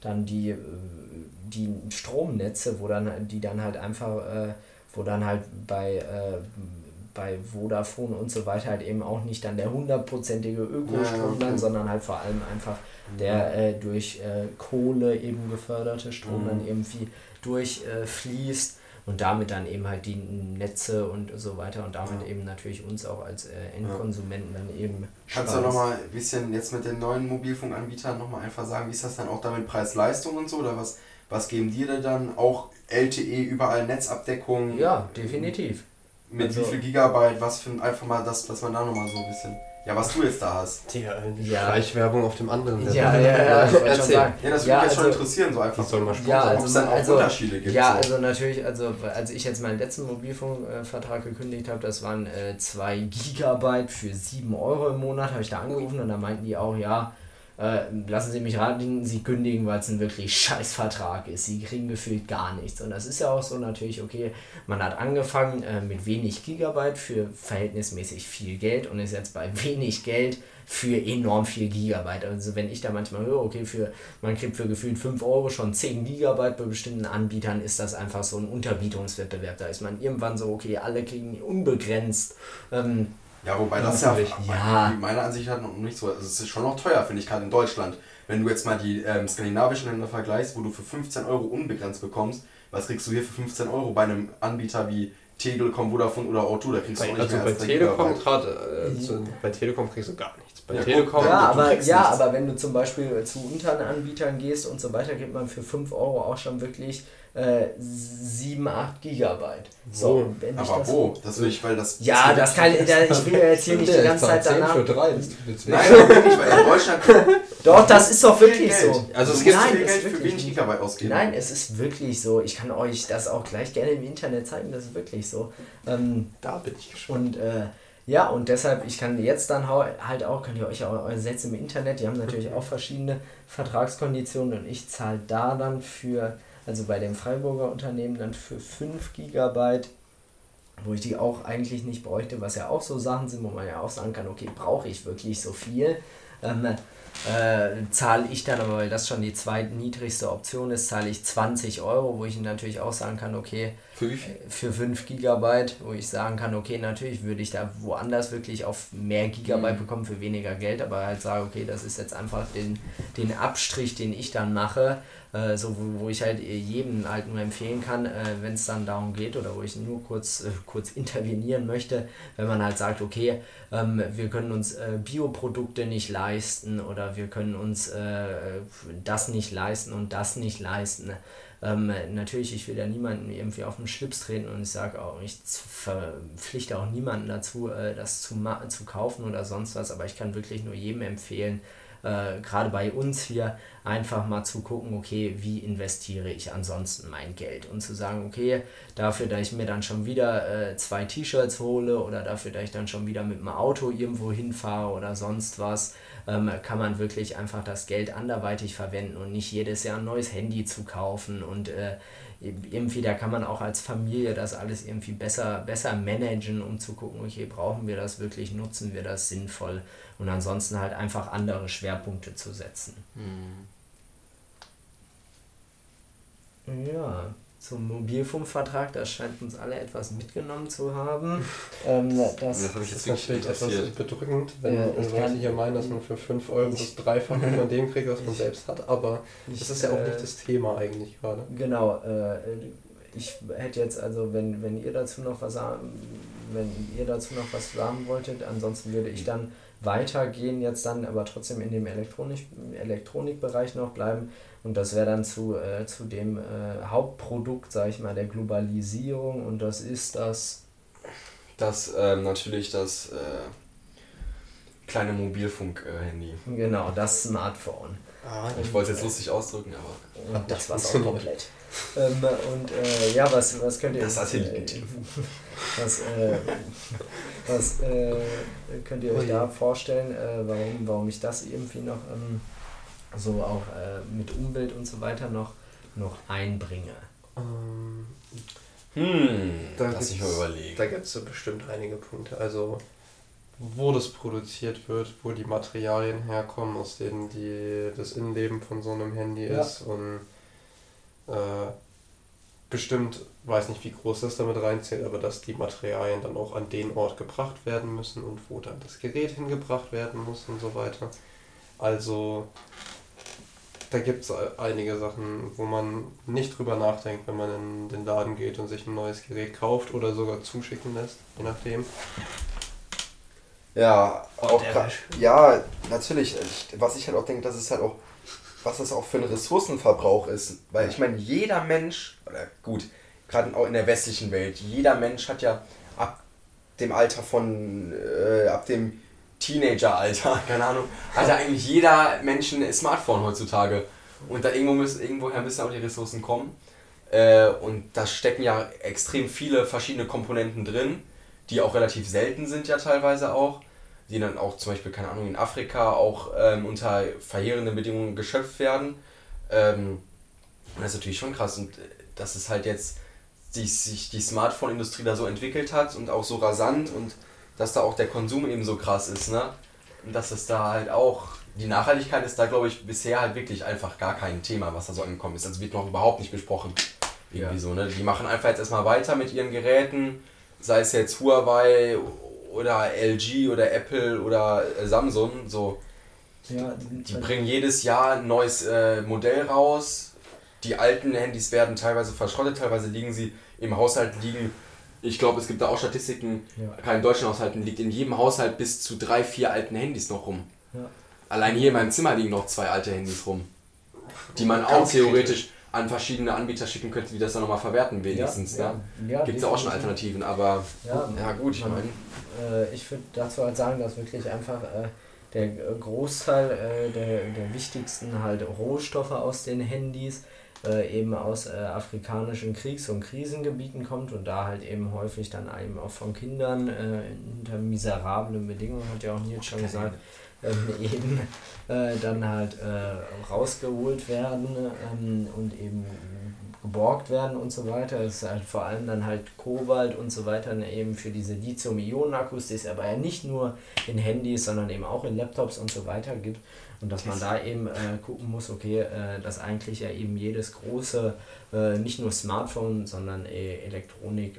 dann die, äh, die Stromnetze, wo dann, die dann halt einfach, äh, wo dann halt bei, äh, bei Vodafone und so weiter halt eben auch nicht dann der hundertprozentige Ökostrom Ja, okay. dann, sondern halt vor allem einfach der äh, durch äh, Kohle eben geförderte Strom Mhm. dann irgendwie durchfließt. Äh, Und damit dann eben halt die Netze und so weiter und damit Ja. eben natürlich uns auch als äh, Endkonsumenten dann eben Kannst du nochmal ein bisschen jetzt mit den neuen Mobilfunkanbietern nochmal einfach sagen, wie ist das dann auch damit Preis-Leistung und so? Oder was, was geben die dir dann? Auch L T E, überall Netzabdeckung? Ja, definitiv. Mit Also- wie viel Gigabyte? Was für ein, einfach mal das, dass man da nochmal so ein bisschen... Ja, was du jetzt da hast. Die, äh, die Ja. Schleichwerbung auf dem anderen. Ja, ja, ja, ich wollte schon Erzähl. sagen. Ja, das würde Ja, mich jetzt schon also- interessieren, so einfach. Die soll mal Spaß Ja, haben. Ob es also, dann auch also, Unterschiede gibt. ja, so. also natürlich, also als ich jetzt meinen letzten Mobilfunkvertrag gekündigt habe, das waren äh, zwei Gigabyte für sieben Euro im Monat, habe ich da angerufen und da meinten die auch, ja, äh, lassen Sie mich raten, Sie kündigen, weil es ein wirklich scheiß Vertrag ist. Sie kriegen gefühlt gar nichts. Und das ist ja auch so natürlich, okay, man hat angefangen äh, mit wenig Gigabyte für verhältnismäßig viel Geld und ist jetzt bei wenig Geld für enorm viel Gigabyte. Also wenn ich da manchmal höre, okay, für man kriegt für gefühlt fünf Euro schon zehn Gigabyte bei bestimmten Anbietern, ist das einfach so ein Unterbietungswettbewerb. Da ist man irgendwann so, okay, alle kriegen unbegrenzt. Ähm, Ja, wobei das ja, Ja. meiner Ansicht nach noch nicht so, also es ist schon noch teuer, finde ich, gerade in Deutschland. Wenn du jetzt mal die ähm, skandinavischen Länder vergleichst, wo du für fünfzehn Euro unbegrenzt bekommst, was kriegst du hier für fünfzehn Euro bei einem Anbieter wie Telekom, Vodafone oder O zwei, da kriegst du auch Bei, nicht also mehr bei als drei Telekom Gigabyte. gerade, äh, zu- bei Telekom kriegst du gar nichts. Bei Ja, Telekom, guck, ja, du aber, kriegst ja nichts. aber wenn du zum Beispiel zu unteren Anbietern gehst und so weiter, kriegt man für fünf Euro auch schon wirklich äh, sieben, acht Gigabyte. So, Wo? wenn ich Aber das wo? Das will ich, weil das... Ja, das kann ich, da- ich will ja jetzt hier nicht die ganze Zeit danach. für drei, das tut jetzt weh. Nein, das will ich nicht, weil in Deutschland Doch, das ist doch viel wirklich Geld. so. Also es Nein, gibt viel ist Geld für wirklich wenig nicht. Gigabyte ausgeben. Nein, es ist wirklich so. Ich kann euch das auch gleich gerne im Internet zeigen, das ist wirklich so. Ähm, Da bin ich gespannt. Und äh, ja, und deshalb, ich kann jetzt dann hau- halt auch, könnt ihr euch auch eure Sätze im Internet, die haben natürlich auch verschiedene Vertragskonditionen und ich zahle da dann für, also bei dem Freiburger Unternehmen dann für fünf Gigabyte, wo ich die auch eigentlich nicht bräuchte, was ja auch so Sachen sind, wo man ja auch sagen kann, okay, brauche ich wirklich so viel? Ähm, äh, zahle ich dann, aber weil das schon die zweitniedrigste Option ist, zahle ich zwanzig Euro, wo ich natürlich auch sagen kann, okay, Für wie viel? für fünf Gigabyte, wo ich sagen kann, okay, natürlich würde ich da woanders wirklich auf mehr Gigabyte Mhm. bekommen für weniger Geld, aber halt sage, okay, das ist jetzt einfach den, den Abstrich, den ich dann mache, äh, so wo, wo ich halt jedem halt nur empfehlen kann, äh, wenn es dann darum geht oder wo ich nur kurz, äh, kurz intervenieren möchte, wenn man halt sagt, okay, ähm, wir können uns äh, Bioprodukte nicht leisten oder wir können uns äh, das nicht leisten und das nicht leisten. Ähm, natürlich, ich will ja niemanden irgendwie auf den Schlips treten und ich sage auch, ich verpflichte auch niemanden dazu, äh, das zu, ma- zu kaufen oder sonst was, aber ich kann wirklich nur jedem empfehlen, äh, gerade bei uns hier, einfach mal zu gucken, okay, wie investiere ich ansonsten mein Geld und zu sagen, okay, dafür, dass ich mir dann schon wieder äh, zwei T-Shirts hole oder dafür, dass ich dann schon wieder mit dem Auto irgendwo hinfahre oder sonst was, ähm, kann man wirklich einfach das Geld anderweitig verwenden und nicht jedes Jahr ein neues Handy zu kaufen und äh, irgendwie, da kann man auch als Familie das alles irgendwie besser, besser managen, um zu gucken, okay, brauchen wir das wirklich, nutzen wir das sinnvoll und ansonsten halt einfach andere Schwerpunkte zu setzen. Ja, zum Mobilfunkvertrag, das scheint uns alle etwas mitgenommen zu haben. ähm, das, Das habe ich Das jetzt ist wirklich natürlich etwas interessiert. bedrückend, wenn Ja, ich Leute kann- hier meinen, dass man für fünf Euro das Dreifache von dem kriegt, was man selbst hat, aber das ist ja auch nicht das Thema eigentlich gerade. Genau, äh, ich hätte jetzt also, wenn, wenn ihr dazu noch was sagen, wenn ihr dazu noch was sagen wolltet, ansonsten würde ich dann weitergehen, jetzt dann aber trotzdem in dem Elektronik, Elektronikbereich noch bleiben und das wäre dann zu, äh, zu dem äh, Hauptprodukt, sag ich mal, der Globalisierung und das ist das, Das ähm, natürlich das äh, kleine Mobilfunk-Handy. genau, das Smartphone. Ah, Ich wollte es jetzt lustig ausdrücken, aber Und das war's auch komplett. ähm, und äh, ja, was, was könnt ihr Das Satelliten. äh, was, äh, was äh, könnt ihr euch da vorstellen, äh, warum, warum ich das irgendwie noch ähm, so auch äh, mit Umwelt und so weiter noch, noch einbringe? Ähm, hm, Da lass mich mal gibt's- überlegen. Da gibt es so bestimmt einige Punkte. Also wo das produziert wird, wo die Materialien herkommen, aus denen die, das Innenleben von so einem Handy Ja. ist und äh, bestimmt, weiß nicht wie groß das damit reinzählt, aber dass die Materialien dann auch an den Ort gebracht werden müssen und wo dann das Gerät hingebracht werden muss und so weiter. Also da gibt es einige Sachen, wo man nicht drüber nachdenkt, wenn man in den Laden geht und sich ein neues Gerät kauft oder sogar zuschicken lässt, je nachdem. Ja, auch der gra- Wisch. ja, natürlich. Ich- Was ich halt auch denke, das ist halt auch, was das auch für ein Ressourcenverbrauch ist. Weil ich meine, jeder Mensch, oder gut, gerade auch in der westlichen Welt, jeder Mensch hat ja ab dem Alter von, äh, ab dem Teenageralter, keine Ahnung, hat ja eigentlich jeder Mensch ein Smartphone heutzutage. Und da irgendwo müssen, irgendwoher müssen auch die Ressourcen kommen. Äh, und da stecken ja extrem viele verschiedene Komponenten drin, die auch relativ selten sind ja teilweise auch, die dann auch zum Beispiel, keine Ahnung, in Afrika auch ähm, unter verheerenden Bedingungen geschöpft werden. Ähm, und das ist natürlich schon krass. Und äh, dass es halt jetzt die, sich die Smartphone-Industrie da so entwickelt hat und auch so rasant und dass da auch der Konsum eben so krass ist, ne? Und dass es da halt auch, die Nachhaltigkeit ist da, glaube ich, bisher halt wirklich einfach gar kein Thema, was da so angekommen ist. Also wird noch überhaupt nicht besprochen. Irgendwie Ja. so, ne? Die machen einfach jetzt erstmal weiter mit ihren Geräten, sei es jetzt Huawei oder L G oder Apple oder äh, Samsung, so. Ja, Die bringen jedes Jahr ein neues äh, Modell raus. Die alten Handys werden teilweise verschrottet, teilweise liegen sie im Haushalt liegen. Ich glaube, es gibt da auch Statistiken, Ja. gerade in deutschen Haushalten liegt in jedem Haushalt bis zu drei, vier alten Handys noch rum. Ja. Allein hier in meinem Zimmer liegen noch zwei alte Handys rum, die man auch Ganz theoretisch an verschiedene Anbieter schicken könnte, die das dann nochmal verwerten wenigstens. ja, Ne? ja, Gibt es ja auch schon definitiv. Alternativen, aber Ja, ja gut, ich man- meine, Äh, ich würde dazu halt sagen, dass wirklich einfach äh, der Großteil äh, der, der wichtigsten halt Rohstoffe aus den Handys äh, eben aus äh, afrikanischen Kriegs- und Krisengebieten kommt und da halt eben häufig dann eben auch von Kindern äh, unter miserablen Bedingungen, hat ja auch Nils schon gesagt, ähm, eben äh, dann halt äh, rausgeholt werden ähm, und eben geborgt werden und so weiter. Es ist halt vor allem dann halt Kobalt und so weiter eben für diese Lithium-Ionen-Akkus, die es aber ja nicht nur in Handys, sondern eben auch in Laptops und so weiter gibt. Und dass man da eben äh, gucken muss, okay, äh, dass eigentlich ja eben jedes große, äh, nicht nur Smartphone, sondern äh, Elektronik,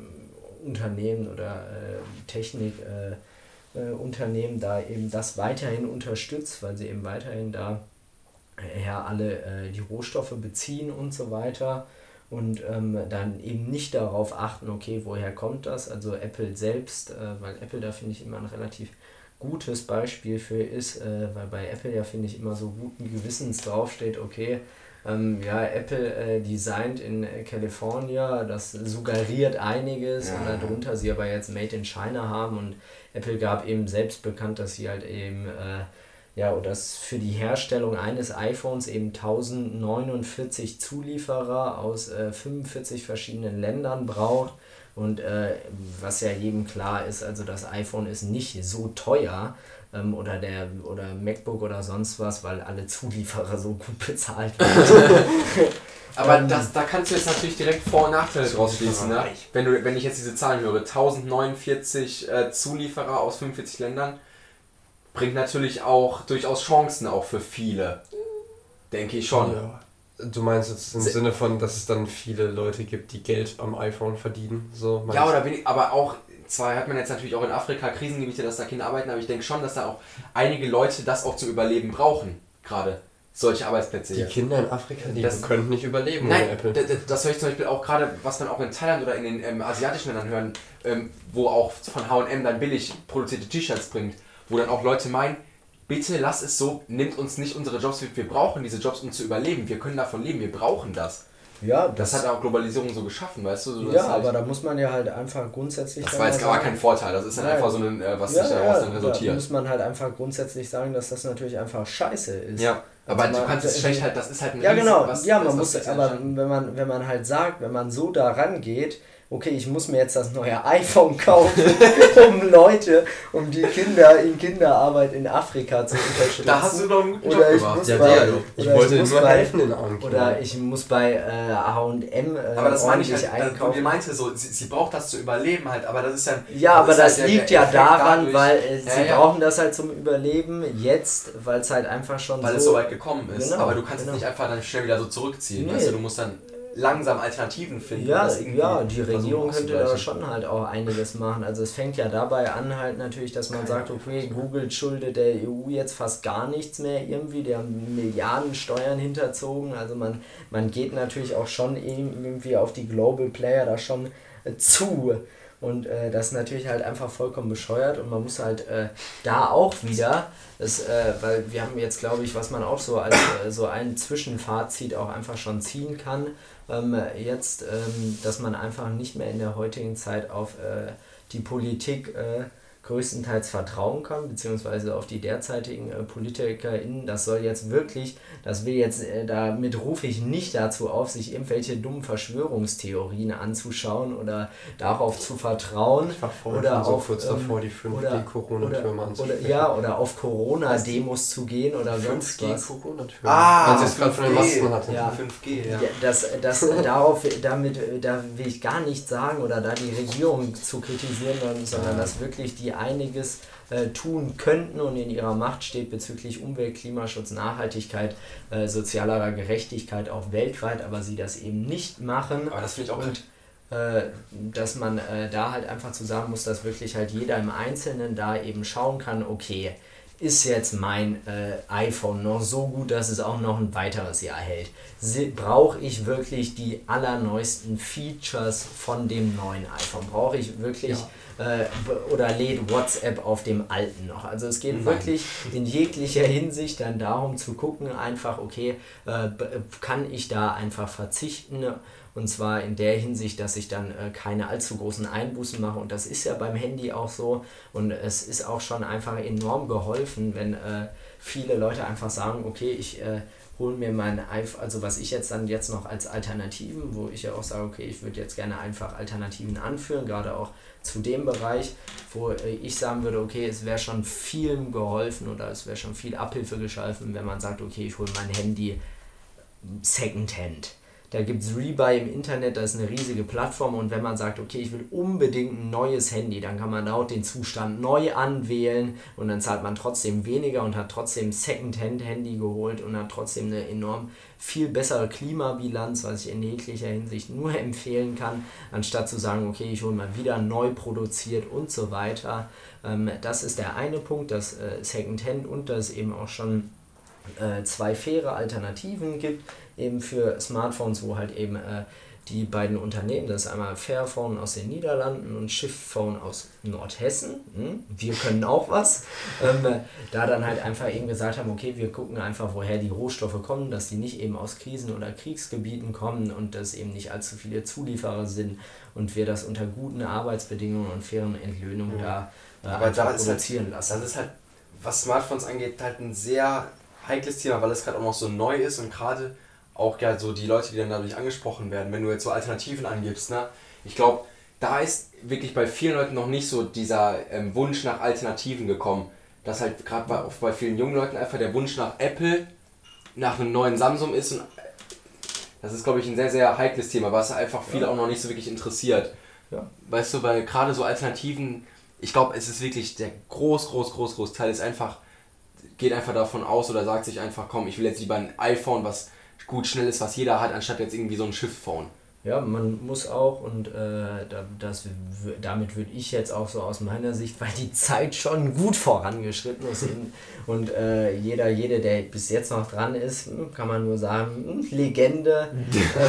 äh, Unternehmen oder äh, Technik, äh, äh, Unternehmen da eben das weiterhin unterstützt, weil sie eben weiterhin da äh, ja alle äh, die Rohstoffe beziehen und so weiter und ähm, dann eben nicht darauf achten, okay, woher kommt das? Also Apple selbst, äh, weil Apple da finde ich immer ein relativ gutes Beispiel für ist, äh, weil bei Apple ja finde ich immer so guten Gewissens draufsteht, okay, ähm, ja, Apple äh, designt in äh, California, das suggeriert einiges Ja. und darunter sie aber jetzt Made in China haben und Apple gab eben selbst bekannt, dass sie halt eben äh, ja, oder dass für die Herstellung eines iPhones eben tausendneunundvierzig Zulieferer aus äh, fünfundvierzig verschiedenen Ländern braucht. Und äh, was ja jedem klar ist, also das iPhone ist nicht so teuer ähm, oder der oder MacBook oder sonst was, weil alle Zulieferer so gut bezahlt werden. aber Ähm, das, da kannst du jetzt natürlich direkt Vor- und Nachteile draus schließen. Ne? Bereich. Wenn, du, wenn ich jetzt diese Zahlen höre, tausendneunundvierzig äh, Zulieferer aus fünfundvierzig Ländern, bringt natürlich auch durchaus Chancen auch für viele. Denke ich schon. Ja. Du meinst jetzt im Se- Sinne von, dass es dann viele Leute gibt, die Geld am iPhone verdienen? So, meinst Ja, du? oder wenig, aber auch, zwar hat man jetzt natürlich auch in Afrika Krisengebiete, dass da Kinder arbeiten, aber ich denke schon, dass da auch einige Leute das auch zum Überleben brauchen. Gerade solche Arbeitsplätze Die hier. Kinder in Afrika, die Das- können nicht überleben Nein, ohne Apple. d- d- das höre ich zum Beispiel auch gerade, was man auch in Thailand oder in den ähm, asiatischen Ländern hören, ähm, wo auch von H und M dann billig produzierte T-Shirts bringt, wo dann auch Leute meinen, bitte lass es so, nimmt uns nicht unsere Jobs, wir brauchen diese Jobs, um zu überleben, wir können davon leben, wir brauchen das. Ja, Das hat auch Globalisierung so geschaffen, weißt du? So, das ja, ist halt, aber da muss man ja halt einfach grundsätzlich das dann war jetzt mal aber sagen- kein Vorteil, das ist dann Nein. einfach so ein, äh, was ja, sich ja, daraus dann Da resultiert. muss man halt einfach grundsätzlich sagen, dass das natürlich einfach scheiße ist. Ja, aber Also du man- kannst es also- schlecht halt, das ist halt ein Ja, Riesen- genau. was- ja, das, man was muss, jetzt aber entstanden- wenn man, wenn man halt sagt, wenn man so daran geht, okay, ich muss mir jetzt das neue iPhone kaufen, um Leute, um die Kinder in Kinderarbeit in Afrika zu unterstützen. Da hast du doch einen guten Job Oder ich gemacht. muss Ja, bei, der, du. Ich oder wollte ich muss nur bei, helfen den armen Kindern. Oder ich muss bei äh, H und M äh, aber das meine ich ordentlich halt, einkaufen. wie meinte so, sie, sie braucht das zu überleben halt, aber das ist ja... Ja, aber ist das halt liegt der ja Effekt daran, dadurch, weil äh, ja, sie ja. brauchen das halt zum Überleben jetzt, weil es halt einfach schon weil so... es so weit gekommen ist. Genau, aber du kannst genau. es nicht einfach dann schnell wieder so zurückziehen. Nee. Weißt du, du musst dann langsam Alternativen finden. Ja, und das irgendwie ja, die Regierung versuchen könnte da auszugleichen. schon halt auch einiges machen. Also es fängt ja dabei an halt natürlich, dass man sagt, okay, Google schuldet der E U jetzt fast gar nichts mehr irgendwie, die haben Milliarden Steuern hinterzogen. Also man, man geht natürlich auch schon irgendwie auf die Global Player da schon äh, zu. Und äh, das ist natürlich halt einfach vollkommen bescheuert und man muss halt äh, da auch wieder, das, äh, weil wir haben jetzt glaube ich, was man auch so als äh, so ein Zwischenfazit auch einfach schon ziehen kann, ähm, jetzt, ähm, dass man einfach nicht mehr in der heutigen Zeit auf äh, die Politik äh, größtenteils vertrauen kann, beziehungsweise auf die derzeitigen äh, PolitikerInnen. Das soll jetzt wirklich, das will jetzt, äh, damit rufe ich nicht dazu auf, sich irgendwelche dummen Verschwörungstheorien anzuschauen oder darauf zu vertrauen. Ich war vorhin oder schon so auf, kurz ähm, davor, die fünf oder- G-Corona-Türme Oder, anzusprechen. ja, oder auf Corona-Demos zu gehen oder sonst was. Corona-Türme. Ah, Als ich es gerade von den Masken hatte. Ja. fünf G, ja. Ja, das, das, darauf, damit, da will ich gar nicht sagen oder da die Regierung zu kritisieren, sondern dass wirklich die einiges äh, tun könnten und in ihrer Macht steht bezüglich Umwelt, Klimaschutz, Nachhaltigkeit, äh, sozialer Gerechtigkeit auch weltweit, aber sie das eben nicht machen. Aber das finde ich auch... Und äh, dass man äh, da halt einfach zu sagen muss, dass wirklich halt jeder im Einzelnen da eben schauen kann, okay, ist jetzt mein äh, iPhone noch so gut, dass es auch noch ein weiteres Jahr hält? Brauche ich wirklich die allerneuesten Features von dem neuen iPhone? Brauche ich wirklich äh, b- oder lädt WhatsApp auf dem alten noch? Also es geht Nein. wirklich in jeglicher Hinsicht dann darum zu gucken, einfach, okay, äh, b- kann ich da einfach verzichten? Und zwar in der Hinsicht, dass ich dann äh, keine allzu großen Einbußen mache. Und das ist ja beim Handy auch so. Und es ist auch schon einfach enorm geholfen, wenn äh, viele Leute einfach sagen, okay, ich äh, hole mir mein iPhone, also was ich jetzt dann jetzt noch als Alternativen, wo ich ja auch sage, okay, ich würde jetzt gerne einfach Alternativen anführen, gerade auch zu dem Bereich, wo äh, ich sagen würde, okay, es wäre schon viel geholfen oder es wäre schon viel Abhilfe geschaffen, wenn man sagt, okay, ich hole mein Handy Secondhand. Da gibt es Rebuy im Internet, das ist eine riesige Plattform und wenn man sagt, okay, ich will unbedingt ein neues Handy, dann kann man dort den Zustand neu anwählen und dann zahlt man trotzdem weniger und hat trotzdem ein Secondhand-Handy geholt und hat trotzdem eine enorm viel bessere Klimabilanz, was ich in jeglicher Hinsicht nur empfehlen kann, anstatt zu sagen, okay, ich hole mal wieder neu produziert und so weiter. Ähm, das ist der eine Punkt, das äh, Secondhand und dass es eben auch schon äh, zwei faire Alternativen gibt, eben für Smartphones, wo halt eben äh, die beiden Unternehmen, das ist einmal Fairphone aus den Niederlanden und Shiftphone aus Nordhessen, hm, wir können auch was, ähm, da dann halt einfach eben gesagt haben, okay, wir gucken einfach, woher die Rohstoffe kommen, dass die nicht eben aus Krisen- oder Kriegsgebieten kommen und dass eben nicht allzu viele Zulieferer sind und wir das unter guten Arbeitsbedingungen und fairen Entlöhnungen Ja. da äh, Aber einfach da ist produzieren halt, lassen. das ist halt, was Smartphones angeht, halt ein sehr heikles Thema, weil es gerade auch noch so neu ist und gerade auch ja so die Leute, die dann dadurch angesprochen werden, wenn du jetzt so Alternativen angibst, ne? Ich glaube, da ist wirklich bei vielen Leuten noch nicht so dieser ähm, Wunsch nach Alternativen gekommen, dass halt gerade bei, auch bei vielen jungen Leuten einfach der Wunsch nach Apple, nach einem neuen Samsung ist und das ist, glaube ich, ein sehr, sehr heikles Thema, was einfach viele auch noch nicht so wirklich interessiert. Ja. Weißt du, weil gerade so Alternativen, ich glaube, es ist wirklich der groß, groß, groß, groß Teil ist einfach, geht einfach davon aus oder sagt sich einfach, komm, ich will jetzt lieber ein iPhone, was gut schnell ist, was jeder hat, anstatt jetzt irgendwie so ein Shift-Phone. Ja, man muss auch und äh, da, das, w- damit würde ich jetzt auch so aus meiner Sicht, weil die Zeit schon gut vorangeschritten ist eben, und äh, jeder, jede, der bis jetzt noch dran ist, hm, kann man nur sagen, hm, Legende. ähm,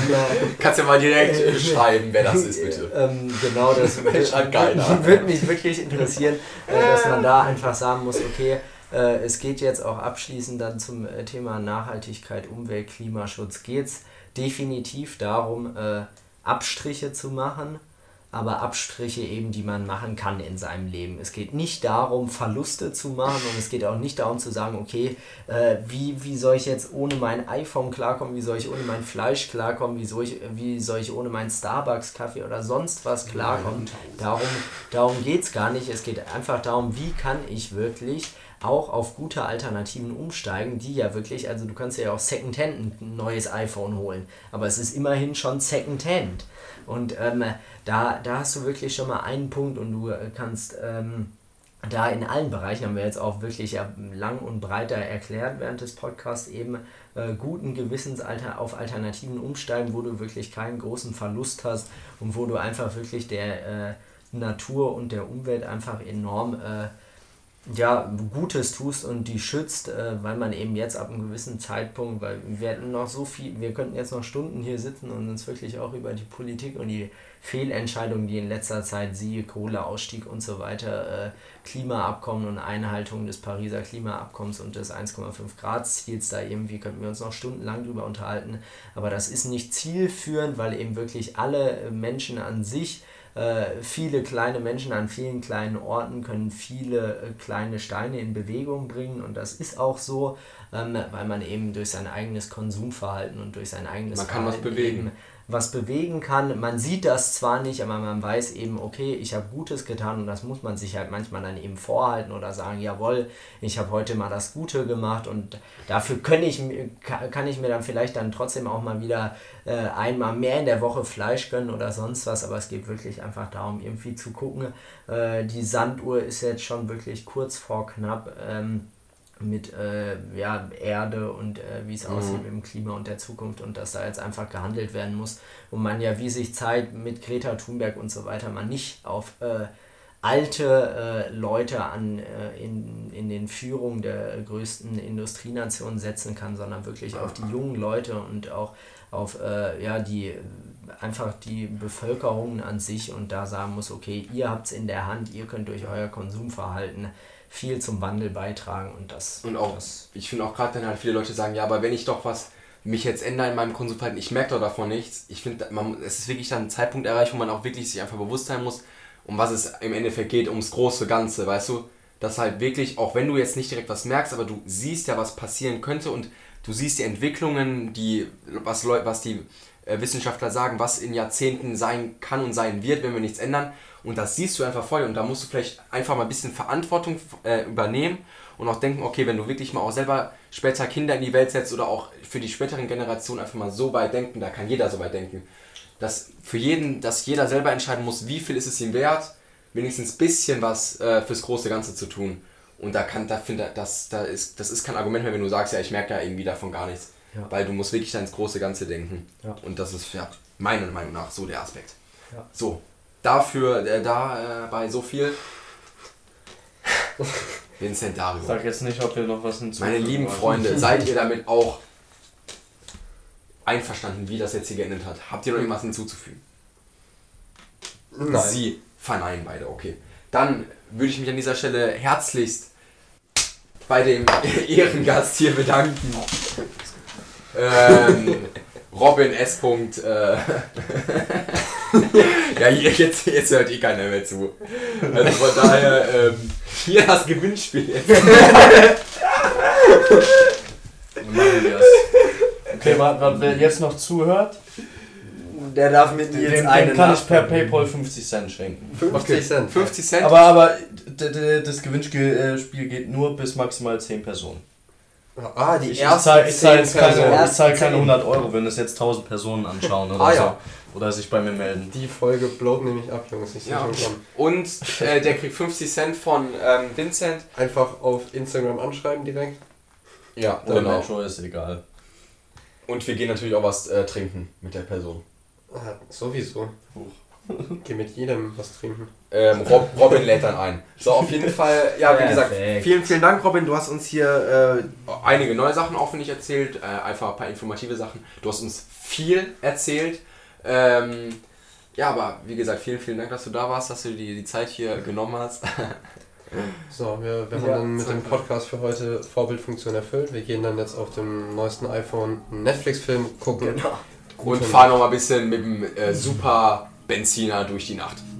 äh, Kannst ja mal direkt äh, schreiben, wer das ist, bitte. ähm, genau, das Schreibt keiner. würde mich wirklich interessieren, äh, dass man da einfach sagen muss, okay, äh, es geht jetzt auch abschließend dann zum äh, Thema Nachhaltigkeit, Umwelt, Klimaschutz, geht's definitiv darum, äh, Abstriche zu machen, aber Abstriche eben, die man machen kann in seinem Leben. Es geht nicht darum, Verluste zu machen und es geht auch nicht darum zu sagen, okay, äh, wie, wie soll ich jetzt ohne mein iPhone klarkommen, wie soll ich ohne mein Fleisch klarkommen, wie soll ich, wie soll ich ohne meinen Starbucks-Kaffee oder sonst was klarkommen. Darum, darum geht es gar nicht. Es geht einfach darum, wie kann ich wirklich auch auf gute Alternativen umsteigen, die ja wirklich, also du kannst ja auch Secondhand ein neues iPhone holen, aber es ist immerhin schon Secondhand. Und ähm, da, da hast du wirklich schon mal einen Punkt und du kannst ähm, da in allen Bereichen, haben wir jetzt auch wirklich ja lang und breiter erklärt während des Podcasts, eben äh, guten Gewissens alter, auf Alternativen umsteigen, wo du wirklich keinen großen Verlust hast und wo du einfach wirklich der äh, Natur und der Umwelt einfach enorm äh, ja, Gutes tust und die schützt, äh, weil man eben jetzt ab einem gewissen Zeitpunkt, weil wir hätten noch so viel, wir könnten jetzt noch Stunden hier sitzen und uns wirklich auch über die Politik und die Fehlentscheidungen, die in letzter Zeit, siehe Kohleausstieg und so weiter, äh, Klimaabkommen und Einhaltung des Pariser Klimaabkommens und des eins Komma fünf Grad Ziels, da irgendwie könnten wir uns noch stundenlang drüber unterhalten, aber das ist nicht zielführend, weil eben wirklich alle Menschen an sich, Äh, viele kleine Menschen an vielen kleinen Orten können viele äh, kleine Steine in Bewegung bringen und das ist auch so, ähm, weil man eben durch sein eigenes Konsumverhalten und durch sein eigenes man kann Verhalten was bewegen. eben was bewegen kann. Man sieht das zwar nicht, aber man weiß eben, okay, ich habe Gutes getan und das muss man sich halt manchmal dann eben vorhalten oder sagen, jawohl, ich habe heute mal das Gute gemacht und dafür kann ich, kann ich mir dann vielleicht dann trotzdem auch mal wieder äh, einmal mehr in der Woche Fleisch gönnen oder sonst was, aber es geht wirklich einfach darum, irgendwie zu gucken. Äh, die Sanduhr ist jetzt schon wirklich kurz vor knapp, ähm, mit äh, ja, Erde und äh, wie es mhm. aussieht mit dem Klima und der Zukunft und dass da jetzt einfach gehandelt werden muss und man ja, wie sich zeigt, mit Greta Thunberg und so weiter, man nicht auf äh, alte äh, Leute an, äh, in, in den Führungen der größten Industrienationen setzen kann, sondern wirklich auf die jungen Leute und auch auf äh, ja, die einfach die Bevölkerung an sich und da sagen muss, okay, ihr habt es in der Hand, ihr könnt durch euer Konsumverhalten viel zum Wandel beitragen und das... Und auch, das ich finde auch gerade, wenn halt viele Leute sagen, ja, aber wenn ich doch was mich jetzt ändere in meinem Konsumverhalten, ich merke doch davon nichts. Ich finde, es ist wirklich dann ein Zeitpunkt erreicht, wo man auch wirklich sich einfach bewusst sein muss, um was es im Endeffekt geht, ums große Ganze, weißt du? Dass halt wirklich, auch wenn du jetzt nicht direkt was merkst, aber du siehst ja, was passieren könnte und du siehst die Entwicklungen, die, was, Leute, was die äh, Wissenschaftler sagen, was in Jahrzehnten sein kann und sein wird, wenn wir nichts ändern. Und das siehst du einfach vor dir und da musst du vielleicht einfach mal ein bisschen Verantwortung äh, übernehmen und auch denken, okay, wenn du wirklich mal auch selber später Kinder in die Welt setzt oder auch für die späteren Generationen einfach mal so weit denken, da kann jeder so weit denken, dass für jeden, dass jeder selber entscheiden muss, wie viel ist es ihm wert, wenigstens ein bisschen was äh, fürs große Ganze zu tun. Und da kann, da finde das, da ist, das ist kein Argument mehr, wenn du sagst, ja, ich merke ja irgendwie davon gar nichts. Ja. Weil du musst wirklich dann ins große Ganze denken. Ja. Und das ist ja meiner Meinung nach so der Aspekt. Ja. So. Dafür, äh, da äh, bei so viel. Vincent Dario. Sag jetzt nicht, ob ihr noch was hinzufügen. Meine lieben Freunde, seid ihr damit auch einverstanden, wie das jetzt hier geendet hat? Habt ihr noch irgendwas hinzuzufügen? Nein. Sie verneinen beide, okay. Dann würde ich mich an dieser Stelle herzlichst bei dem Ehrengast hier bedanken. ähm, Robin S. Äh, ja, jetzt, jetzt hört eh keiner mehr zu. Also von daher, ähm, hier das Gewinnspiel jetzt. Dann machen wir das. Okay, warte, wer jetzt noch zuhört, der darf mit mir jetzt einen kann ich per PayPal fünfzig Cent schenken. fünfzig Cent. fünfzig Cent? Aber, aber das Gewinnspiel geht nur bis maximal zehn Personen. Ah, die ich ersten zahle ich zahl jetzt keine, Personen. ich zahl keine hundert Euro, wenn es jetzt tausend Personen anschauen oder ah, so. Ja. Oder sich bei mir melden. Die Folge blowt nämlich ab, Jungs. Ich ja. Und äh, der kriegt fünfzig Cent von ähm, Vincent. Einfach auf Instagram anschreiben direkt. Ja, oder genau. Metro ist egal. Und wir gehen natürlich auch was äh, trinken mit der Person. Ah, sowieso. Geh mit jedem was trinken. Ähm, Rob, Robin lädt dann ein. So, auf jeden Fall, ja, wie gesagt, vielen, vielen Dank, Robin. Du hast uns hier äh, einige neue Sachen auch, finde ich, erzählt. Äh, einfach ein paar informative Sachen. Du hast uns viel erzählt. Ähm, ja, aber wie gesagt, vielen, vielen Dank, dass du da warst, dass du die, die Zeit hier genommen hast. So, wir, wir haben ja, dann mit dem Podcast für heute Vorbildfunktion erfüllt. Wir gehen dann jetzt auf dem neuesten iPhone einen Netflix-Film gucken. Genau. Und fahren noch mal ein bisschen mit dem äh, super Benziner durch die Nacht.